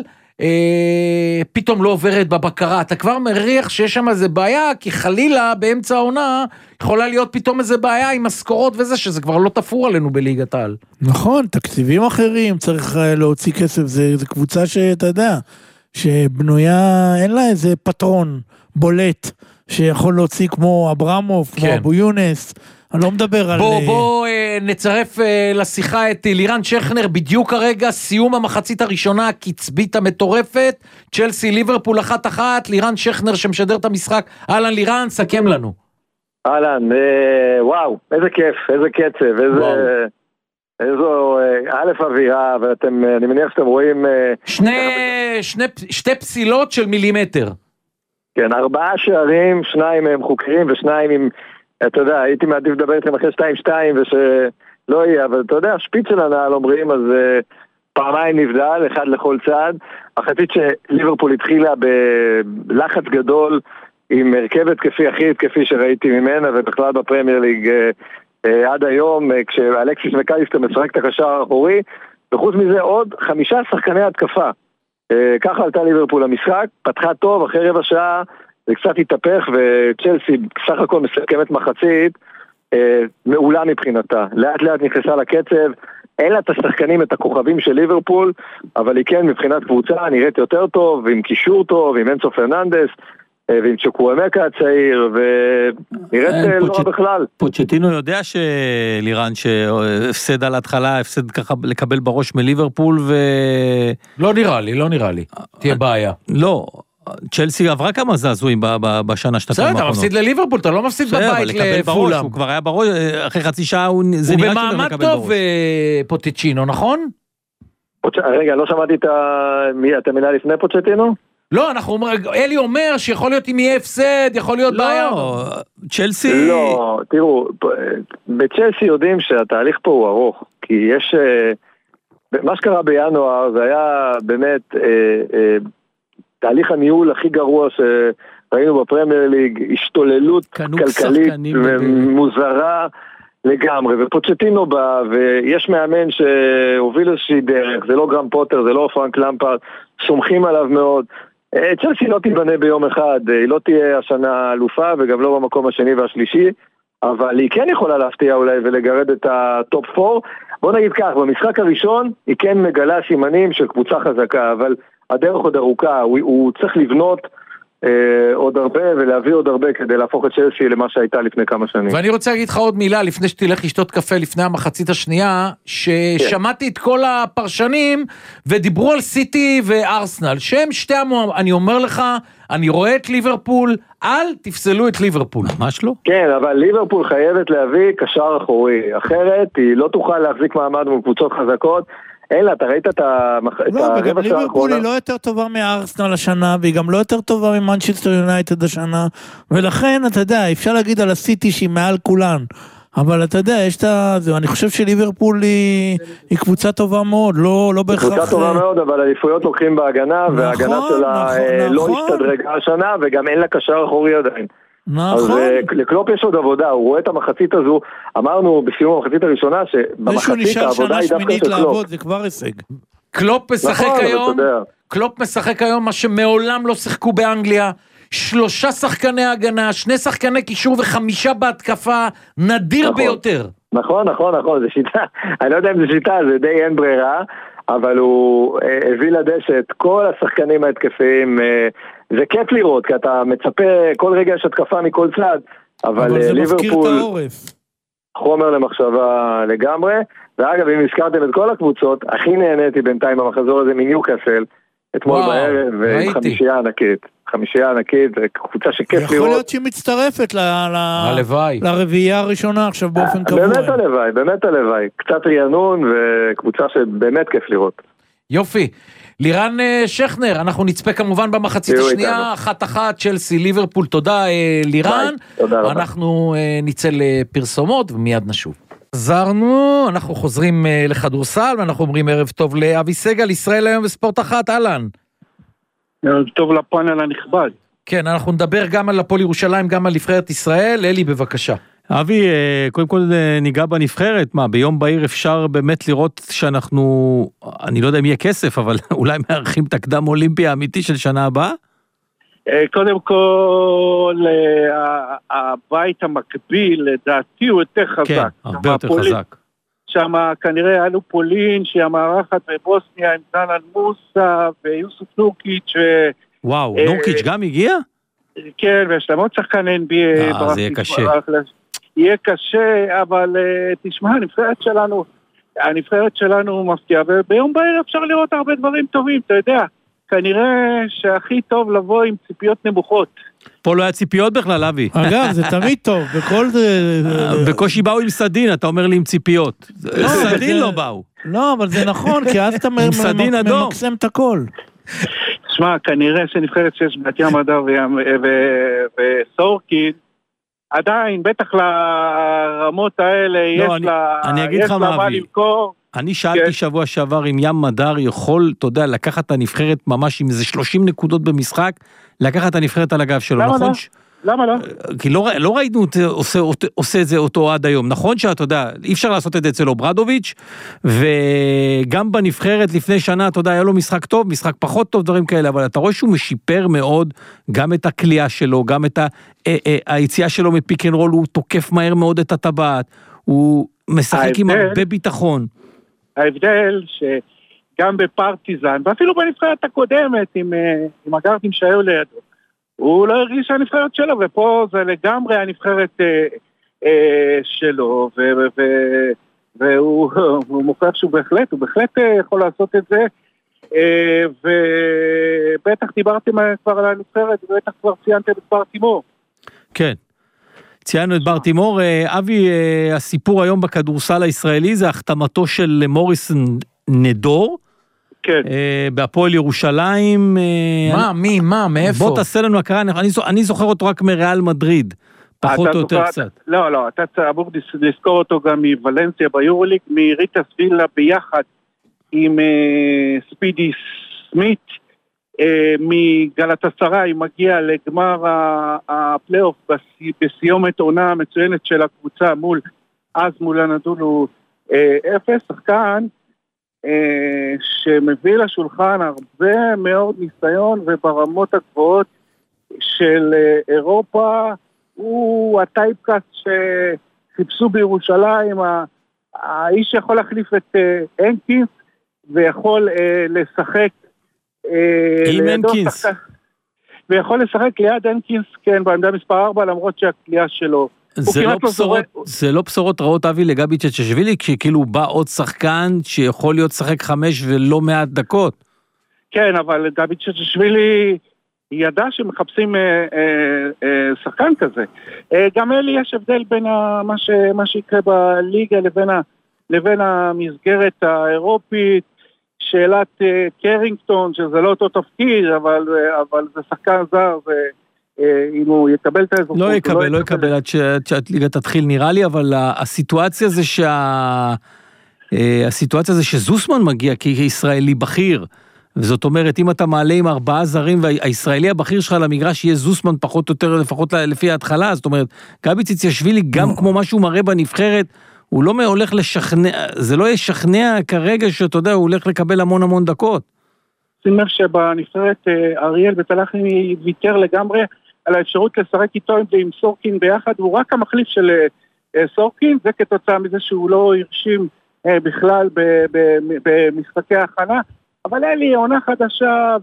S2: אה, פתאום לא עוברת בבקרה, אתה כבר מריח שיש שם איזה בעיה, כי חלילה באמצע העונה, יכולה להיות פתאום איזה בעיה עם משכורות וזה, שזה כבר לא תפור עלינו בליגת העל.
S4: נכון, תקציבים אחרים, צריך להוציא כסף, זה, זה קבוצה שאתה יודע, שבנויה, אין לה איזה פטרון בולט, שיכול להוציא כמו אברמוב, כמו כן. אבו יונס, אני לא מדבר על...
S2: בוא, בוא נצרף לשיחה את לירן שכנר, בדיוק הרגע, סיום המחצית הראשונה, הקצבית המטורפת, צ'לסי ליברפול אחת אחת, לירן שכנר שמשדר את המשחק, אהלן לירן, סכם לנו.
S11: אהלן, וואו, איזה כיף, איזה קצב, איזה... איזו א' אווירה, ואתם, אני מניח שאתם רואים...
S2: שני, שני, שתי פסילות של מילימטר.
S11: כן, ארבעה שערים, שניים הם חוקרים, ושניים עם, אתה יודע, הייתי מעדיף לדבר איתכם אחרי שתיים שתיים, ושלא יהיה, אבל אתה יודע, שפיץ של הנעל אומרים, אז פעמיים נבדל, אחד לכל צעד. החצית שליברפול התחילה בלחץ גדול, עם הרכבת כפי אחיד, כפי שראיתי ממנה, ובכלל בפרמייר ליג... עד היום, כשאלקסיס מקליסטר משחק את הקשר האחורי, וחוץ מזה עוד חמישה שחקני התקפה. ככה עלתה ליברפול למשחק, פתחה טוב, אחרי רבע שעה זה קצת התהפך, וצ'לסי סך הכל מסכמת מחצית מעולה מבחינתה. לאט לאט נכנסה לקצב, אין לה את השחקנים, את הכוכבים של ליברפול, אבל היא כן מבחינת קבוצה נראית יותר טוב, עם קישור טוב, עם אנסו פרננדס, ועם צ'קואמקה הצעיר, ונראית לא רע בכלל.
S3: פוצ'טינו יודע שלירן שהפסד על ההתחלה, הפסד ככה לקבל בראש מליברפול, ו...
S2: לא נראה לי, לא נראה לי. תהיה בעיה.
S3: לא, צ'לסי עברה כמה זעזועים בשנה שתיים האחרונות.
S2: אתה מפסיד לליברפול, אתה לא מפסיד בבית לפולאם.
S3: הוא כבר היה בראש, אחרי חצי שעה הוא...
S2: הוא במעמד טוב פוצ'טינו, נכון?
S11: רגע, לא שמעתי את המילה לפני פוצ'טינו?
S2: לא, אנחנו אומרים, אלי אומר שיכול להיות אם יהיה הפסד, יכול להיות בעיה.
S3: לא, צ'לסי...
S11: לא, תראו, בצ'לסי יודעים שהתהליך פה הוא ארוך, כי יש... מה שקרה בינואר זה היה באמת תהליך הניהול הכי גרוע שראינו בפרמייר ליג, השתוללות כלכלית ומוזרה לגמרי, ופוצ'טינו בא, ויש מאמן שהוביל איזושהי דרך, זה לא גרם פוטר, זה לא פרנק למפרד, סומכים עליו מאוד. צ'לסי לא תיבנה ביום אחד, היא לא תהיה השנה אלופה וגם לא במקום השני והשלישי, אבל היא כן יכולה להפתיע אולי ולגרד את הטופ פור. בוא נגיד כך, במשחק הראשון היא כן מגלה סימנים של קבוצה חזקה, אבל הדרך עוד ארוכה, הוא, הוא צריך לבנות אה, עוד הרבה ולהביא עוד הרבה כדי להפוך את צ'לסי למה שהייתה לפני כמה שנים.
S2: ואני רוצה להגיד לך עוד מילה לפני שתלך לשתות קפה לפני המחצית השנייה, ששמעתי את כל הפרשנים ודיברו על סיטי וארסנל, שהם שתי המועמדים, אני אומר לך, אני רואה את ליברפול, אל תפסלו את ליברפול.
S3: ממש לא?
S11: כן, אבל ליברפול חייבת להביא קשר אחורי, אחרת היא לא תוכל להחזיק מעמד מול קבוצות חזקות, אלא, אתה ראית את הרבע שעה האחרונה?
S4: לא, וגם ליברפול היא לא יותר טובה מארסנל השנה, והיא גם לא יותר טובה ממנצ'סטר יונייטד השנה, ולכן, אתה יודע, אפשר להגיד על הסיטי שהיא מעל כולן, אבל אתה יודע, יש את זה, אני חושב שליברפול היא, היא קבוצה טובה מאוד, לא, לא בהכרח...
S11: קבוצה טובה מאוד, אבל אליפויות לוקחים בהגנה, נכון, וההגנה שלה נכון, לא נכון. השתדרגה השנה, וגם אין לה קשר אחורי עדיין.
S4: נכון.
S11: אז לקלופ יש עוד עבודה, הוא רואה את המחצית הזו, אמרנו בסיום המחצית הראשונה, שבמחצית העבודה היא דווקא של קלופ.
S4: זה כבר הישג.
S2: קלופ משחק
S11: נכון,
S2: היום, קלופ משחק היום, מה שמעולם לא שיחקו באנגליה, שלושה שחקני הגנה, שני שחקני קישור וחמישה בהתקפה, נדיר
S11: נכון.
S2: ביותר.
S11: נכון, נכון, נכון, זה שיטה, אני לא יודע אם זה שיטה, זה די אין ברירה, אבל הוא הביא לדשא את כל השחקנים ההתקפיים, זה כיף לראות, כי אתה מצפה, כל רגע יש התקפה מכל צד, אבל,
S4: אבל זה
S11: ליברפול,
S4: מפקיר את העורף.
S11: חומר למחשבה לגמרי, ואגב, אם הזכרתם את כל הקבוצות, הכי נהניתי בינתיים במחזור הזה מניוקאסל, אתמול וואו, בערב, עם חמישייה ענקית. חמישייה ענקית, זה קבוצה שכיף לראות.
S4: יכול להיות שהיא מצטרפת ל...
S2: הלוואי.
S4: לרביעייה הראשונה עכשיו באופן קבוע.
S11: באמת הלוואי, באמת הלוואי. קצת רענון וקבוצה שבאמת כיף לראות.
S2: יופי. לירן שכנר, אנחנו נצפה כמובן במחצית השנייה, אחת אחת, צ'לסי, ליברפול. תודה לירן.
S11: תודה רבה.
S2: אנחנו נצא לפרסומות ומיד נשוב. חזרנו, אנחנו חוזרים לכדורסל, ואנחנו אומרים ערב טוב לאבי סגל, ישראל היום בספורט אחת, אהלן.
S12: ערב טוב לפאנל הנכבד.
S2: כן, אנחנו נדבר גם על הפועל ירושלים, גם על נבחרת ישראל. אלי, בבקשה.
S3: אבי, קודם כל ניגע בנבחרת, מה, ביום בהיר אפשר באמת לראות שאנחנו, אני לא יודע אם יהיה כסף, אבל אולי מארחים את הקדם אולימפי האמיתי של שנה הבאה?
S12: קודם כל, הבית המקביל, לדעתי הוא יותר חזק.
S3: כן, הרבה יותר חזק.
S12: שם כנראה עלו פולין, שהיא המארחת בבוסניה עם זלן מוסה ויוסוף נורקיץ'.
S3: וואו, נורקיץ' גם הגיע?
S12: כן, ויש להם עוד שחקן אן בי איי.
S3: אה, זה יהיה קשה.
S12: יהיה קשה, אבל תשמע, הנבחרת שלנו, הנבחרת שלנו מפתיעה, וביום בהיר אפשר לראות הרבה דברים טובים, אתה יודע. כנראה שהכי טוב לבוא עם ציפיות נמוכות.
S3: פה לא היה ציפיות בכלל, אבי.
S4: אגב, זה תמיד טוב, בכל זה...
S3: בקושי באו עם סדין, אתה אומר לי עם ציפיות. סדין לא באו.
S4: לא, אבל זה נכון, כי אז אתה ממקסם את הכל.
S12: תשמע, כנראה שנבחרת שיש בת ים הדר וסורקין, עדיין, בטח לרמות האלה, יש לה מה למכור.
S3: אני שאלתי שבוע שעבר אם ים מדר יכול, אתה יודע, לקחת את הנבחרת ממש עם איזה שלושים נקודות במשחק, לקחת את הנבחרת על הגב שלו, נכון?
S12: למה לא?
S3: כי לא ראינו עושה את זה אותו עד היום, נכון שאתה יודע, אי אפשר לעשות את זה אצל אוברדוביץ', וגם בנבחרת לפני שנה, אתה יודע, היה לו משחק טוב, משחק פחות טוב, דברים כאלה, אבל אתה רואה שהוא משיפר מאוד, גם את הקליעה שלו, גם את היציאה שלו מפיק אנד רול, הוא תוקף מהר מאוד את הטבעת, הוא משחק עם הרבה ביטחון.
S12: ההבדל שגם בפרטיזן, ואפילו בנבחרת הקודמת, עם, עם הגארדים שהיו לידו, הוא לא הרגיש שהנבחרת שלו, ופה זה לגמרי הנבחרת אה, אה, שלו, ו, ו, ו, והוא הוא מוכרח שהוא בהחלט, הוא בהחלט יכול לעשות את זה, אה, ובטח דיברתם כבר על הנבחרת, ובטח כבר ציינתם את בר תימור.
S3: כן. ציינו את בר תימור. אבי, הסיפור היום בכדורסל הישראלי זה החתמתו של מוריס נדור,
S12: כן.
S3: בהפועל ירושלים.
S2: מה, מי, מה, מאיפה?
S3: בוא תעשה לנו הכרה, אני זוכר אותו רק מריאל מדריד, פחות או יותר קצת.
S12: לא, לא, אתה אמור לזכור אותו גם מוולנסיה ביורוליג, מריטה סבילה ביחד עם ספידי סמית, מגלאטסראי מגיע לגמר הפלייאוף בסיומת עונה המצוינת של הקבוצה מול, אז מול הנדולו אפס, שחקן שמביא לשולחן הרבה מאוד ניסיון וברמות הגבוהות של אירופה, הוא הטייפקאסט שחיפשו בירושלים, האיש שיכול להחליף את הנקינס ויכול לשחק
S3: עם הנקינס.
S12: ויכול לשחק ליד הנקינס, כן, בעמדה מספר ארבע, למרות שהקליעה שלו.
S3: זה לא, בשורות, זה לא בשורות רעות, אבי, לגבי צ'צ'שווילי, כשכאילו בא עוד שחקן שיכול להיות שחק חמש ולא מעט דקות.
S12: כן, אבל גבי צ'צ'שווילי ידע שמחפשים אה, אה, אה, שחקן כזה. אה, גם אלי יש הבדל בין ה, מה, ש, מה שיקרה בליגה לבין, ה, לבין המסגרת האירופית, שאלת uh, קרינגטון, שזה לא אותו תפקיד, אבל, uh, אבל זה שחקן זר, ואם uh, הוא יקבל את האזרחות...
S3: לא יקבל, לא יקבל עד שהליגה תתחיל נראה לי, אבל הסיטואציה זה שה... הסיטואציה זה שזוסמן מגיע כישראלי בכיר, וזאת אומרת, אם אתה מעלה עם ארבעה זרים, והישראלי הבכיר שלך למגרש יהיה זוסמן פחות או יותר, לפחות לפי ההתחלה, זאת אומרת, גבי ציציאשווילי, גם כמו משהו מראה בנבחרת, הוא לא הולך לשכנע, זה לא ישכנע כרגע שאתה יודע, הוא הולך לקבל המון המון דקות.
S12: שים לב שבנבחרת אריאל בצלחני ויתר לגמרי על האפשרות לשחק איתו עם סורקין ביחד, הוא רק המחליף של, סורקין, זה כתוצאה מזה שהוא לא הרשים בכלל במשחקי ההכנה, אבל אין לי עונה חדשה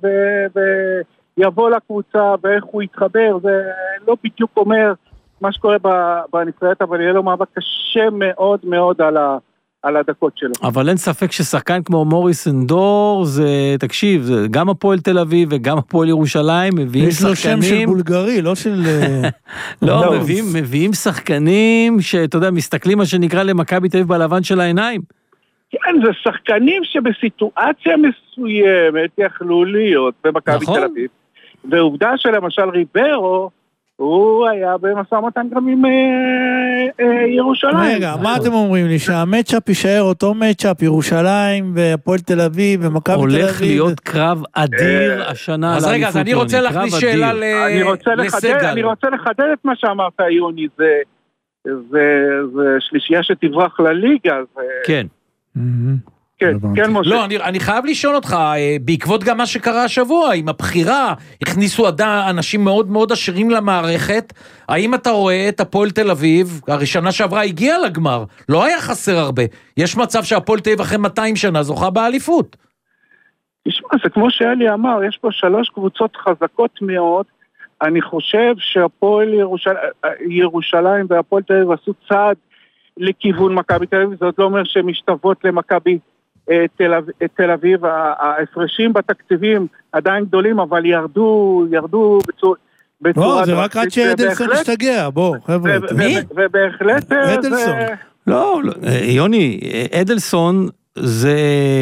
S12: ויבוא לקבוצה ואיך הוא יתחבר, זה לא בדיוק אומר מה שקורה בנבחרת, אבל יהיה לו מאבק קשה מאוד מאוד על ה... על הדקות שלו.
S3: אבל אין ספק ששחקן כמו מוריס אנדור, זה, תקשיב, זה גם הפועל תל אביב וגם הפועל ירושלים, מביאים שחקנים...
S4: יש לו שם של בולגרי, לא של...
S3: לא, מביאים, מביאים שחקנים שאתה יודע, מסתכלים מה שנקרא למכבי תל אביב בלבן של העיניים.
S12: כן, זה שחקנים שבסיטואציה מסוימת יכלו להיות במכבי תל אביב. ועובדה שלמשל ריברו, הוא היה במשא ומתן גם עם ירושלים.
S4: רגע, מה אתם אומרים לי? שהמצ'אפ יישאר אותו מצ'אפ, ירושלים והפועל תל אביב ומכבי תל אביב?
S3: הולך להיות קרב אדיר השנה.
S2: אז רגע, אז אני רוצה להכניס שאלה לסגל.
S12: אני רוצה לחדד את מה שאמרת, יוני, זה שלישייה שתברח לליגה.
S3: כן.
S12: כן, כן, משה.
S2: לא, אני, אני חייב לשאול אותך, בעקבות גם מה שקרה השבוע, עם הבחירה, הכניסו אנשים מאוד מאוד עשירים למערכת, האם אתה רואה את הפועל תל אביב, הראשונה שעברה הגיעה לגמר, לא היה חסר הרבה, יש מצב שהפועל תל אביב אחרי מאתיים שנה זוכה באליפות.
S12: תשמע, זה כמו שאלי אמר, יש פה שלוש קבוצות חזקות מאוד, אני חושב שהפועל ירושלים, ירושלים והפועל תל אביב עשו צעד לכיוון מכבי תל אביב, זאת לא אומר שהן משתוות למכבי תל אביב, תל אביב, ההפרשים בתקציבים עדיין גדולים, אבל ירדו, ירדו בצורה...
S4: לא, זה רק עד שאדלסון השתגע, בוא, חבר'ה.
S12: מי? ובהחלט...
S4: אדלסון.
S3: לא, יוני, אדלסון זה,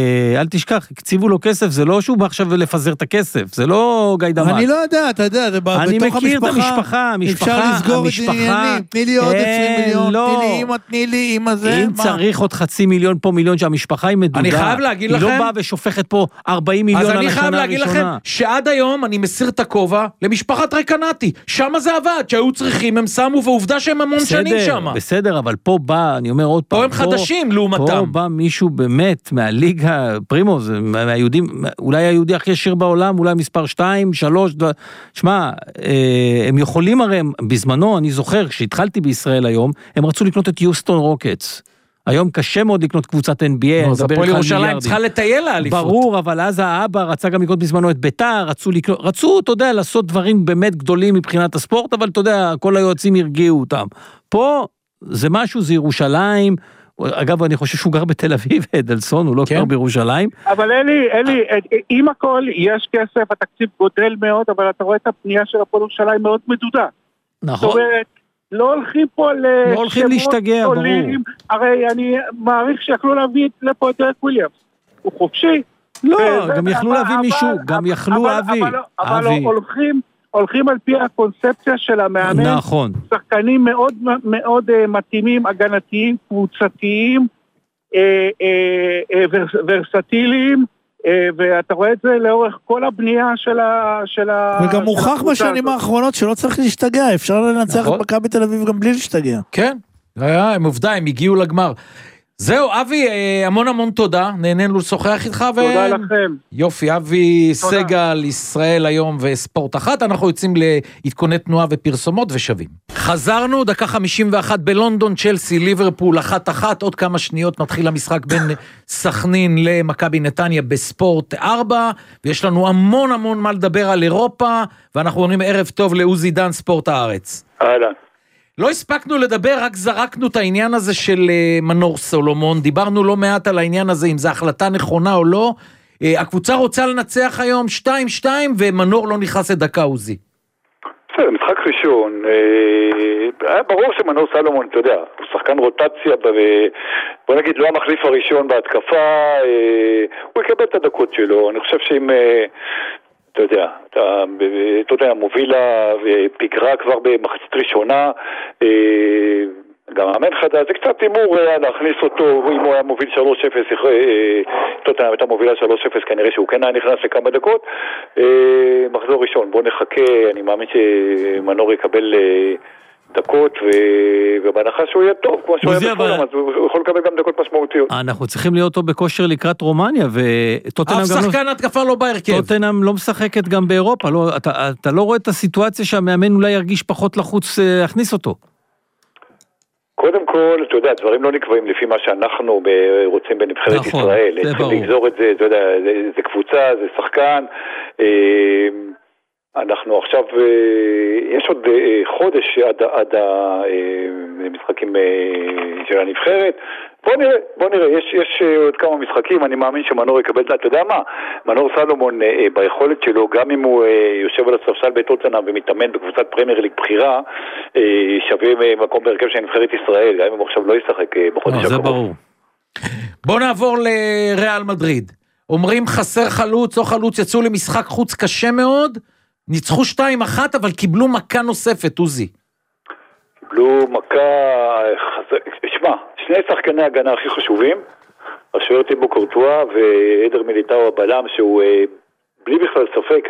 S3: אל תשכח, הקציבו לו כסף, זה לא שהוא בא עכשיו לפזר את הכסף, זה לא גיא דמאס.
S4: אני לא יודע, אתה יודע, זה בתוך המשפחה.
S3: אני מכיר את המשפחה,
S4: אפשר לסגור את עניינים, תני לי עוד עשרים מיליון, תני לי אמא, תני לי אמא זה.
S3: אם צריך עוד חצי מיליון פה מיליון, שהמשפחה היא מדודה,
S2: אני חייב להגיד לכם,
S3: היא לא באה ושופכת פה ארבעים מיליון על השנה הראשונה.
S2: אז אני חייב להגיד לכם, שעד היום אני מסיר את הכובע למשפחת רקנתי, שם זה עבד, שהיו צריכים, הם שמו, ועובדה שהם המון שנים שם.
S3: בסדר, אבל פה בא, אני אומר עוד פעם,
S2: פה הם חדשים לעומתם.
S3: פה בא מישהו באמת מהליגה, פרימו, זה מהיהודים, אולי היהודי הכי עשיר בעולם, אולי מספר שתיים, שלוש, שמה, הם יכולים הרי, בזמנו, אני זוכר, כשהתחלתי בישראל היום, הם רצו לקנות את יוסטון רוקטס. היום קשה מאוד לקנות קבוצת אן בי איי.
S2: אז הפועל ירושלים צריכה לטייל לאליפות.
S3: ברור, אבל אז האבא רצה גם לקנות בזמנו את ביתר, רצו לקנות, רצו, אתה יודע, לעשות דברים באמת גדולים מבחינת הספורט, אבל אתה יודע, כל היועצים הרגיעו אותם. פה זה משהו, זה ירושלים, אגב, אני חושב שהוא גר בתל אביב, אדלסון, הוא לא גר בירושלים.
S12: אבל אלי, אלי, עם הכל יש כסף, התקציב גודל מאוד, אבל אתה רואה את הפנייה של הפועל ירושלים מאוד מדודה.
S3: נכון.
S12: זאת אומרת, לא הולכים פה
S3: לא הולכים להשתגע, ברור.
S12: הרי אני מעריך שיכלו להביא לפה את דרק וויליאמס. הוא חופשי.
S3: לא, גם יכלו להביא מישהו, גם יכלו אבי.
S12: אבל הולכים... הולכים על פי הקונספציה של המאמן,
S3: נכון.
S12: שחקנים מאוד מאוד uh, מתאימים, הגנתיים, קבוצתיים, uh, uh, uh, ורסטיליים, uh, ואתה רואה את זה לאורך כל הבנייה של ה... של
S4: וגם מוכח בשנים האחרונות שלא צריך להשתגע, אפשר לנצח נכון. את מכבי תל אביב גם בלי להשתגע.
S2: כן, הם עובדה, הם הגיעו לגמר. זהו, אבי, המון המון תודה, נהנינו לשוחח איתך.
S12: תודה לכם.
S2: יופי, אבי סגל, ישראל היום וספורט אחת, אנחנו יוצאים להתכוני תנועה ופרסומות ושווים. חזרנו, דקה חמישים ואחת בלונדון, צ'לסי, ליברפול, אחת אחת, עוד כמה שניות מתחיל המשחק בין סכנין למכבי נתניה בספורט ארבע, ויש לנו המון המון מה לדבר על אירופה, ואנחנו אומרים ערב טוב לעוזי דן, ספורט הארץ.
S13: אהלן.
S2: לא הספקנו לדבר, רק זרקנו את העניין הזה של מנור סולומון, דיברנו לא מעט על העניין הזה, אם זו החלטה נכונה או לא, הקבוצה רוצה לנצח היום שתיים שתיים, ומנור לא נכנס לדקה עוזי.
S13: בסדר, משחק ראשון, היה ברור שמנור סולומון, אתה יודע, הוא שחקן רוטציה, בוא נגיד, לא המחליף הראשון בהתקפה, הוא יקבל את הדקות שלו, אני חושב שאם... אתה יודע, אתה, אתה יודע, מובילה ופיגרה כבר במחצית ראשונה, גם האמן חדש, זה קצת תימור להכניס אותו, אם הוא היה מוביל שלוש אפס, אתה יודע, הייתה מובילה שלוש אפס, כנראה שהוא כן היה נכנס לכמה דקות, מחזור ראשון, בוא נחכה, אני מאמין שמנור יקבל דקות, ובהנחה שהוא יהיה טוב, כמו שהוא היה בכולם, אז הוא יכול לקבל גם דקות משמעותיות.
S3: אנחנו צריכים להיות אותו בכושר לקראת רומניה,
S2: אף שחקן התקפה לא בהרכב.
S3: טוטנהאם לא משחקת גם באירופה, אתה לא רואה את הסיטואציה שהמאמן אולי ירגיש פחות לחוץ להכניס אותו.
S13: קודם כל, אתה יודע, דברים לא נקבעים לפי מה שאנחנו רוצים בנבחרת
S3: נכון,
S13: ישראל.
S3: זה ברור.
S13: צריכים לגזור את זה, אתה יודע, זה, זה קבוצה, זה שחקן. אנחנו עכשיו, יש עוד חודש עד, עד המשחקים של הנבחרת. בוא נראה, בוא נראה, יש, יש עוד כמה משחקים, אני מאמין שמנור יקבל, אתה יודע מה? מנור סלומון ביכולת שלו, גם אם הוא יושב על הספסל בטוטנהאם ומתאמן בקבוצת פרמייר ליג בחירה, שווה מקום בהרכב של נבחרת ישראל, גם אם הוא עכשיו לא ישחק בחודש הקרוב.
S3: זה ברור.
S2: בוא נעבור לריאל מדריד. אומרים חסר חלוץ או חלוץ, יצאו למשחק חוץ קשה מאוד, ניצחו שתיים אחת, אבל קיבלו מכה נוספת, עוזי.
S13: קיבלו מכה, שמע, שני שחקני הגנה הכי חשובים, השוער טיבו קורטואה ועדר מיליטאו הבלם, שהוא בלי בכלל ספק,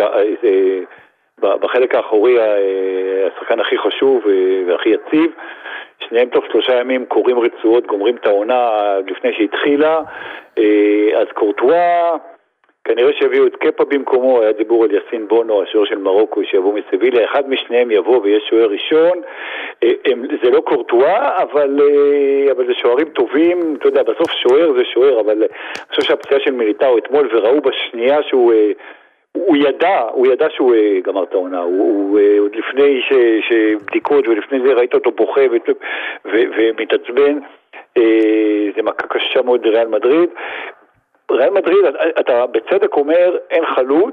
S13: בחלק האחורי השחקן הכי חשוב והכי יציב, שניהם תוך שלושה ימים קוראים רצועות, גומרים את העונה לפני שהתחילה, אז קורטואה, כנראה שהביאו את קפה במקומו, היה דיבור על יסין בונו, השוער של מרוקו, שיבוא מסביליה, אחד משניהם יבוא ויש שוער ראשון, זה לא קורטואה, אבל, אבל זה שוערים טובים, אתה יודע, בסוף שוער זה שוער, אבל אני חושב שהפציעה של מיליטאו אתמול, וראו בשנייה שהוא הוא ידע, הוא ידע שהוא גמר את העונה, הוא עוד לפני ש, שבדיקות ולפני זה ראית אותו בוכה ו, ו, ומתעצבן, זה מכה קשה מאוד בריאל מדריד, ריאל מדריד, אתה בצדק אומר, אין חלוץ,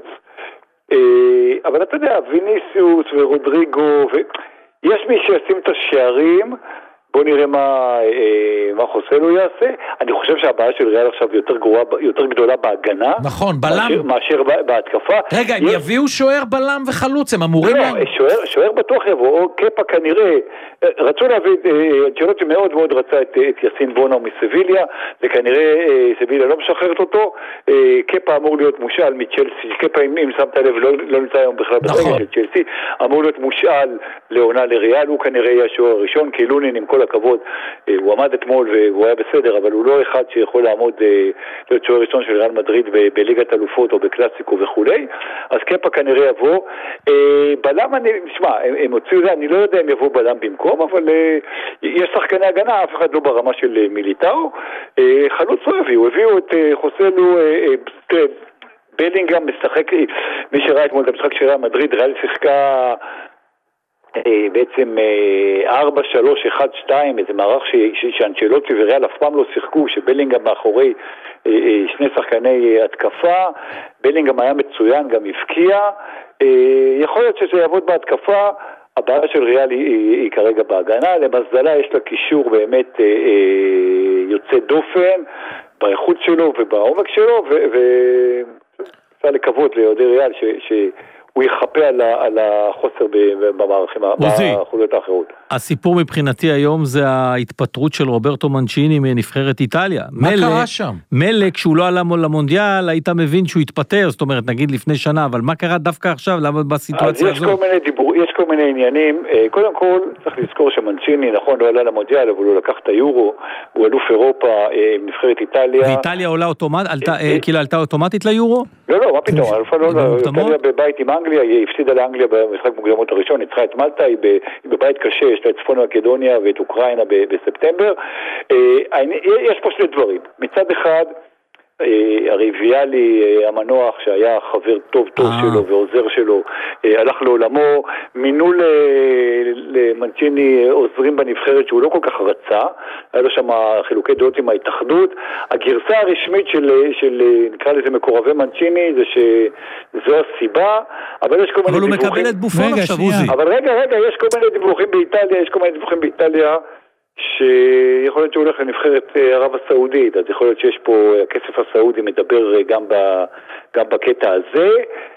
S13: אבל אתה יודע, ויניסיוס ורודריגו, יש מי שישים את השערים, בוא נראה מה, מה חוסלו יעשה. אני חושב שהבעיה של ריאל עכשיו יותר גרועה, יותר גדולה בהגנה.
S2: נכון, בלם.
S13: מאשר, מאשר בהתקפה.
S2: רגע, הם יש... יביאו שוער בלם וחלוץ, הם אמורים...
S13: לא, שוער, שוער בטוח יבוא, או קפה כנראה, רצו להביא, אנצ'לוטי מאוד מאוד רצה את, את יסין בונו מסביליה, וכנראה סביליה לא משחררת אותו, קפה אמור להיות מושאל מצ'לסי, קפה אם, אם שמת לב לא, לא נמצא היום בכלל
S2: נכון.
S13: בסגל של צ'לסי, אמור להיות מושאל לעונה לריאל, הוא כנראה יהיה השוער הראשון, כי לונין עם כל הכבוד, הוא עמד אתמול והוא היה בסדר, אבל הוא לא אחד שיכול לעמוד להיות שוער ראשון של ריאל מדריד בליגת אלופות או בקלאסיקו וכולי, אז קפה כנראה יבוא. בלם, אני, נשמע, הם הוציאו זה, אני לא יודע אם יבוא בלם במקום, אבל יש שחקני הגנה, אף אחד לא ברמה של מיליטאו, חלוץ לא הביאו, הביאו את חוסלו, בלינגהם משחק, מי שראה אתמול את המשחק של ריאל מדריד, ריאל שיחקה בעצם ארבע שלוש אחת שתיים, איזה מערך שאנצ'לוטי וריאל אף פעם לא שיחקו, שבלינגהם מאחורי שני שחקני התקפה, בלינגהם היה מצוין, גם הפקיע, יכול להיות שזה יעבוד בהתקפה, הבעיה של ריאל היא, היא, היא כרגע בהגנה, למזלה יש לה קישור באמת יוצא דופן, באיכות שלו ובעומק שלו, ואפשר לקוות ליהודי ריאל ש... ש הוא יחפה על, על החוסר במערכים, בחוליות האחרות.
S3: הסיפור מבחינתי היום זה ההתפטרות של רוברטו מנצ'יני מנבחרת איטליה.
S2: מה מלא, קרה שם?
S3: מלא, כשהוא לא עלה למונדיאל, היית מבין שהוא התפטר, זאת אומרת, נגיד לפני שנה, אבל מה קרה דווקא עכשיו, למה בסיטואציה
S13: הזו? אז יש כל מיני דיבור, יש כל מיני עניינים. קודם כל, צריך לזכור שמנצ'יני, נכון, לא עלה למונדיאל, אבל הוא לקח את היורו, הוא אלוף אירופה עם נבחרת איטליה.
S3: ואיטליה עולה אוטומט, כאילו עלתה אוטומטית ליורו?
S13: לא, לא, מה פתאום, אלופה לא, איטליה בבית עם אנגליה, היא הפסידה לאנגליה במשחק מוקדמות הראשון, ניצחה את מלטה, היא בבית קשה, יש לה את צפון מקדוניה ואת אוקראינה בספטמבר. יש פה שני דברים. מצד אחד, הרי ויאלי המנוח שהיה חבר טוב טוב שלו ועוזר שלו הלך לעולמו, מינו למנצ'יני עוזרים בנבחרת שהוא לא כל כך רצה, היה לו שם חילוקי דעות עם ההתאחדות. הגרסה הרשמית של, של נקרא לזה מקורבי מנצ'יני זה שזו הסיבה, אבל יש כל מיני דיווחים.
S3: אבל הוא מקבל את בופון עכשיו, עוזי.
S13: אבל רגע, רגע, יש כל מיני דיווחים באיטליה, יש כל מיני דיווחים באיטליה שיכול להיות שהוא הולך לנבחרת ערב הסעודית, אז יכול להיות שיש פה, הכסף הסעודי מדבר גם, ב, גם בקטע הזה.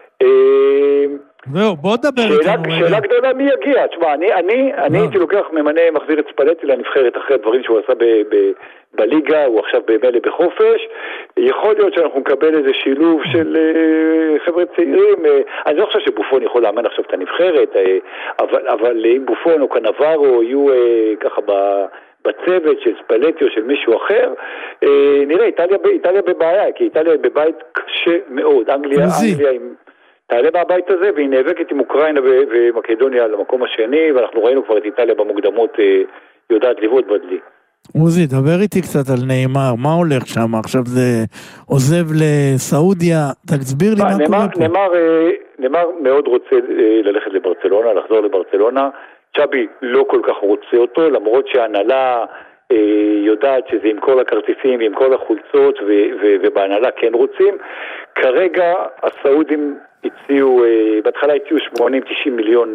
S4: זהו, בוא נדבר איתנו.
S13: שאלה גדולה מי יגיע, תשמע, אני, אני, אני הייתי לוקח ממנה מחזיר את ספלטי לנבחרת אחרי הדברים שהוא עשה ב, ב, בליגה, הוא עכשיו במלא בחופש, יכול להיות שאנחנו נקבל איזה שילוב של uh, חבר'ה צעירים, uh, אני לא חושב שבופון יכול לאמן עכשיו את הנבחרת, uh, אבל, אבל אם בופון או קנברו יהיו uh, ככה ב... בצוות של ספלטי או של מישהו אחר, אה, נראה, איטליה, איטליה בבעיה, כי איטליה בבית קשה מאוד, אנגליה, אנגליה עם... תעלה מהבית הזה, והיא נאבקת עם אוקראינה ומקדוניה למקום השני, ואנחנו ראינו כבר את איטליה במוקדמות יודעת לבעוט בדלי.
S4: עוזי, דבר איתי קצת על נאמר, מה הולך שם? עכשיו זה עוזב לסעודיה, תסביר לי מה קורה פה.
S13: נאמר, נאמר מאוד רוצה ללכת לברצלונה, לחזור לברצלונה, צ'אבי לא כל כך רוצה אותו, למרות שההנהלה יודעת שזה עם כל הכרטיסים ועם כל החולצות ובהנהלה כן רוצים. כרגע הסעודים הציעו, בהתחלה הציעו שמונים תשעים מיליון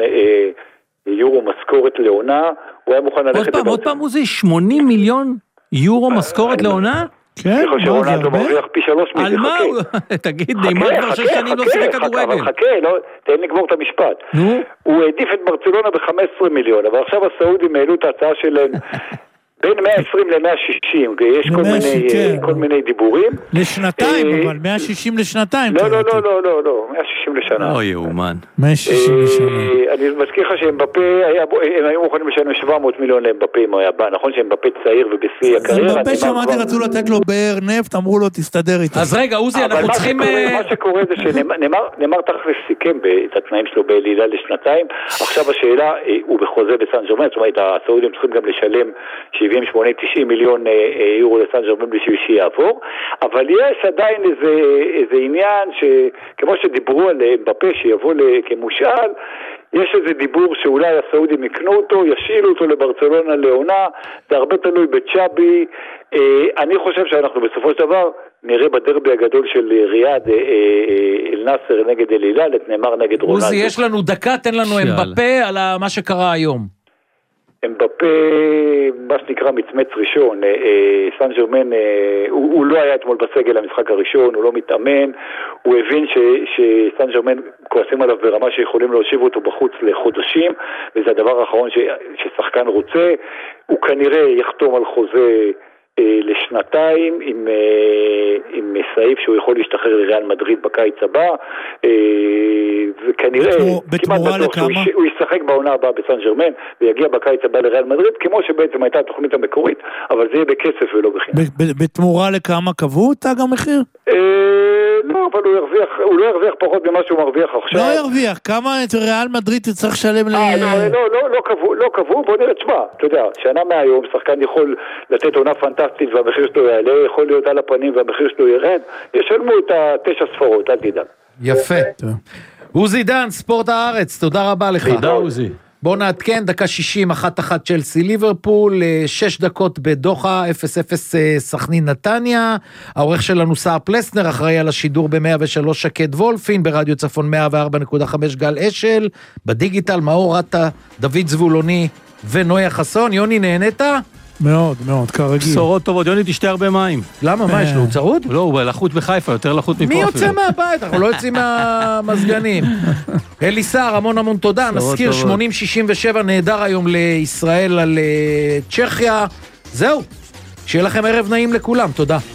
S13: יורו משכורת לעונה, הוא היה מוכן ללכת לברצלונה.
S3: עוד פעם עוזי, שמונים מיליון יורו משכורת לעונה?
S4: כן,
S13: מה זה הרבה? מרוויח פי שלוש מזה,
S3: על מה? תגיד, נאמר כבר שש שנים לא שיחק כדורגל.
S13: אבל חכה, תן לגמור את המשפט. הוא העדיף את ברצלונה ב-חמישה עשר מיליון, אבל עכשיו הסעודים העלו את ההצעה שלהם בין מאה ועשרים ל-מאה ושישים, יש כל מיני דיבורים.
S4: לשנתיים, אבל מאה ושישים לשנתיים.
S13: לא, לא, לא, לא, לא, מאה ושישים לשנה.
S3: לא יאומן.
S4: מאה ושישים לשנה.
S13: אני מזכיר לך שאמבפה, הם היו מוכנים לשלם שבע מאות מיליון לאמבפה אם הוא היה בא, נכון שאמבפה צעיר ובשיא הקריירה.
S4: אמבפה שמעתי רצו לתת לו באר נפט, אמרו לו תסתדר איתו.
S2: אז רגע, עוזי, אנחנו צריכים...
S13: מה שקורה זה שנאמר תכף סיכם את התנאים שלו בלילה לשנתיים, עכשיו השאלה, הוא בחוזה בסן ז'רמן, זאת אומרת, הסעודים צריכים גם לשלם שבעים שמונים תשעים מיליון יורו לסן ז'רמן בשביל שיעבור, אבל יש עדיין איזה, איזה עניין שכמו שדיברו על אמבפה שיבוא כמושאל, יש איזה דיבור שאולי הסעודים יקנו אותו, ישאילו אותו לברצלונה לעונה, זה הרבה תלוי בצ'אבי. אני חושב שאנחנו בסופו של דבר נראה בדרבי הגדול של ריאד אל נאסר נגד אל הילל, את נאמר נגד רונלדו.
S2: עוזי, יש לנו דקה, תן לנו אמבפה על מה שקרה היום.
S13: אמבפה, מה שנקרא מצמץ ראשון, סן ז'רמן, הוא, הוא לא היה אתמול בסגל המשחק הראשון, הוא לא מתאמן, הוא הבין ש, שסן ז'רמן כועסים עליו ברמה שיכולים להושיב אותו בחוץ לחודשים, וזה הדבר האחרון ש, ששחקן רוצה, הוא כנראה יחתום על חוזה לשנתיים עם, עם סעיף שהוא יכול להשתחרר לריאל מדריד בקיץ הבא, וכנראה כמעט בטוח שהוא ישחק בעונה הבאה בסן ז'רמן ויגיע בקיץ הבא לריאל מדריד, כמו שבעצם הייתה התוכנית המקורית, אבל זה יהיה בכסף ולא בחינם.
S4: בתמורה לכמה קבעו תג המחיר?
S13: לא, אבל הוא ירוויח, הוא לא ירוויח פחות ממה שהוא מרוויח עכשיו.
S4: לא ירוויח, כמה את ריאל מדריד צריך לשלם ל...
S13: לא, לא, לא קבעו, לא קבעו, בוא נראה, תשמע, אתה יודע, שנה מהיום שחקן יכול לתת עונה פנטסטית והמחיר שלו יעלה, יכול להיות על הפנים והמחיר שלו ירד, ישלמו את התשע ספרות, אל תדאג.
S2: יפה. עוזי דן, ספורט הארץ, תודה רבה לך.
S3: תודה עוזי.
S2: בואו נעדכן, דקה שישים, אחת אחת צ'לסי ליברפול, שש דקות בדוחה, אפס אפס סכנין נתניה, העורך שלנו סער פלסנר, אחראי על השידור ב-מאה ושלוש שקד וולפין, ברדיו צפון מאה וארבע נקודה חמש גל אשל, בדיגיטל מאור רטה, דוד זבולוני ונויה חסון. יוני, נהנית?
S4: מאוד, מאוד, כרגיל.
S3: בשורות טובות, יוני תשתה הרבה מים.
S2: למה, מה, יש לו צרוד?
S3: לא, הוא לחוט בחיפה, יותר לחוט מפה.
S2: מי יוצא מהבית? אנחנו לא יוצאים מהמזגנים. אלי סער, המון המון תודה. נזכיר, שמונים שישים ושבע נהדר היום לישראל על צ'כיה. זהו, שיהיה לכם ערב נעים לכולם, תודה.